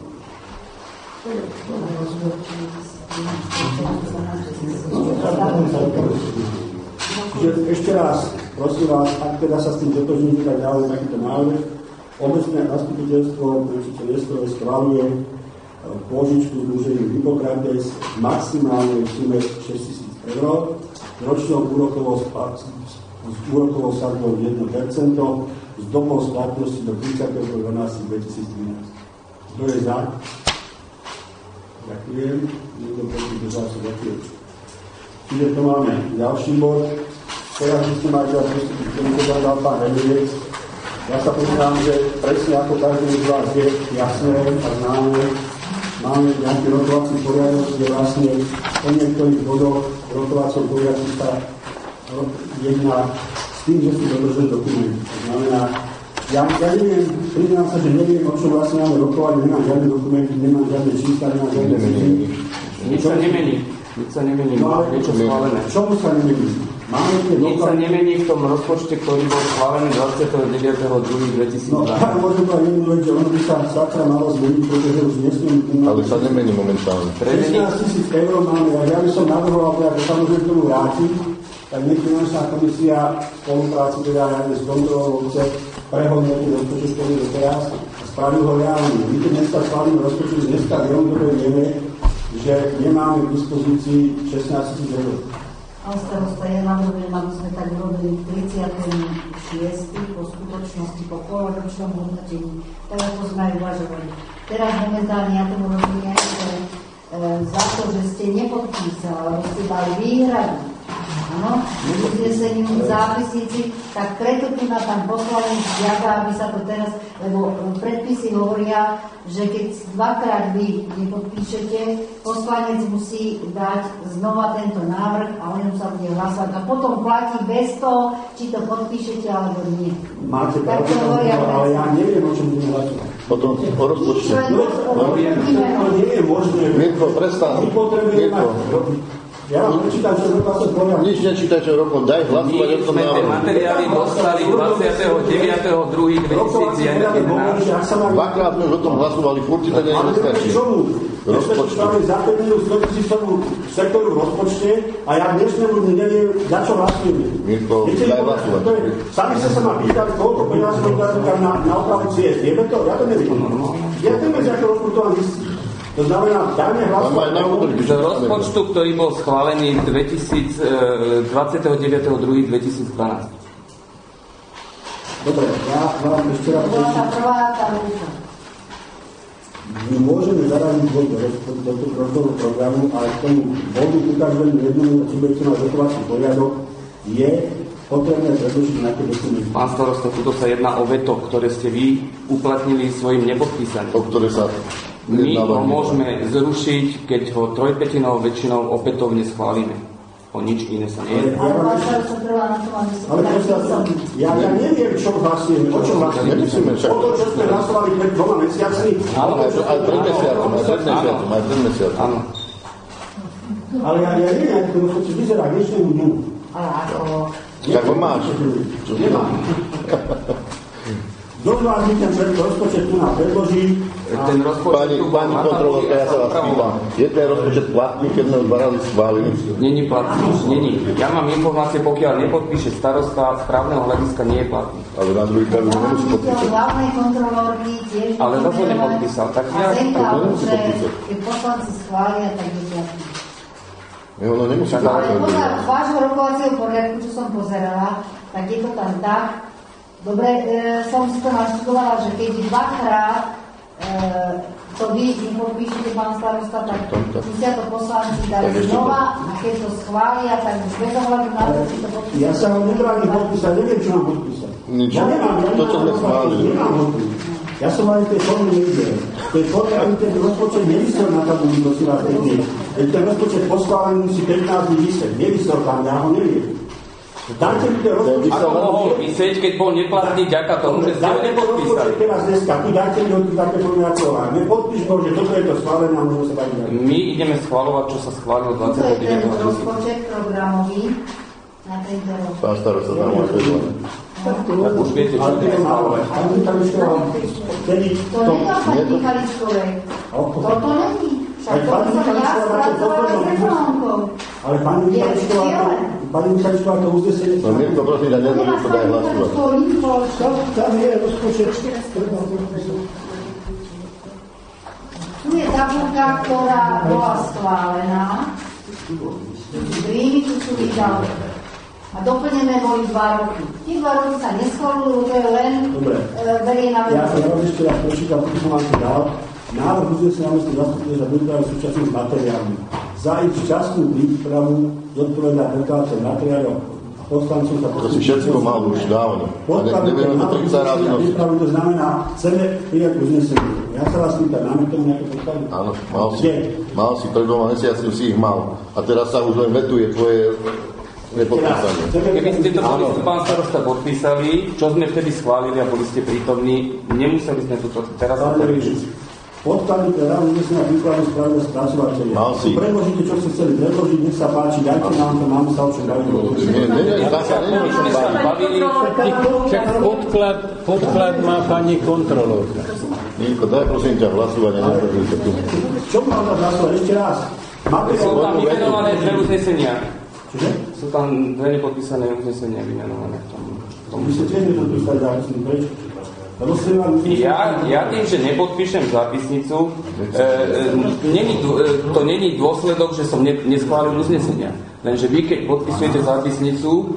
Čiže ešte raz, prosím vás, ak teda sa s tým dotožníte, tak ďalej takýto návrh. Obecné zastupiteľstvo určite Lieskové schvaľuje pôžičku združeniu Hippokrates v maximálnej sume šesťtisíc eur, ročnou úrokovou, s úrokovou sadbou jedno percento, s dobou splatnosti do tridsiateho decembra dvetisíctrinásť. Kto je za? Ďakujem. Niekto proti držal sa ďakujem. Čiže to máme ďalší bod. Teraz by ste mali dať vystúpiť, ktorý povedal pán Remiec. Ja sa pozerám, že presne ako každý z vás je jasné a známe, máme nejaký rokovací poriadok, kde vlastne o niektorých bodoch rokovacom poriadku sa jedná s tým, že si dodržujú dokument. To znamená, ja, ja neviem, priznám sa, že neviem, o čom vlastne máme rokovať, nemám žiadne dokumenty, nemám žiadne čísla, nemám žiadne cíky. Nič sa nemení. Nič sa nemení. No ale niečo schválené. Čomu sa nemení? Máme tie Nič sa nemení v tom rozpočte, ktorý bol schválený dvadsiateho deviateho júla dvetisícdvanásť. No, tak môžem to aj jednu vec, že ono by sa sakra malo zmeniť, pretože už nesmiem... Ale sa nemení momentálne. šestnásť tisíc eur máme, a ja by som navrhoval, že sa môžem k tomu vrátiť, tak nech finančná komisia v spolupráci teda aj s kontrolou chce prehodnotiť rozpočet, ktorý je doteraz a spravil ho reálne. My keď dneska schválime rozpočet, dneska veľmi dobre vieme, že nemáme k dispozícii šestnásť tisíc eur. Ale starosta, ja navrhujem, aby sme tak robili tridsiateho šiesteho po skutočnosti, po poloročnom hodnotení, tak ako sme aj uvažovali. Teraz momentálne ja tomu rozumiem, že e, za to, že ste nepodpísali, alebo ste dali výhradu, a áno, uzneseniu v zápisnici, tak preto tu na pán poslanec žiada, aby sa to teraz, lebo predpisy hovoria, že keď dvakrát vy nepodpíšete, poslanec musí dať znova tento návrh a o ňom sa bude hlasovať. A potom platí bez toho, či to podpíšete alebo nie. Máte pravdu, ale ja neviem, o čom budem hlasovať. Potom o rozpočte. To nie je možné. Mirko, prestáň. Mirko. Ja vám prečítam, čo rokom poviem. Nič nečítaj, čo rokom. Daj hlasovať o tom návrhu. My sme tie materiály dostali dvadsiateho deviateho druhého dvetisícjedenásť. Dvakrát sme už o tom hlasovali, furt ti to nie je nestačí. Rozpočtu. Ale za päť minút sto tisícovú sektoru v rozpočte a ja dnešnému dni neviem, za čo hlasujeme. Mirko, daj hlasovať. Sami ste sa ma pýtali, koľko peniazí dokážem na, na opravu ciest. Vieme to? Ja to neviem. Ja to neviem, ako rozpočtová listí. To znamená, dajme hlasovať z rozpočtu, ktorý bol schválený dvadsiateho deviateho druhého dvetisícdvanásť. Dobre, ja vám ešte raz... To bola tá prvá tá lúka. My môžeme zaradiť bod do rozpočtového programu, ale k tomu bodu ukážeme jednomu, či budete mať rokovací poriadok, je potrebné predložiť nejaké dokumenty. Pán starosta, tuto sa jedná o veto, ktoré ste vy uplatnili svojim nepodpísaním. O ktoré sa... My ho môžeme zrušiť, keď ho trojpätinovou väčšinou opätovne schválime. O nič iné sa nie je. Ale pán starosta trvá na tom, aby sa... Ale ja, ja neviem, čo hlasujeme, o čo hlasujeme. O to, čo sme hlasovali pred dvoma mesiacmi. Áno, aj pred mesiacom, aj pred mesiacom, aj pred mesiacom. Áno. Ale ja, ja neviem, ako to rozpočet vyzerá dnešnému dňu. Ale ako... Tak ho máš. Nemám. Kto vám mi ten rozpočet tu nám predloží? Ten rozpočet pani, tu pani kontrolórka, ja sa vás pýtam. Je ten rozpočet platný, keď sme ho dva razy schválili? Není platný, není. Ja mám informácie, pokiaľ nepodpíše starosta, z právneho hľadiska nie je platný. Ale na druhý krát nemusí podpísať. Hlavnej kontrolórky tiež... Ale zase nepodpísal. Tak ja... A Zenka, že keď poslanci schvália, tak je platný. Nie, ono nemusí Ale podpísať. podľa vášho rokovacieho poriadku, čo som pozerala, tak je to tam tak. Dobre, e, som si to naštudovala, že keď dvakrát e, to vy nepodpíšete, pán starosta, tak musia to poslanci dať znova a keď to schvália, tak bez ohľadu na to, či to podpíšete. Ja sa vám nebránim podpísať, neviem, čo mám podpísať. Nič. Ja nemám, ja to, čo sme schválili. Nemám podpísať. Ja som aj tej formy nevidel. To je formy, aby ten rozpočet nevysel na tabuli, prosím vás, pekne. Ten rozpočet poschválený musí pätnásť dní vysieť. Nevysel tam, ja ho neviem. Dajte mi ten rozpočet. Ako mohol vysieť, keď bol neplatný ďaká tomu, že ste ho nepodpísali? Teraz dneska, tu dajte mi od také formy ako aj. Nepodpíš ho, že toto je to schválené a môžeme sa baviť. My ideme schváľovať, čo sa schválilo dvadsiateho deviateho To je ten rozpočet programový na tento rok. Pán starosta tam máš vedľa. Tak už viete, čo budeme schváľovať. To nie je pani Michaličkovej. Toto není. Však to som ja spracovala s ekonomkou. Ale pani Michaličková, pani Michaličková to uznesenie... No Mirko, prosím, ja neviem, že to daj hlasovať. Tam je rozpočet. Tu je tabulka, ktorá bola schválená. Príjmy, tu sú výdavky. A doplnené boli dva roky. Tie dva roky sa neschválili, to je len berie na vedomie. Ja som vám ešte raz prečítal, čo som vám tu dal. Návrh uznesenia mestských zastupiteľov za budúvajú súčasným materiálmi. Za ich včasnú prípravu zodpovedá prekladateľ materiálov a poslancom sa... To si všetko mal už dávno. A nebudeme to tridsať razy nosiť. To znamená, chceme prijať uznesenie. Ja sa vás pýtam, máme k tomu nejaké podklady? Áno, mal si. Mal si, pred dvoma mesiacmi si ich mal. A teraz sa už len vetuje tvoje nepodpísanie. Keby ste to boli, pán starosta, podpísali, čo sme vtedy schválili a boli ste prítomní, nemuseli sme to teraz riešiť. Podklady pre ráno uznesenia výkladu spravodaj spracovateľia. Mal si. Predložíte, čo ste chceli predložiť, nech sa páči, dajte nám to, máme sa o čom baviť. Nie, nie, nie, tak sa neviem, čo bavili. Však podklad, podklad má pani kontrolórka. Niko, daj prosím ťa hlasovanie, nepredlíte tu. Čo mám dať hlasovať? Ešte raz. Sú tam vymenované dve uznesenia. Čože? Sú tam dve nepodpísané uznesenia vymenované v tom. Vy ste tiež nepodpísali zápisný, prečo? Ja, ja tým, že nepodpíšem zápisnicu, e, e, není, to není dôsledok, že som ne, neschválil uznesenia. Lenže vy, keď podpisujete zápisnicu,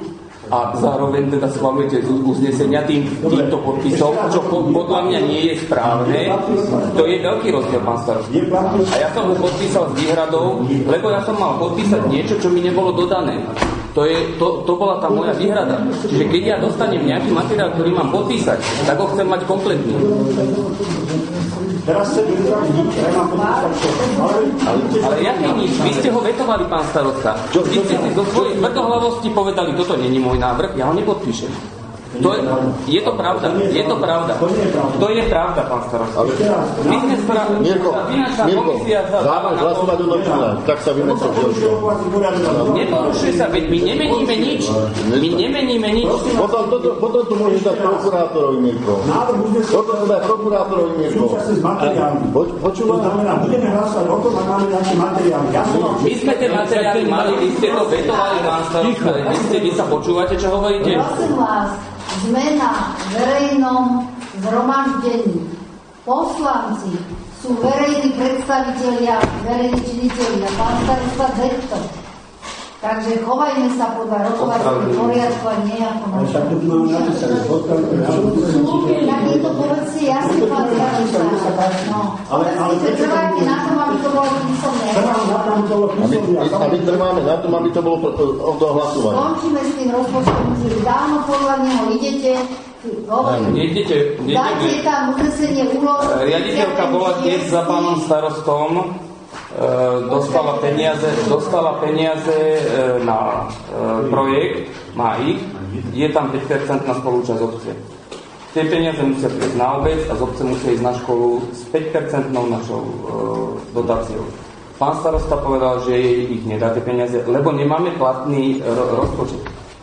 a zároveň teda schvaľujete uznesenia tým, týmto podpisom, čo podľa mňa nie je správne. To je veľký rozdiel, pán starosta. A ja som ho podpísal s výhradou, lebo ja som mal podpísať niečo, čo mi nebolo dodané. To, je, to, to bola tá moja výhrada. Čiže keď ja dostanem nejaký materiál, ktorý mám podpísať, tak ho chcem mať kompletný. Teraz chcem vyzvať nič, ja mám podpísať čo. Ale, ale jaký nič? Vy ste ho vetovali, pán starosta. Vy ste si zo svojej tvrdohlavosti povedali, toto není môj návrh, ja ho nepodpíšem. To je, je to pravda, je to pravda. To je pravda, pán starosta. My sme správne, finančná komisia sa dáva na to... Tak sa vymečo ďalšie. Neporušuje sa, veď my nemeníme nič. My nemeníme nič. Potom, toto, potom tu môžeš dať prokurátorovi Mirko. Potom tu dať prokurátorovi Mirko. Počúvam, znamená, budeme hlasovať o tom, a máme nejaké materiály. My sme tie materiály mali, vy ste to vetovali, pán starosta. Vy, ste, vy sa počúvate, čo hovoríte? Prosím vás, sme na verejnom zhromaždení. Poslanci sú verejní predstavitelia, verejní činitelia, pán starosta Dekto. Takže chovajme sa podľa rokovacieho poriadku a nie ako na však tu máme napísané, tak je to povedzte jasne, pán starosta. No, povedzte, trváte na tom, aby to bolo písomné. A my trváme na tom, aby to bolo odhlasované. Skončíme s tým rozpočtom, že dávno podľa neho idete. Nejdete, dáte tam uznesenie úloh. Riaditeľka bola tiež za pánom starostom. Dostala peniaze, dostala peniaze na projekt, má ich, je tam päť percent na spolúčasť obce. Tie peniaze musia prísť na obec a z obce musia ísť na školu s päť percent našou dotáciou. Pán starosta povedal, že jej ich nedá tie peniaze, lebo nemáme platný rozpočet.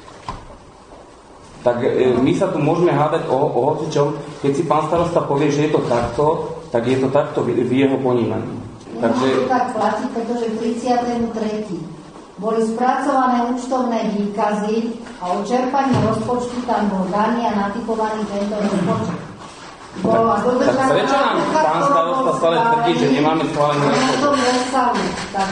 Tak my sa tu môžeme hádať o, o hocičom, keď si pán starosta povie, že je to takto, tak je to takto v, v jeho ponímaní. Takže... Nemôžu tak platiť, pretože tridsiateho tretieho boli spracované účtovné výkazy a o čerpaní rozpočtu tam bol daný a natypovaný tento rozpočet. Tak, tak prečo nám pán starosta stále tvrdí, že nemáme schválený rozpočet?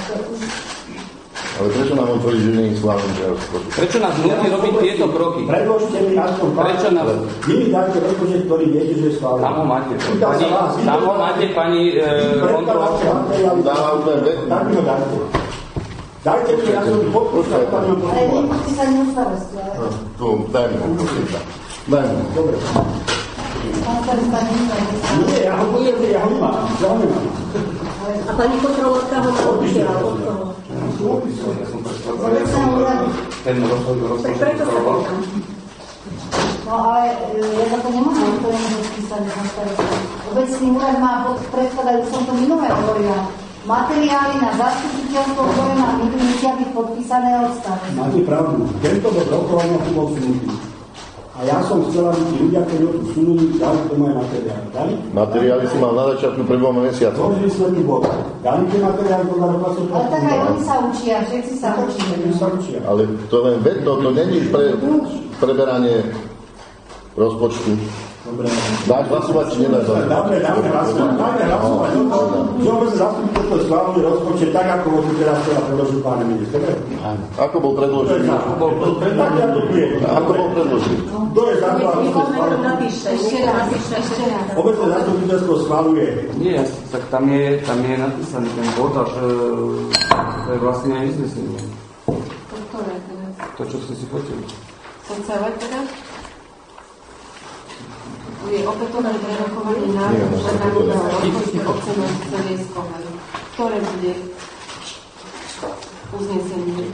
Ale prečo nám on tvrdí, že nie je schválený rozpočet? Prečo nás nutí robiť tieto kroky? Predložte mi aspoň prečo nás... Vy mi dáte rozpočet, ktorý viete, že je schválený. Tam ho máte. Pani, tam ho máte, pani e, kontrolka. Tak mi ho dajte. Dajte mi, ja som podpísal. Ale vy podpísať nestarosti. Tu, dajme ho, podpísať. Dajme ho. Dobre. Pán starosta nemá. Nie, ja ho budem, ja ho nemám. Ja ho nemám. A pani kontrolórka ho má odpiela od toho. Ten rozpočet. Tak prečo sa pýtam? No ale ja za to nemôžem odporene rozpísať na starosti. Obecný úrad má predkladajú, som to minulé hovorila, materiály na zastupiteľstvo, ktoré má musia byť podpísané od starosti. Máte pravdu. Tento bod rokovania tu bol sunutý. A ja som chcel, aby tí ľudia, ktorí ho tu sunuli, dali to moje materiály. Dali? Materiály si mal na začiatku prvého mesiaca. To je výsledný bod. Dali tie materiály podľa rokovacieho poriadku. Ale tak aj oni sa učia, všetci sa učia. Ale to len veto, to není pre preberanie rozpočtu. Dobre. Dáš hlasovať, či nedáš hlasovať? Dobre, dáme hlasovať. Dáme hlasovať. Že on sa zastupiteľstvo schváluje rozpočet tak, ako ho tu teraz teda predložil pán minister. Ako bol predložený? Ako bol predložený? Ako bol predložený? Kto je za to, aby ste schválili? Napíšte, ešte raz, ešte raz. Obecné zastupiteľstvo schváluje. Nie, tak tam je, tam je napísaný ten bod a že to je vlastne aj iznesenie. To ktoré teda? To, čo ste si fotili. To celé teda? Je opätovné prerokovanie návrhu programového rozpočtu obce Novice Lieskovej. Ktoré bude uznesenie?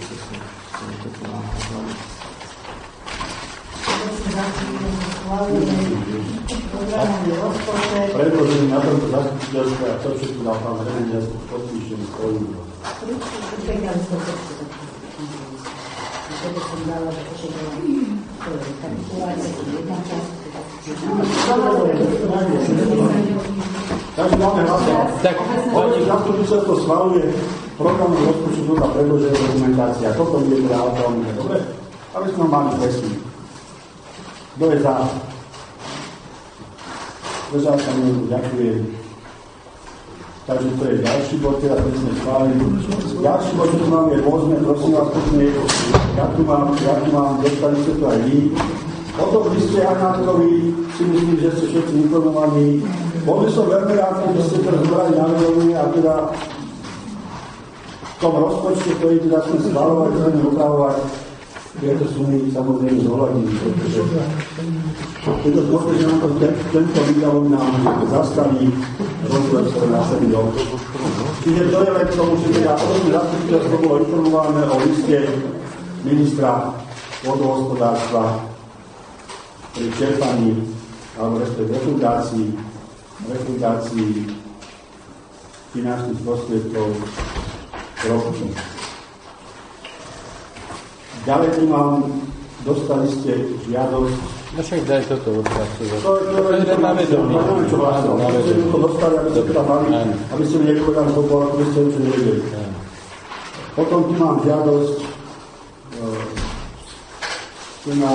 Predložený na tomto zastupiteľstve a to, čo tu dal pán Remedia, podpíšem svojím. Toto som dala, že to je kapitulácia, jedna časť. Takže máme hlasovať. Obecné zastupiteľstvo schvaľuje program rozpočtu na predložené dokumentácia. Toto bude teda autonomné. Dobre? Aby sme mali presný. Kto je za? Držal sa mňu, ďakujem. Takže to je ďalší bod, teraz sme schválili. Ďalší bod, čo tu máme rôzne, prosím vás, pekne, ja tu mám, ja tu mám, dostali ste to aj vy. O tom liste Hanátkovi si myslím, že ste všetci informovaní. Bol by som veľmi rád, že ste to rozbrali na vedomie a teda v tom rozpočte, ktorý teda sme schváľovali, chceme opravovať, tieto sumy samozrejme zohľadní, pretože tento dôvod, že nám to tento výdavok nám zastaví rozvoj svoj následný rok. Čiže to je len k tomu, že teda ostatné zastupiteľstvo bolo informované o liste ministra vodohospodárstva pri čerpaní alebo respektíve refundácii refundácii finančných prostriedkov roku. Ďalej tu mám, dostali ste žiadosť. No však daj toto odpracovať. To je na vedomie. Čo vlastne, aby ste to dostali, aby ste teda mali, aby ste mi nepovedali to bolo, aby ste už nevedeli. Potom tu mám žiadosť, tu na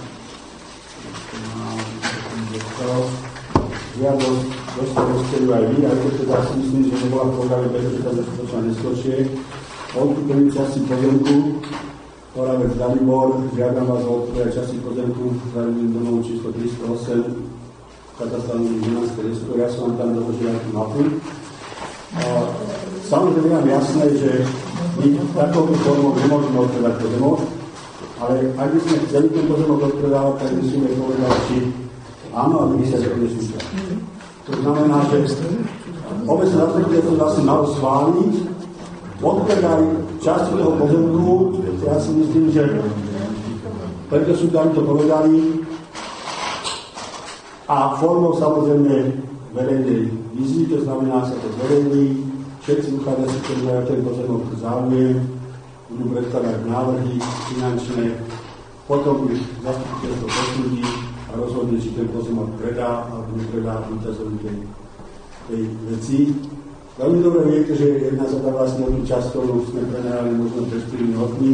žiadosť, dostali ste ju aj vy, aj to teda si myslím, že nebola povedali, pretože tam neskutočná neskôršie. Odkúpení časti pozemku, Oravec Dalibor, žiadam vás o odkúpení časti pozemku, zradím domov číslo tristoosem, katastrálne dvanásť desko, ja som vám tam doložil aj tú mapu. Samozrejme vám jasné, že my takovou formou nemôžeme odpredať pozemok, ale ak by sme chceli ten pozemok odpredávať, tak musíme povedať, či áno, ale my sa to nesúčia. To znamená, že obecné zastupiteľstvo vlastne malo schváliť odpredaj časti toho pozemku. Ja si myslím, že preto sú tam to povedali a formou samozrejme verejnej výzvy, to znamená, sa to zverejní, všetci uchádzajú, ktorí majú ten pozemok záujem, budú predkladať návrhy finančné, potom ich zastupiteľstvo posúdi a rozhodne, či ten pozemok predá alebo nepredá víťazovi tej, tej veci. Veľmi dobre viete, že jedna sa tam vlastne o tú časť, ktorú sme prenajali možno pred štyrmi rokmi.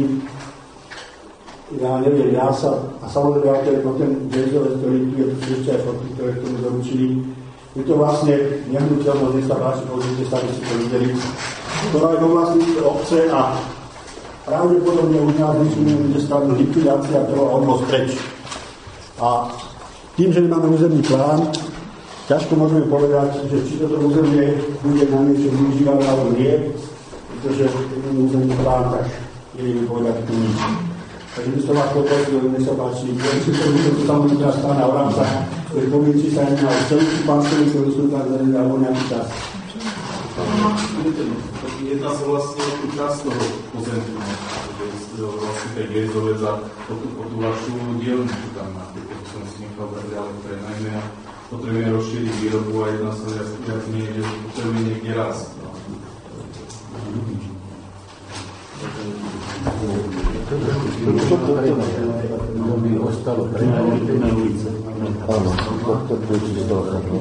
Ja neviem, ja sa, a samozrejme ja ten, ten Jezovec, ktorý tu je, tu sú ešte aj fotky, ktoré k tomu doručili. Je to vlastne nehnuteľnosť, nech sa páči, pozrite sa, aby si to videli, ktorá je vo vlastníctve obce a pravdepodobne u nás nič nebude stavnú likvidácia, ktorá odvoz preč. A tým, že nemáme územný plán, ťažko môžeme povedať, že či toto územie bude na niečo využívané alebo nie, pretože keď máme územný plán, tak nevieme povedať tu nič. Takže by som vás poprosil, nech sa páči, keď si to bude samozrejme teraz stána v rámcach, ktorý povie, či sa jedná o celú pánstevní, ktorú sú tam zariadili, alebo nejaký čas. Jedná sa vlastne o tú časť toho pozemku, vlastne tej Gejzovec a o tú vašu dielňu, čo tam máte, keď som si nechal dať ďalej prenajme a potrebujeme rozšíriť výrobu a jedná sa viac menej, že potrebujeme niekde raz. Ostalo prenajímané ulice. Áno, to je čisto.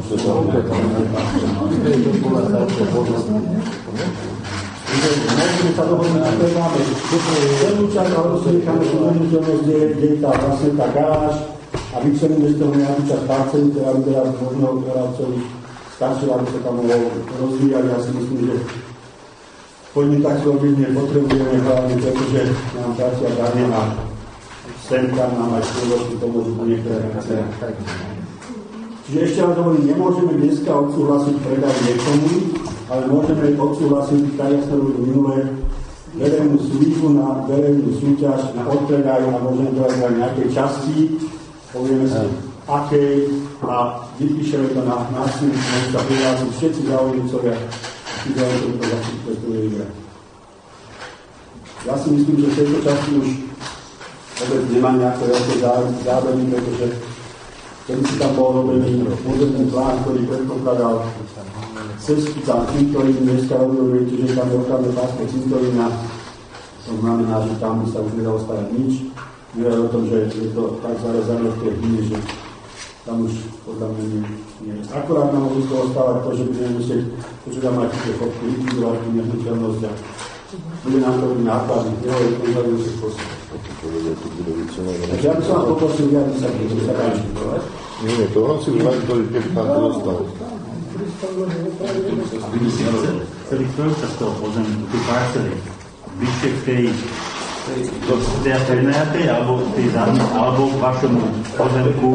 Môžeme sa dohodnúť, že máme celú časť, alebo si necháme tú nehnuteľnosť, kde je tá vlastne tá garáž a vyčleníme z toho nejakú časť parcely, ktorá by teda možno ktorávcovi stačila, aby sa tam mohol rozvíjať. Ja si myslím, že poďme tak slobodne potrebujeme hlavne, pretože nám platia dane a sem tam nám aj spoločne pomôžu po niektoré akcie. Čiže ešte raz hovorím, nemôžeme dneska odsúhlasiť predaj niekomu, ale môžeme odsúhlasiť, tak jak sme robili minulé, verejnú službu na verejnú súťaž na odpredaj a môžeme to aj v nejakej časti, povieme si, akej a vypíšeme to na násilný, môžeme sa prihlásiť všetci záujemcovia, tí záujemcovia to zastupiteľstvo vyhrať. Ja si myslím, že v tejto časti už vôbec nemá nejaké veľké zábery, pretože kedy si tam bol robený územný plán, ktorý predpokladal cestu tam cintorín, dneska robili, viete, že tam je opravné pásmo cintorína, to znamená, že tam by sa už nedalo stavať nič. Neviem o tom, že je to tak zarezané v tej chvíli, že tam už podľa mňa nie, nie. Akorát nám môžu z toho stávať to, že budeme musieť, že tam máte tie fotky, likvidovať tú nehnuteľnosť a bude nám to robiť náklady, neviem, konzervujúci spôsob. Takže ja by som vás poprosil, aby sa k tomu sa páči. Nie, to on si vzhľadí, to je keď tam to dostal. Aby by si chceli trojčasť toho pozemku, tej parcely, bližšie k tej tej prenajatej, alebo tej zadnej, alebo k vašemu pozemku.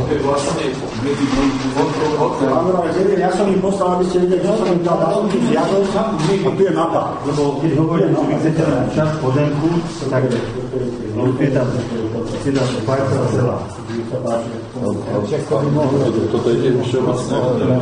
Ja som im poslal, aby ste videli, že som im dal dátumky zjadol a tu je mapa. Lebo keď hovorím, že vy chcete na časť pozemku, tak je tam je tam parcela celá. Toto je tiež všeobecné.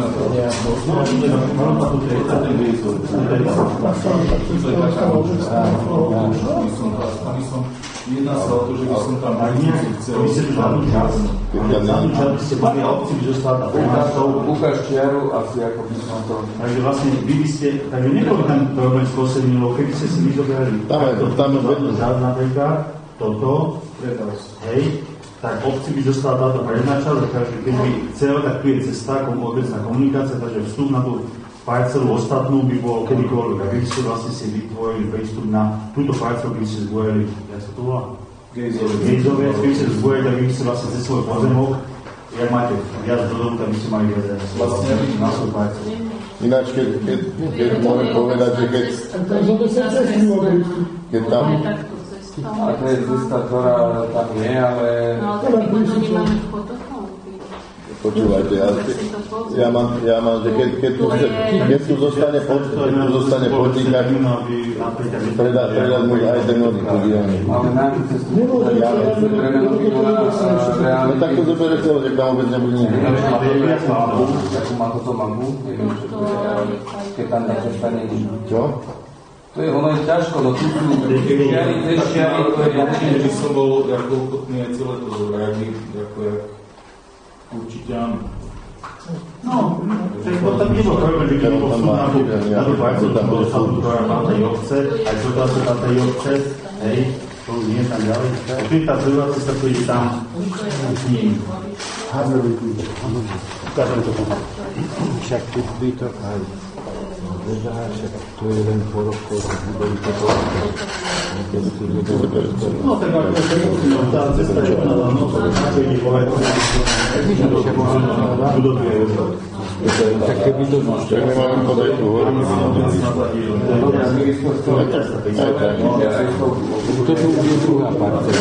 Jedná sa o to, že by som tam chcel. Vy ste tu zadnú časť. Zadnú časť by ste boli a obci by zostala tá prenášov. Ukáž čiaru asi ako by som to... Takže vlastne vy by ste, takže nebol tam problém s posedním, lebo keby ste si vyzoberali takto zad napríklad, toto, hej, tak obci by zostala táto predná časť, takže keď by chcel, tak tu je cesta, obecná komunikácia, takže vstup na tú parcelu ostatnú by bol kedykoľvek. A vy ste vlastne si vytvorili prístup na túto parcelu, keby ste zbojili, jak sa to volá? Gejzové, keby ste zbojili, tak vy ste vlastne cez svoj pozemok, jak máte viac do domu, tak by ste mali viac vlastne na svoj parcelu. Ináč, keď, keď, keď môžem povedať, že keď, keď tam... A to je cesta, ktorá tam je, ale... No, ale tak my to nemáme fotofón. Počúvajte, ja, ja mám, ja mám, že keď, keď, tu, keď tu zostane pod, keď tu zostane podnikať, predá, predá mu aj ten nový podívaný. Ale na tú cestu, ja no tak to zoberie celé, že tam vôbec nebude nikdy. Takú má toto magu, keď tam tá cesta nie je. Čo? To je, ono je ťažko, no tu sú šiary, tie šiary, to je, ja neviem, že by som bol ako ochotný aj celé to zobrať, ako jak určite áno. No, tam nebol problém, že keď bol vstup na tú parcelu, tam bol vstup, ktorá má tej obce, aj toto sa tam tej obce, hej, to nie je tam ďalej. Tu je tá celá cesta, ktorý je tam s ním. Ukážem to potom. Však tu by to aj však to je len po rokoch, budú to no tak ako tá cesta je ona, no to je nepovedné. Tak keby to tak nemáme podať tú horu. Toto bude druhá parcela.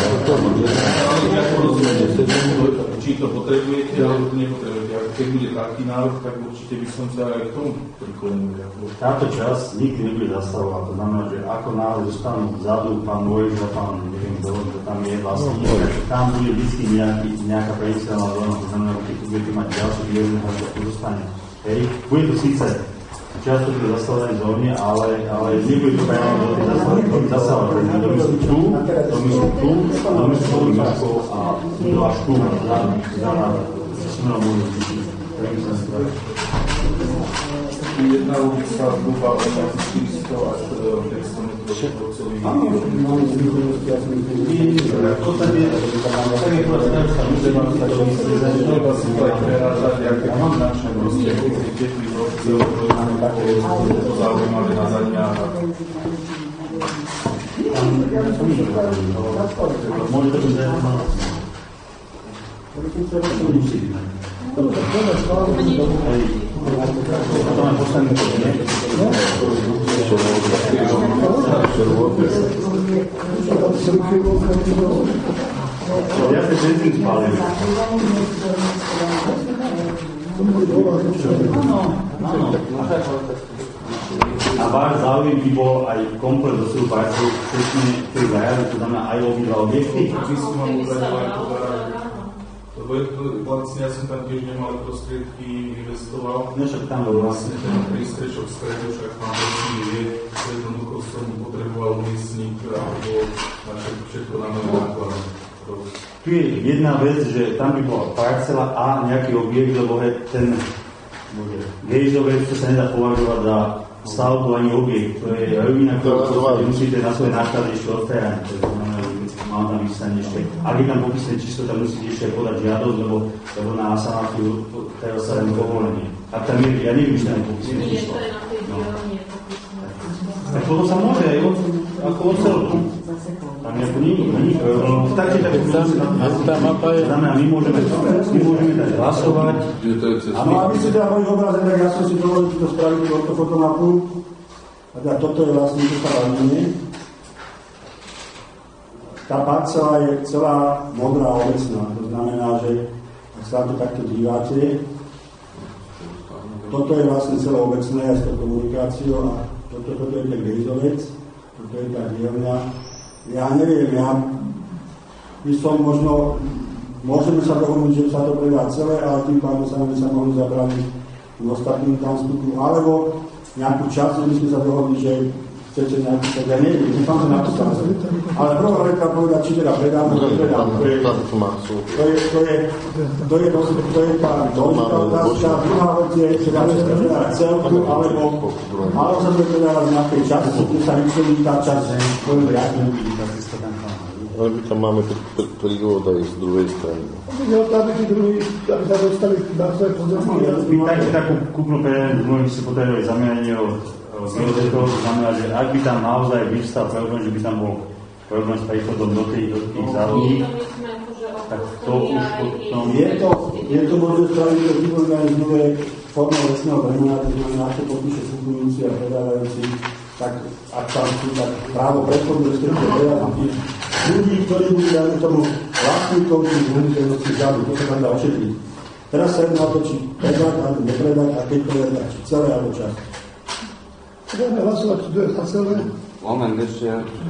Či to potrebujete, alebo to nepotrebujete. Keď bude taký nárok, tak určite by som sa aj k tomu priklonil. Táto časť nikdy nebude zastavovať. To znamená, že ako náhle zostanú vzadu pán Vojš a pán neviem kto, že tam je vlastne, tam bude vždy nejaký, nejaká priemyselná zóna. To znamená, že keď tu budete mať ďalší výrobný, tak to zostane. Hej, bude to síce často pri zastavovanej zóne, ale, ale nebude to priamo do tej zastavovanej zasávať. Domy sú tu, domy sú tu, domy sú tu a to až tu, za nás. No, jedna ulica zhruba od štyristo až päťsto metrov celý. V podstate, tak je povedať, že vám sa to myslí, že treba si to aj prerážať, aké finančné prostriedky, keď tu cieľ, ktoré máme také zaujímavé na zadniach. Môže to byť zaujímavé. Ja sa benzín spálim. A váš záujem by bol aj komplet do celú parcelu, ktorý zajaví, to znamená aj obidva objekty? Vlastne ja som tam tiež nemal prostriedky, investoval. No však tam bol vlastne ten prístrešok stredu, však mám vlastne vie, jednoducho som potreboval miestnik alebo na všetko na nové náklady. Tu je jedna vec, že tam by bola parcela a nejaký objekt, lebo je ten gejzovec, to sa nedá považovať za stavbu ani objekt. To je rovina, ktorú musíte na svoje náklady ešte odstraniť. Mám tam vysanie ešte. Ak je tam popisné čisto, tam musíte ešte podať žiadosť, lebo, lebo na sanáciu treba sa len povolenie. Ak tam je, ja neviem, že tam je popisné čisto. No. Tak potom sa môže aj od, ako od celku. zasekol. Tam nejako nie je problém. Stačí tak, tá mapa je... znamená, my môžeme, my môžeme dať hlasovať. Áno, aby ste teda boli v obraze, tak ja som si dovolil to spraviť túto fotomapu. A teda toto je vlastne to stavanie. Tá parcela je celá modrá obecná. To znamená, že ak sa to takto díváte, toto je vlastne celé obecné aj s tou komunikáciou a toto, toto je ten Gejzovec, toto je tá dielňa. Ja neviem, ja by som možno, môžeme sa dohodnúť, že sa to predá celé, ale tým pádom sa nám sa mohli zabrániť v ostatným tam vstupu, alebo nejakú časť, by sme sa dohodli, že chcete nejakú, tak ja neviem, nechám sa na to stále. Ale prvá veka povedať, či teda predám, to predám. To je, to je, to je, to je, to je tá dôležitá otázka. Druhá vec je, či dá sa predávať celku, alebo, alebo sa to predávať v nejakej časti, kde sa vyčlení tá časť, to je riadne. Ale my tam máme príhod aj z druhej strany. Aby tí druhí, aby sa dostali na svoje pozemky. Pýtajte takú kúpnu pre zmluvy, si potrebovali zamienanie od geodetov, to znamená, že ak by tam naozaj vyvstal problém, že by tam bol problém s príchodom do tých, do tých závodí, tak to už potom... Je to, je to možno spraviť, že vyvolíme aj zmluve formou lesného bremena, to znamená, ako popíše kupujúci a predávajúci, tak ak tam sú tak právo prechodu, respektíve predávajúci, ľudí, ktorí budú dať tomu vlastníkov tých zmluviteľností závodu, to sa tam dá ošetriť. Teraz sa jedná o to, či predať, alebo nepredať, a keď predať, či celé alebo časť. Budeme hlasovať, či to je za celé. Moment, ešte.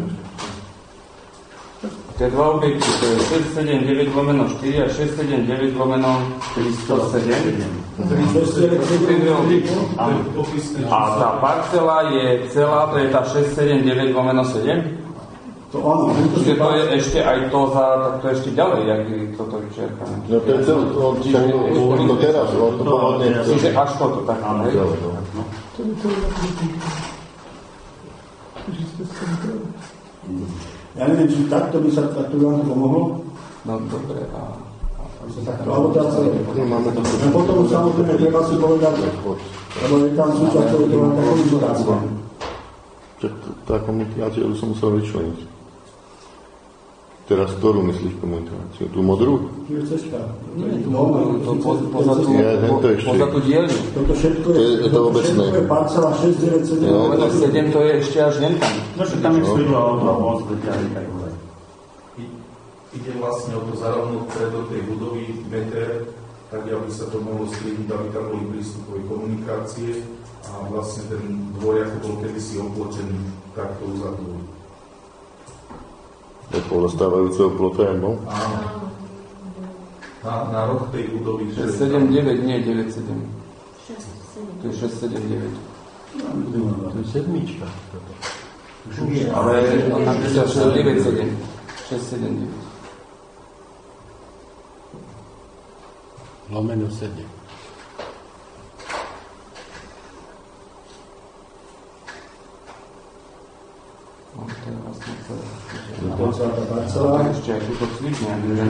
Tie dva objekty, to je šesť sedem deväť lomeno štyri a šesť sedem deväť lomeno tristosedem. A tá parcela je celá, to je tá šesť sedem deväť lomeno sedem? To áno. Čiže to je ešte aj to za, tak to ešte ďalej, jak je toto vyčerpané. No to je celé, to teraz, to pôvodne. Čiže až toto, tak hej? Ja neviem, či takto by sa takto vám to pomohlo? No dobre, a... Alebo tá celé. A potom samozrejme treba si povedať, lebo je tam súčasť, to je to tá komunikácia. Tá komunikácia už som musel vyčleniť. Teraz ktorú myslíš komunikáciu? Tú modrú? Tu je cesta. Poza tú dielňu. Toto všetko je, je to obecné. Všetko je parcela šesť deväť sedem. No, sedem to je ešte až len tam. No, že tam je slidlo auto a most, vyťahli tak hovať. Ide vlastne o to zarovnúť predo tej budovy meter, tak aby sa to mohlo slídiť, aby tam boli prístupové komunikácie a vlastne ten dvor, ako bol kedysi oplotený, takto uzatvorí. Je polostávajúceho plota, je bol? Áno. Na, na roh tej budovy. šesť sedem deväť, nie deväť sedem. To je šesť sedem deväť. To je sedmička. Ale on napísal šesť deväť sedem. šesť sedem deväť. Lomeno sedem. No, to je vlastne celé. Parcela. Ešte aj túto cvikne.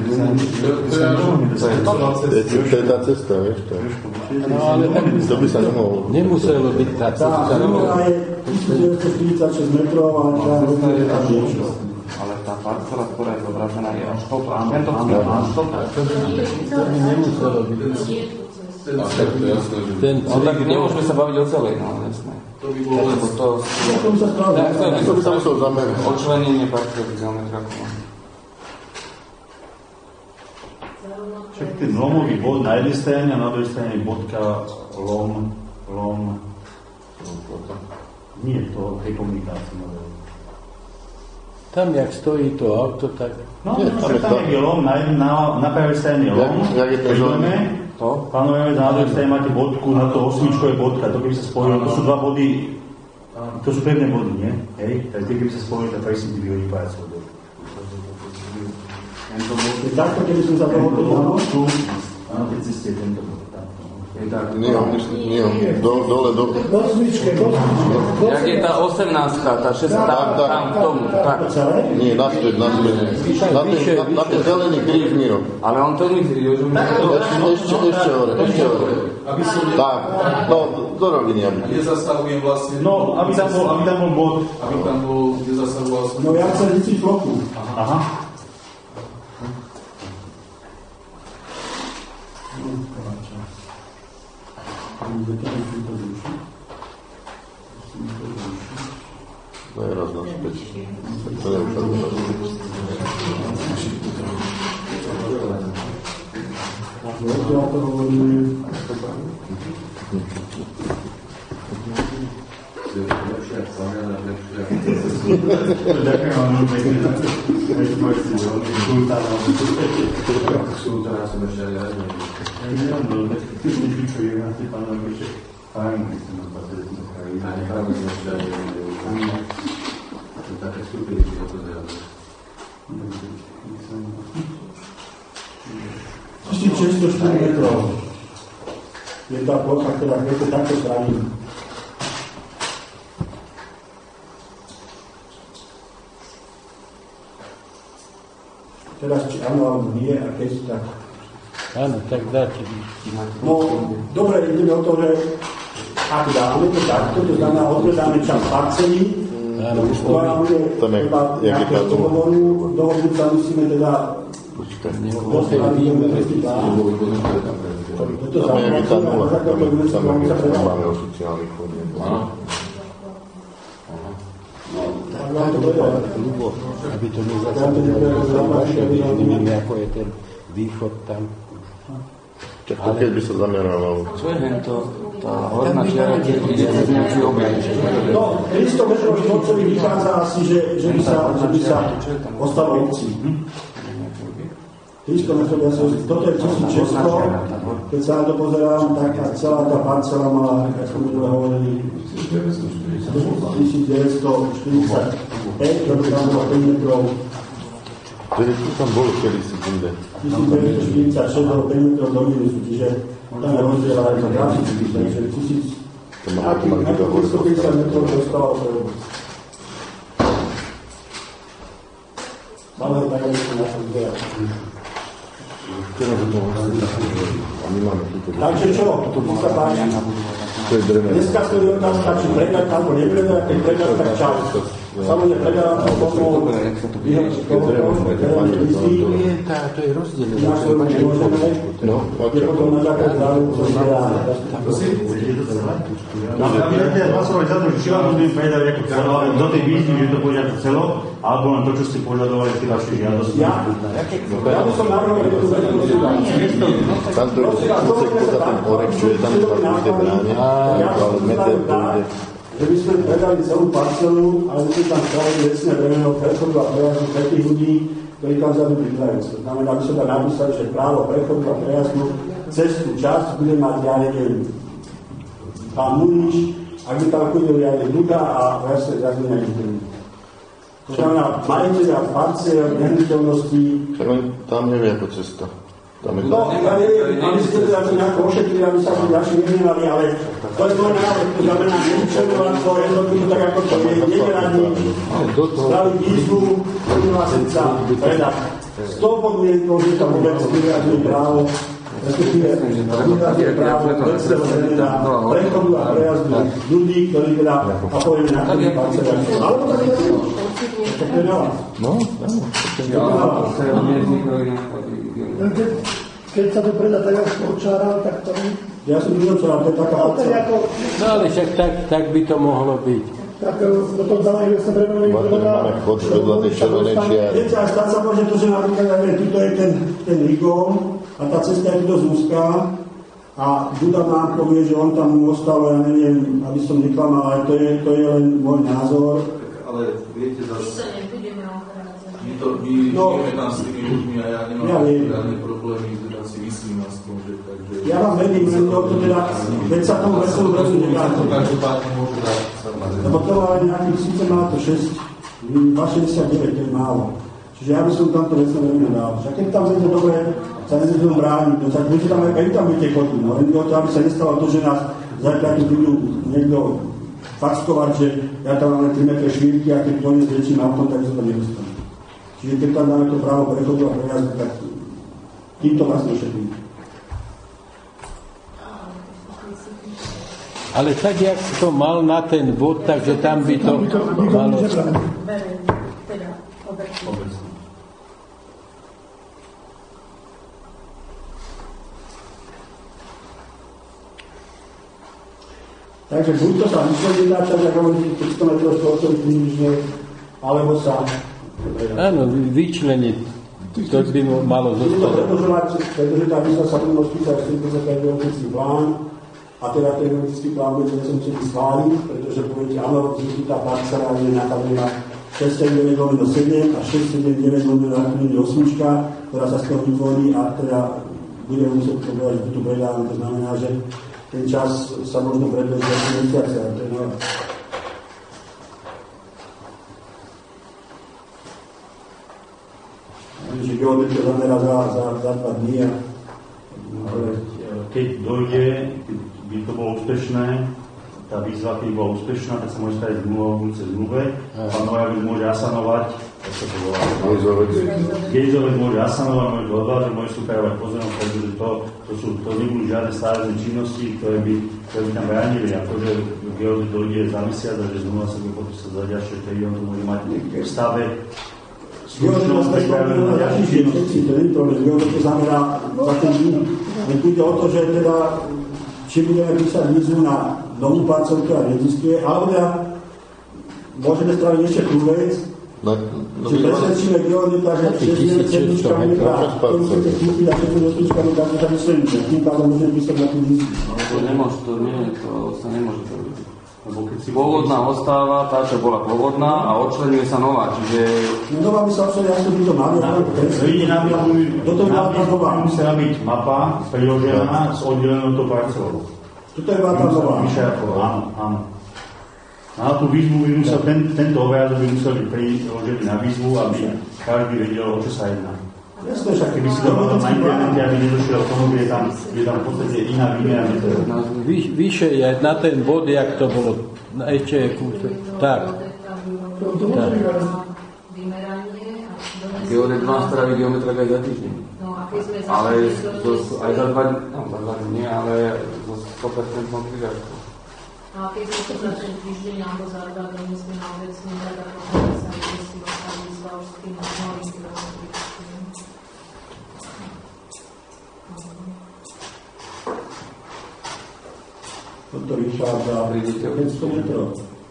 To je tá cesta, vieš to. No ale tak to by sa nemohlo. Nemuselo byť tá cesta. Tá zmluva je tisícštyridsaťšesť metrov a tá je až niečo. Ale tá parcela, ktorá je zobrazená, je až to. Tento cvik má až to. To by nemuselo byť. Ten No tak nemôžeme sa baviť o celej, no jasné. To by bolo len... To by sa musel zamerať. Odčlenenie parcely geometra. Však ten lomový bod na jednej strane a na druhej strane bodka lom, lom, nie to, tej komunikácii. Tam, jak stojí to auto, tak... No, nie, tam, tam je lom, na, na, na pravej strane lom, jak je to želené? To, pánujeme, na druhej strane máte bodku, na to osmičko je bodka, to keby sa spojilo, to sú dva body, to sú pevné body, nie? Hej, tak keby sa spojili, tak presne by vyhodí pájacov bod. Takto, keby som sa toho podľa tu, na tej ceste je tento bod. Nie, nie, do, dole, do... Do osmičke, do osmičke. Jak je tá osemnáctka, tá šestnáctka, tam, tam v tomu, tak. Nie, na stred, na stred. Na ten, na, na ten zelený kríž, Miro. Ale on to myslí, že... Ešte, ešte hore, ešte hore. Tak, no, do roviny, aby... Kde zastavujem vlastne... No, aby tam bol, aby tam bol bod. Aby tam bol, kde zasahoval som... No ja chcem vycíť plochu. Aha. No je raz naspäť. Tak to neušadlo naspäť. Ja to hovorím... Ďakujem vám veľmi pekne za expoziciu, veľmi kultárnu. Kultúra som ešte aj rád neviem. Ja neviem, ty si vyčujem, ja si pánom ešte fajn, keď som na patriotnú krajinu. A nechám som ešte aj neviem. To je také skupiny, čo to zjadlo. tisícšesťstoštyri metrov je tá plocha, ktorá je takto strany. Teraz či áno, alebo nie, a keď tak... Áno, tak dáte. No, dobre, ideme o to, že ak dáme to takto, to znamená, odvedáme čas parcely, Tam je, jak je táto... dohodu sa musíme teda... Tam je tá nula, tam je, tam je, tam máme oficiálny chod. Aby to nezasadilo vaše, neviem, ako je ten východ tam. Tak to keď by sa zameralo. Čo je hento? Tá horná čiara, keď ide cez nejaký objekt. No, tristo metrov štvorcových vychádza asi, že, že by sa, že by sa ostalo obcí. tristo metrov, ja som, toto je tisícšesťsto, keď sa na to pozerám, tak celá tá parcela mala, ako sme to hovorili, tisícdeväťstoštyridsaťpäť, to tam bolo päť metrov. Vtedy tu tam bolo kedy si inde. tisícdeväťstoštyridsaťšesť bolo päť metrov do minusu, čiže tam je rozdiel aj na grafiky, takže tisíc... Akých tristopäťdesiat metrov dostalo to je. Máme tak, aby sme na to zbierali. Takže čo? Tu sa páči. Dneska to je otázka, či predať alebo nepredať, keď predať, tak čas. Samozrejme, predať to potom vyhodčiť toho, ktorý myslí. To je rozdelené. Na svojom nemôžeme, je potom na základ záru, co zbierame. No, ja by teda hlasovali za to, že či vám budeme predať ako celo, ale do tej výzvy, že to pôjde ako celo, alebo len to, čo ste požadovali v tej vašej žiadosti. Ja? Ja by som navrhol, že tu vedem rozhodovať. Tam to je úsek poza ten orek, čo je tam v tej bráne, ale meter to ide. Že by sme predali celú parcelu, ale by sme tam stavili vecné bremeno prechodu a prejazdu pre tých ľudí, ktorí tam vzadu pribývajú. To znamená, aby sme tam napísali, že právo prechodu a prejazdu cez tú časť bude mať, ja neviem, pán Munič, ak by tam chodil aj Duda a vlastne zazvenia niektorý. To znamená, majiteľia parciel, nehnuteľností... Tam nevie ako cesta. No, ja neviem, aby ste teda to nejako ošetrili, aby sa to ďalšie nehnevali, ale to je môj návrh, to znamená, nevyčernovať to jednotlivo tak, ako to je, nemerať nič, spraviť výzvu, prihlásiť sa, predať. S tou podmienkou, že tam vôbec vyjadruje právo, respektíve vyjadruje právo vecného znamená prechodu a prejazdu ľudí, ktorí teda, a povieme na ktorý parcel. Alebo tak je to, tak to je na vás. No, áno. Keď sa to predá tak ako Korčára, tak to... Ja som videl, čo to je taká parcela. No ale však tak, tak by to mohlo byť. Tak potom dávajú, že sa premenujú... Máme chod vedľa tej červenej čiary. Viete, až tam sa môže to, že napríklad, ja neviem, tuto je ten, ten rigón a tá cesta je tuto zúská a Duda nám povie, že on tam ostal, ja neviem, aby som neklamal, ale to je, to je len môj názor. Ale viete, zase... My to, my no, žijeme tam s tými ľuďmi a ja nemám ja žiadne problémy, teda si myslím aspoň, že takže... Ja vám verím, že to teda, veď sa tomu veselú vrecu nedáte. Každopádne môžu dať. Lebo to ale nejakých, síce má to šesť, šesťdesiatdeväť, to je málo. Čiže ja by som tamto vecné veľmi dal. Však keď tam budete dobre, sa nezvedom brániť, no tak budete tam aj, aj tam budete chodiť. No len to, aby sa nestalo to, že nás zajtra tu budú niekto faxkovať, že ja tam mám len tri metre švírky a keď dojde s väčším autom, tak sa to nedostane. Čiže keď tam dáme to právo prechodu a prejazdu, tak týmto vlastne všetkým. Ale tak, jak to mal na ten bod, takže tam by to malo... Takže buď to sa vyšlení načať, ako hovoríte, tristo metrov štvorcových približne, alebo sa... Áno, vyčleniť. To by malo zostať. Pretože tá výzva sa bude môcť písať štyridsaťpäť geometrický plán, a teda ten geometrický plán bude sa musieť schváliť, pretože poviete, áno, vznikli tá parcela je nastavená šesť sedem deväť sedem a šesť sedem deväť osem, ktorá sa z toho vytvorí a teda budeme musieť probovať, že tu predávame. To znamená, že ten čas sa možno predložiť ako mesiace. Že geometria zamera za, za, za dva dní. Keď dojde, keď by to bolo úspešné, tá výzva, keď bola úspešná, tak sa môže stať zmluva o budúcej zmluve. Pán Nojavič môže asanovať, tak sa to volá. Gejzovec môže asanovať, môže dodávať, môže súperovať pozornosť, pretože to, to, sú, to nebudú žiadne stavebné činnosti, ktoré by, ktoré by tam bránili. A to, že geodét dojde za mesiac a že zmluva sa bude podpísať za ďalšie, tedy on to môže mať v stave. Geodét pripravené na ďalších činnosti, to nie je problém. Geodét to znamená za ten dní. Len tu ide o to, že teda či budeme písať výzvu na novú parcelu, ktorá neexistuje, alebo teda môžeme spraviť ešte tú vec, no, no, že presvedčíme geodeta, že šesť sedmička metra, ktorú chcete kúpiť a šesť osmička metra, to sa nesledujeme. Tým pádom môžeme písať na tú výzvu. To nemôže, to nie, to sa nemôže to robiť. Pôvodná ostáva, tá, čo bola pôvodná a odčlenuje sa nová, čiže... No nová by sa odčlenuje, ako by to mali. Vidí na výzvu, musela byť mapa priložená s oddelenou to parcelou. Toto je tá nová. Áno, áno. Na tú výzvu by musel, ten, tento obrázok by musel byť priložený na výzvu, aby každý vedel, o čo sa jedná. Jasne, však keby si to bolo na internete, aby nedošiel k tomu, že je tam, je tam v podstate iná výmera metrov. No, vy, vyššie je na ten bod, jak to bolo. Ešte je kúte. Tak. tak. Geodét má spraví geometra aj za týždeň. Ale to, aj za dva dní, no za dva dní nie, ale so sto percent prihláškou. A keď sme to za ten týždeň alebo za dva dní sme na obecný rad a potom sa aj si dostali s Valským a novým geometrickým. Toto vychádza päťsto metrov.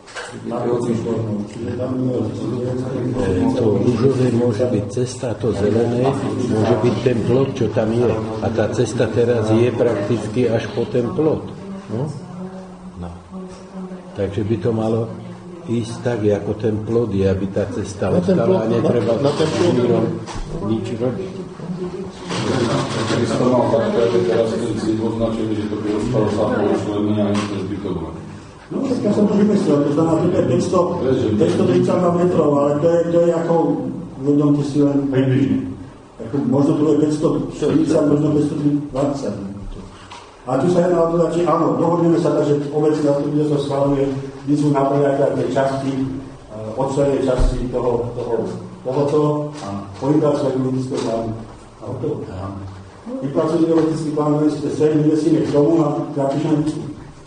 To rúžové môže byť cesta, to zelené môže byť ten plot, čo tam je. A tá cesta teraz je prakticky až po ten plot. No? No. Takže by to malo ísť tak, ako ten plot je, aby tá cesta ostala a netreba šmírom nič robiť. Keď som mal takto, že teraz ten cíl označili, že to by ostalo sa pošlenie a nič nezbytovné. No, tak ja som to vymyslel, to znamená, že to je päťstotridsaťdva metrov, ale to je, to je ako, uvedomte si len, ako, možno to je päťstotridsať, možno päťstodvadsať. A tu sa jedná o to, že áno, dohodneme sa tak, že obecne zastupiteľstvo schvaľuje výzvu na prejatia tej časti, odčlenie časti toho, toho, tohoto, pohyblacovať geometrického plánu. A o to. Vypracujete geometrický plán, ste sa vymyslíme k tomu a zapíšeme výzvu.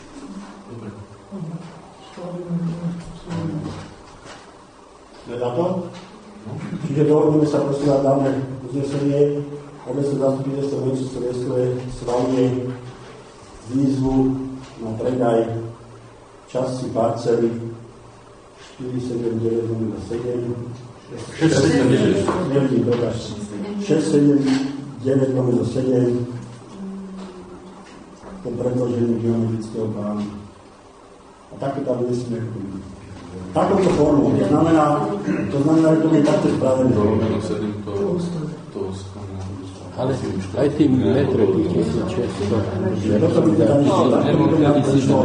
Na to? Čiže dohodneme sa, prosím, a dáme uznesenie, obecné zastupiteľstvo Menšicko Vieskové schvaľuje výzvu na predaj časti parcely štyri sedem deväť sedem šesť sedem deväť sedem po predložení geometrického plánu. A takto tam nesmie takouto formou. To znamená, to znamená, že to je takto spravené. Ale aj tým metre tisíc šesťsto. Toto by teda nešlo.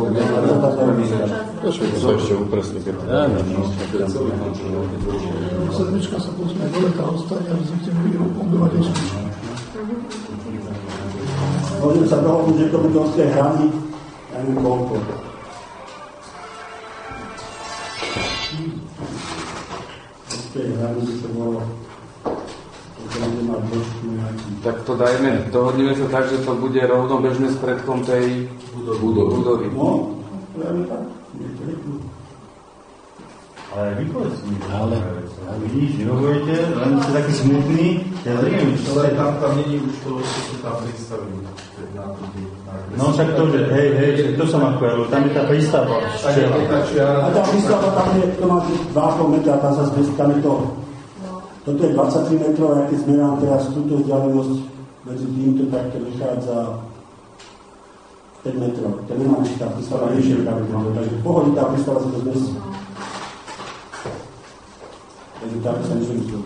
To sa ešte upresní. Áno. sedmička sa posunie dole, tá ostane a vznikne obyvateľ osmička. Môžeme sa dohodnúť, že to bude od tej hrany, ja neviem koľko. Od tej hrany by to bolo, to bude mať dĺžku nejaký. Tak to dajme, dohodneme sa tak, že to bude rovnobežné s predkom tej budovy. No, práve tak. Ale vy povedzte mi, ale, ale vy nič nerovíte, len ste taký smutný, ja neviem, čo ale tam, tam není už to, čo sú tam predstavili. No však to, že hej, hej, to som ako, tam je tá prístava. A tá prístava tam je, to má dva a pol metra, tam sa zmestí, tam je to. Toto je dvadsaťtri metrov, a keď zmerám teraz túto vzdialenosť medzi týmto, tak to vychádza päť metrov. To nemá nič, tá prístava je širká, takže v pohode tá prístava sa to zmestí. Takže tak sa niečo myslí.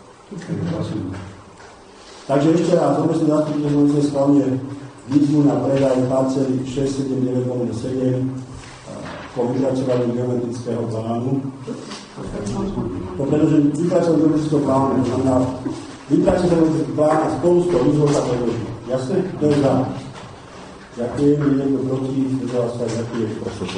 Takže ešte raz, obecný zástupný zvolenie schválne výzvu na predaj parcely šesť sedem deväť sedem po vypracovaní geometrického plánu. To pretože vypracovaný geometrického plánu, to znamená vypracovaný geometrický plán a spolu s tou výzvou sa predloží. Jasné? To je za. Ďakujem, je niekto proti, zdržal sa, ďakujem.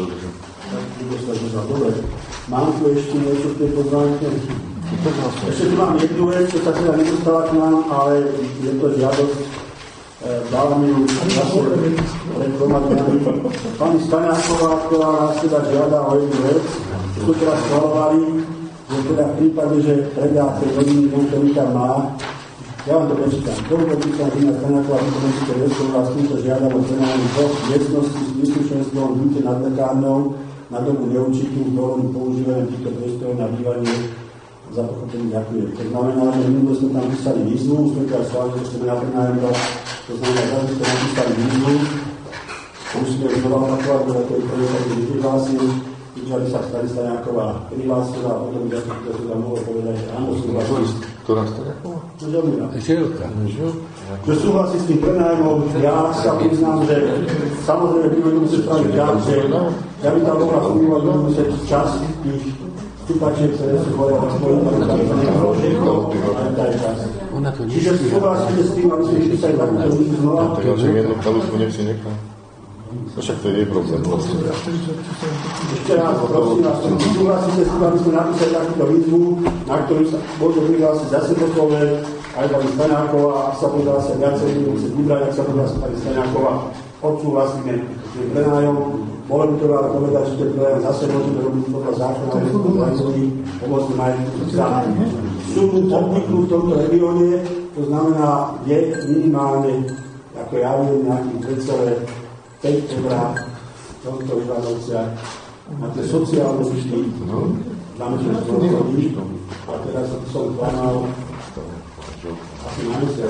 Dobre. Mám tu ešte niečo v tej pozvánke? Ešte tu mám jednu vec, čo sa teda nedostala k nám, ale je to žiadosť. Dala mi ju zase pred dvoma dňami. Pani Staňáková, ktorá nás teda žiada o jednu vec, čo tu teraz schvalovali, že teda v prípade, že predá tej rodiny, ktorý tam má, ja vám to prečítam. Koľko pýtam, že na Staňáková vykomenčíte veskou a s týmto žiadam o prenájom dvoch miestností s príslušenstvom v byte nad lekárnou na dobu neurčitú z dôvodu používania týchto priestorov na bývanie. Za pochopenie ďakujem. To znamená, že minulé sme tam písali výzvu, sme teda schválili, že chceme na prenájom dať. To znamená, že sme napísali výzvu, musíme znova opakovať, že to je prvý, ktorý vyhlásil, že aby sa stali Staňáková prihlásila a potom ďakujem, že sa mohol povedať, že áno, súhlasí. Ktorá Staňáková? Žilka. Že súhlasí s tým prenájmom, ja sa priznám, že samozrejme budeme musieť spraviť tak, že ja by tam mohla fungovať, budeme musieť čas tých stúpačiek, ktoré sú hore a spojím, ale tam sa nechalo všetko, ale daj čas. Čiže súhlasíte s tým, aby sme písali takúto výzvu znova? Tak ja som jednu kalúsku nech si nechal. Však to je problém. Ešte raz, prosím vás, súhlasíte s tým, aby sme napísali takúto výzvu, na ktorú sa môže prihlásiť zase poslové, aj pani Staňáková, ak sa prihlásia viacej, budú musieť vybrať, ak sa prihlásia pani Staňáková, odsúhlasíme tým prenájom. Môžem to ale povedať, že ten prenájom zase môžeme robiť podľa zákona, že to zajistí pomocný majetku strany. Sumu obvyknú v tomto regióne, to znamená, je minimálne, ako ja viem, nejakých dva celé päť eurá v tomto Ivanovciach na tie sociálne služby, zamestnanosť ľudí, a teraz som klamal asi na mesiac.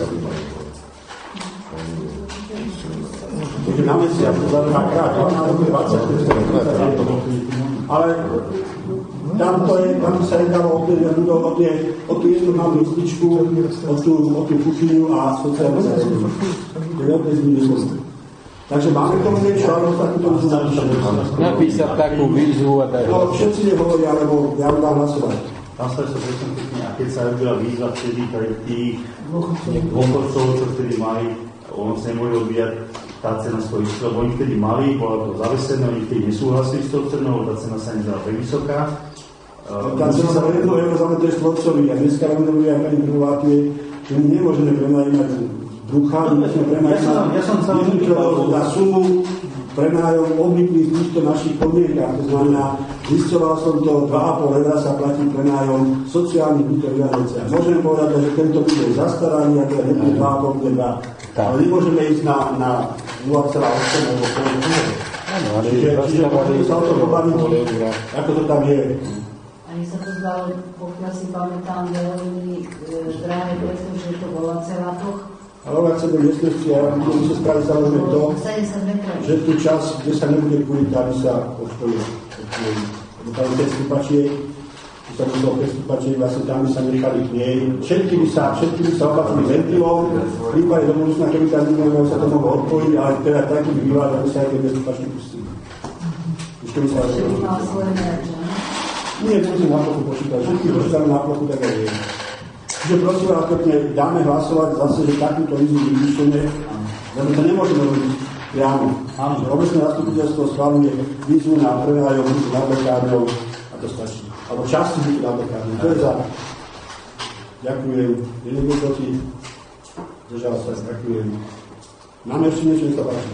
Takže na mesiac to znamená krát, dvadsať, ale tam to je, tam sa jednalo o tú jednu malú lističku, o tú kuchyňu a sociálne služby. To je veľké zmysl. Takže máme k tomu niečo, ale takúto už napíšeme. Napísať takú výzvu a dať. No, všetci nehovoria, lebo ja vám dám hlasovať. Tam sa ešte presne pekne, a keď sa robila výzva vtedy pre tých dôchodcov, čo vtedy mali, on sa nemôže odvíjať tá cena svoj istý, lebo oni vtedy mali, bola to zavesené, oni vtedy nesúhlasili s tou cenou, tá cena sa nezdala veľmi vysoká. Tá cena sa jedno euro za meter štvorcový a dneska vám robia pani prvovákie, že my nemôžeme prenajímať brucha, my musíme prenajímať na sumu prenájom obvyklých v týchto našich podmienkách. To znamená, zistoval som to, dva a pol eura sa platí prenájom sociálnych bytov Ivanovciach. Môžeme povedať, že tento byt je zastaraný, a teda nebude dva a pol, bude dva. Ale nemôžeme ísť na, na nula celá osem alebo pol. Čiže, čiže môžeme sa o to pobaviť, ako to tam je. Ani sa to zdalo, pokiaľ si pamätám, veľmi drahé, pretože to bola celá ploch. Ale ona chce do miestnosti a budeme sa spraviť samozrejme to, že tú časť, kde sa nebude kúriť, aby sa odškolil. Lebo tam päť stúpačiek, tu sa muselo päť stúpačiek, vlastne tam by sa nechali k nej. Všetky by sa, všetky by sa opatrili ventilom, v prípade do budúcna, keby tam nebolo, sa to mohlo odpojiť, ale teda taký by býval, aby sa aj tie stúpačky pustili. Ešte by sa aj Nie, musím na plochu počítať. Všetky počítame na plochu, tak aj je. Čiže prosím vás, pekne, dáme hlasovať zase, že takúto výzvu vypíšeme, lebo to nemôžeme robiť priamo. Obecné zastupiteľstvo schváluje výzvu na prenajom bytu nad lekárňou a to stačí. Alebo časti bytu nad lekárňou. To je za. Ďakujem. Je niekto proti? Zdržal sa, ďakujem. Máme ešte niečo, nech sa páči.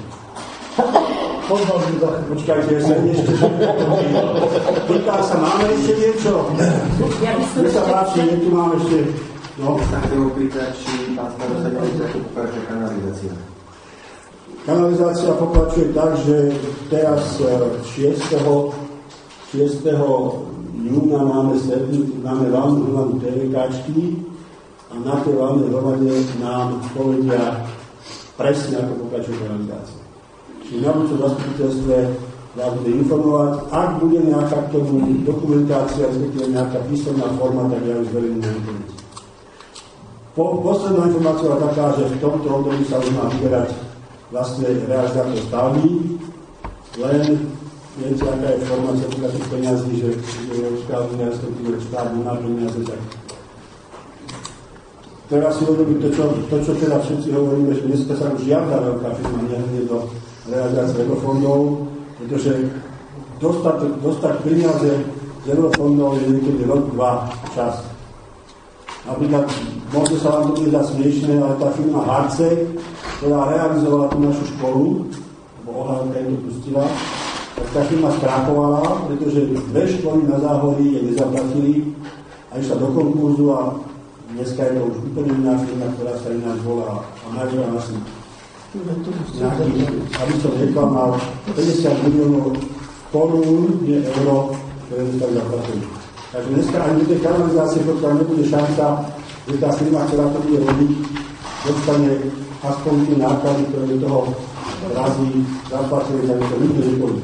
Počkajte, sa ešte. Pýtá sa, máme ešte niečo? Nech sa páči, nie tu máme ešte. No. Sa chcem opýtať, či pán starosta nevedie, ako pokračuje kanalizácia. Kanalizácia pokračuje tak, že teraz šiesteho júna máme stretnúť, máme valnú hromadu té vé káčky a na tej valnej hromade nám povedia presne, ako pokračuje kanalizácia. Čiže na budúcom zastupiteľstve vás bude informovať. Ak bude nejaká k tomu dokumentácia, respektíve nejaká písomná forma, tak ja už zverejním na internete. Po, posledná informácia je taká, že v tomto období sa už má vyberať vlastne realizátor stavby, len viete, aká je formácia tých peniazí, že Európska únia, respektíve štát nemá peniaze, tak treba si uvedomiť to, čo, to, čo teda všetci hovoríme, že dneska sa už žiadna veľká firma nehne do realizácie eurofondov, pretože dostať, dostať peniaze z eurofondov je niekedy rok, dva čas. Napríklad, možno sa vám to bude zdať smiešné, ale tá firma Harce, ktorá realizovala tú našu školu, lebo ohľadka im to pustila, tak tá firma skrachovala, pretože dve školy na Záhorí je nezaplatili a išla do konkurzu a dneska je to už úplne iná firma, ktorá sa ináč volá a najviac asi nejaký, aby som neklamal, päťdesiat miliónov korún je euro, ktoré by tak zaplatili. Takže dneska ani do tej kanalizácie, pokiaľ nebude šanca, že tá firma, ktorá to bude robiť, dostane aspoň tie náklady, ktoré do toho razí zaplatili, tak to nikto nepôjde.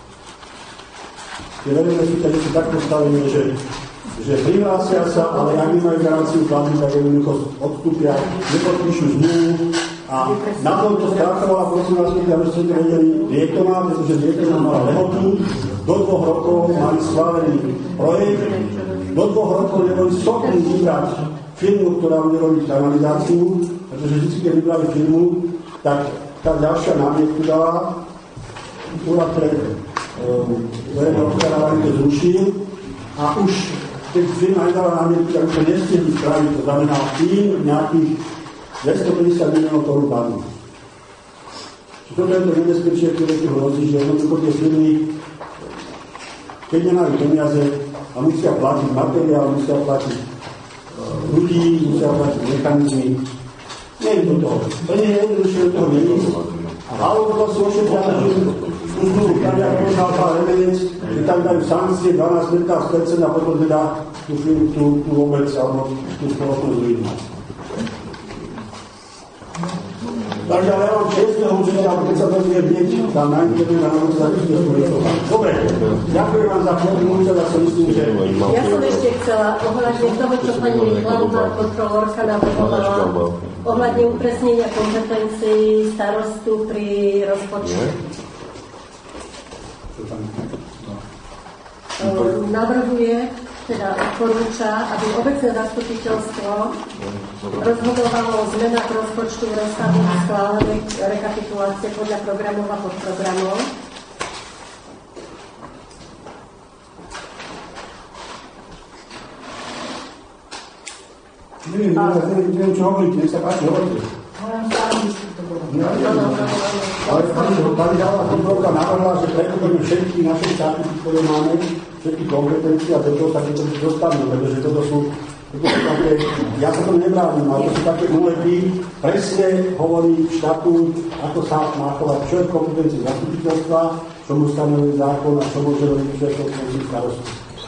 Tie verejné súťaže sú tak postavené, že, že prihlásia sa, ale ak nemajú garanciu platby, tak jednoducho odstúpia, nepodpíšu zmluvu a na tomto skrachovala, prosím vás, aby ste to vedeli, Lietová, pretože Lietová mala lehotu, do dvoch rokov mali schválený projekt, do dvoch rokov neboli schopní vybrať firmu, ktorá bude robiť kanalizáciu, pretože vždy, keď vybrali firmu, tak tá ďalšia námietku dala, úrad pre verejné obstarávanie to zrušil a už keď firma nedala námietku, tak to nestihli spraviť, to znamená tým nejakých dvestopäťdesiat miliónov korún padnú. Toto je to nebezpečie, ktoré tu hrozí, že jednoducho tie firmy, keď nemajú peniaze a musia platiť materiál, musia platiť ľudí, musia platiť mechanizmy, nie je to toho. To nie je jednoduché, do toho není. Ale to sú ošetria na službu, tak jak možná pár remenec, že tam dajú sankcie dvanásť percent a potom teda tú firmu, tú, tú obec alebo tú spoločnosť zrývať. Takže ale ja mám čestného učiteľa, keď sa to bude vnieť tam na internet a na to zapíšte spoločnosť. Dobre, ďakujem vám za pozornosť a som myslím, že... Ja som ešte chcela ohľadne toho, čo pani hlavná kontrolórka navrhovala, ohľadne upresnenia kompetencií starostu pri rozpočte. Navrhuje, teda odporúča, aby obecné zastupiteľstvo rozhodovalo o zmenách rozpočtu v rozsahu schválenej rekapitulácie podľa programov a podprogramov. Neviem, neviem, čo hovoríte, nech sa páči, hovoríte. Ale pani Ďalá kontrolka navrhla, že prechodíme všetky naše štáty, ktoré máme, všetky kompetencie a do toho sa tieto dostanú, pretože toto sú, toto sú také, ja sa tomu nebránim, ale to sú také úlety, presne hovorí štatút, ako sa má chovať, čo je v kompetencii zastupiteľstva, čo mu stanovuje zákon a čo môže robiť, čo je v kompetencii starosti.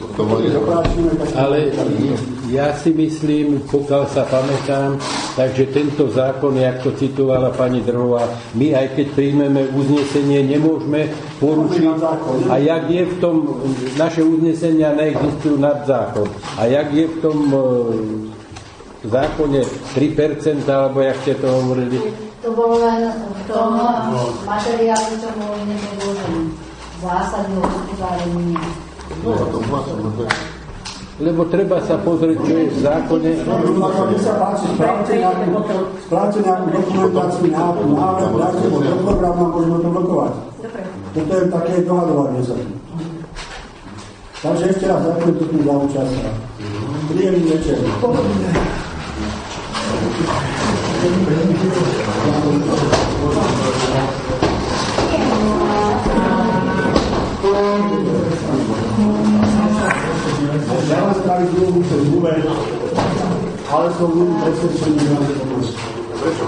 Ale ja si myslím, pokiaľ sa pamätám, takže tento zákon, jak to citovala pani Drhová, my aj keď príjmeme uznesenie, nemôžeme porušiť. A jak je v tom, naše uznesenia neexistujú nad zákon. A jak je v tom v zákone tri percentá, alebo jak ste to hovorili? To bolo len v tom materiálu, čo bolo nepredložené. Zásadne o hospodárení. Lebo treba sa pozrieť, čo je v zákone. Nech sa páči, správte nejakú, správte nejakú dokumentáciu, nejakú návrh, dáte ho do programu a môžeme to blokovať. Toto je také dohadovanie sa. Takže ešte raz ďakujem tu za účasť. Príjemný večer. Ja vám spraviť druhú cez zmluve, ale som ľudí presvedčený, že vám to pomôže. Prečo?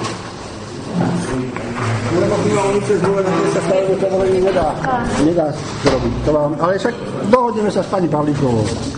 Lebo býva ulice zmluve, na kde sa stavebné povolenie nedá. Nedá to robiť. To vám, ale však dohodneme sa s pani Pavlíkovou.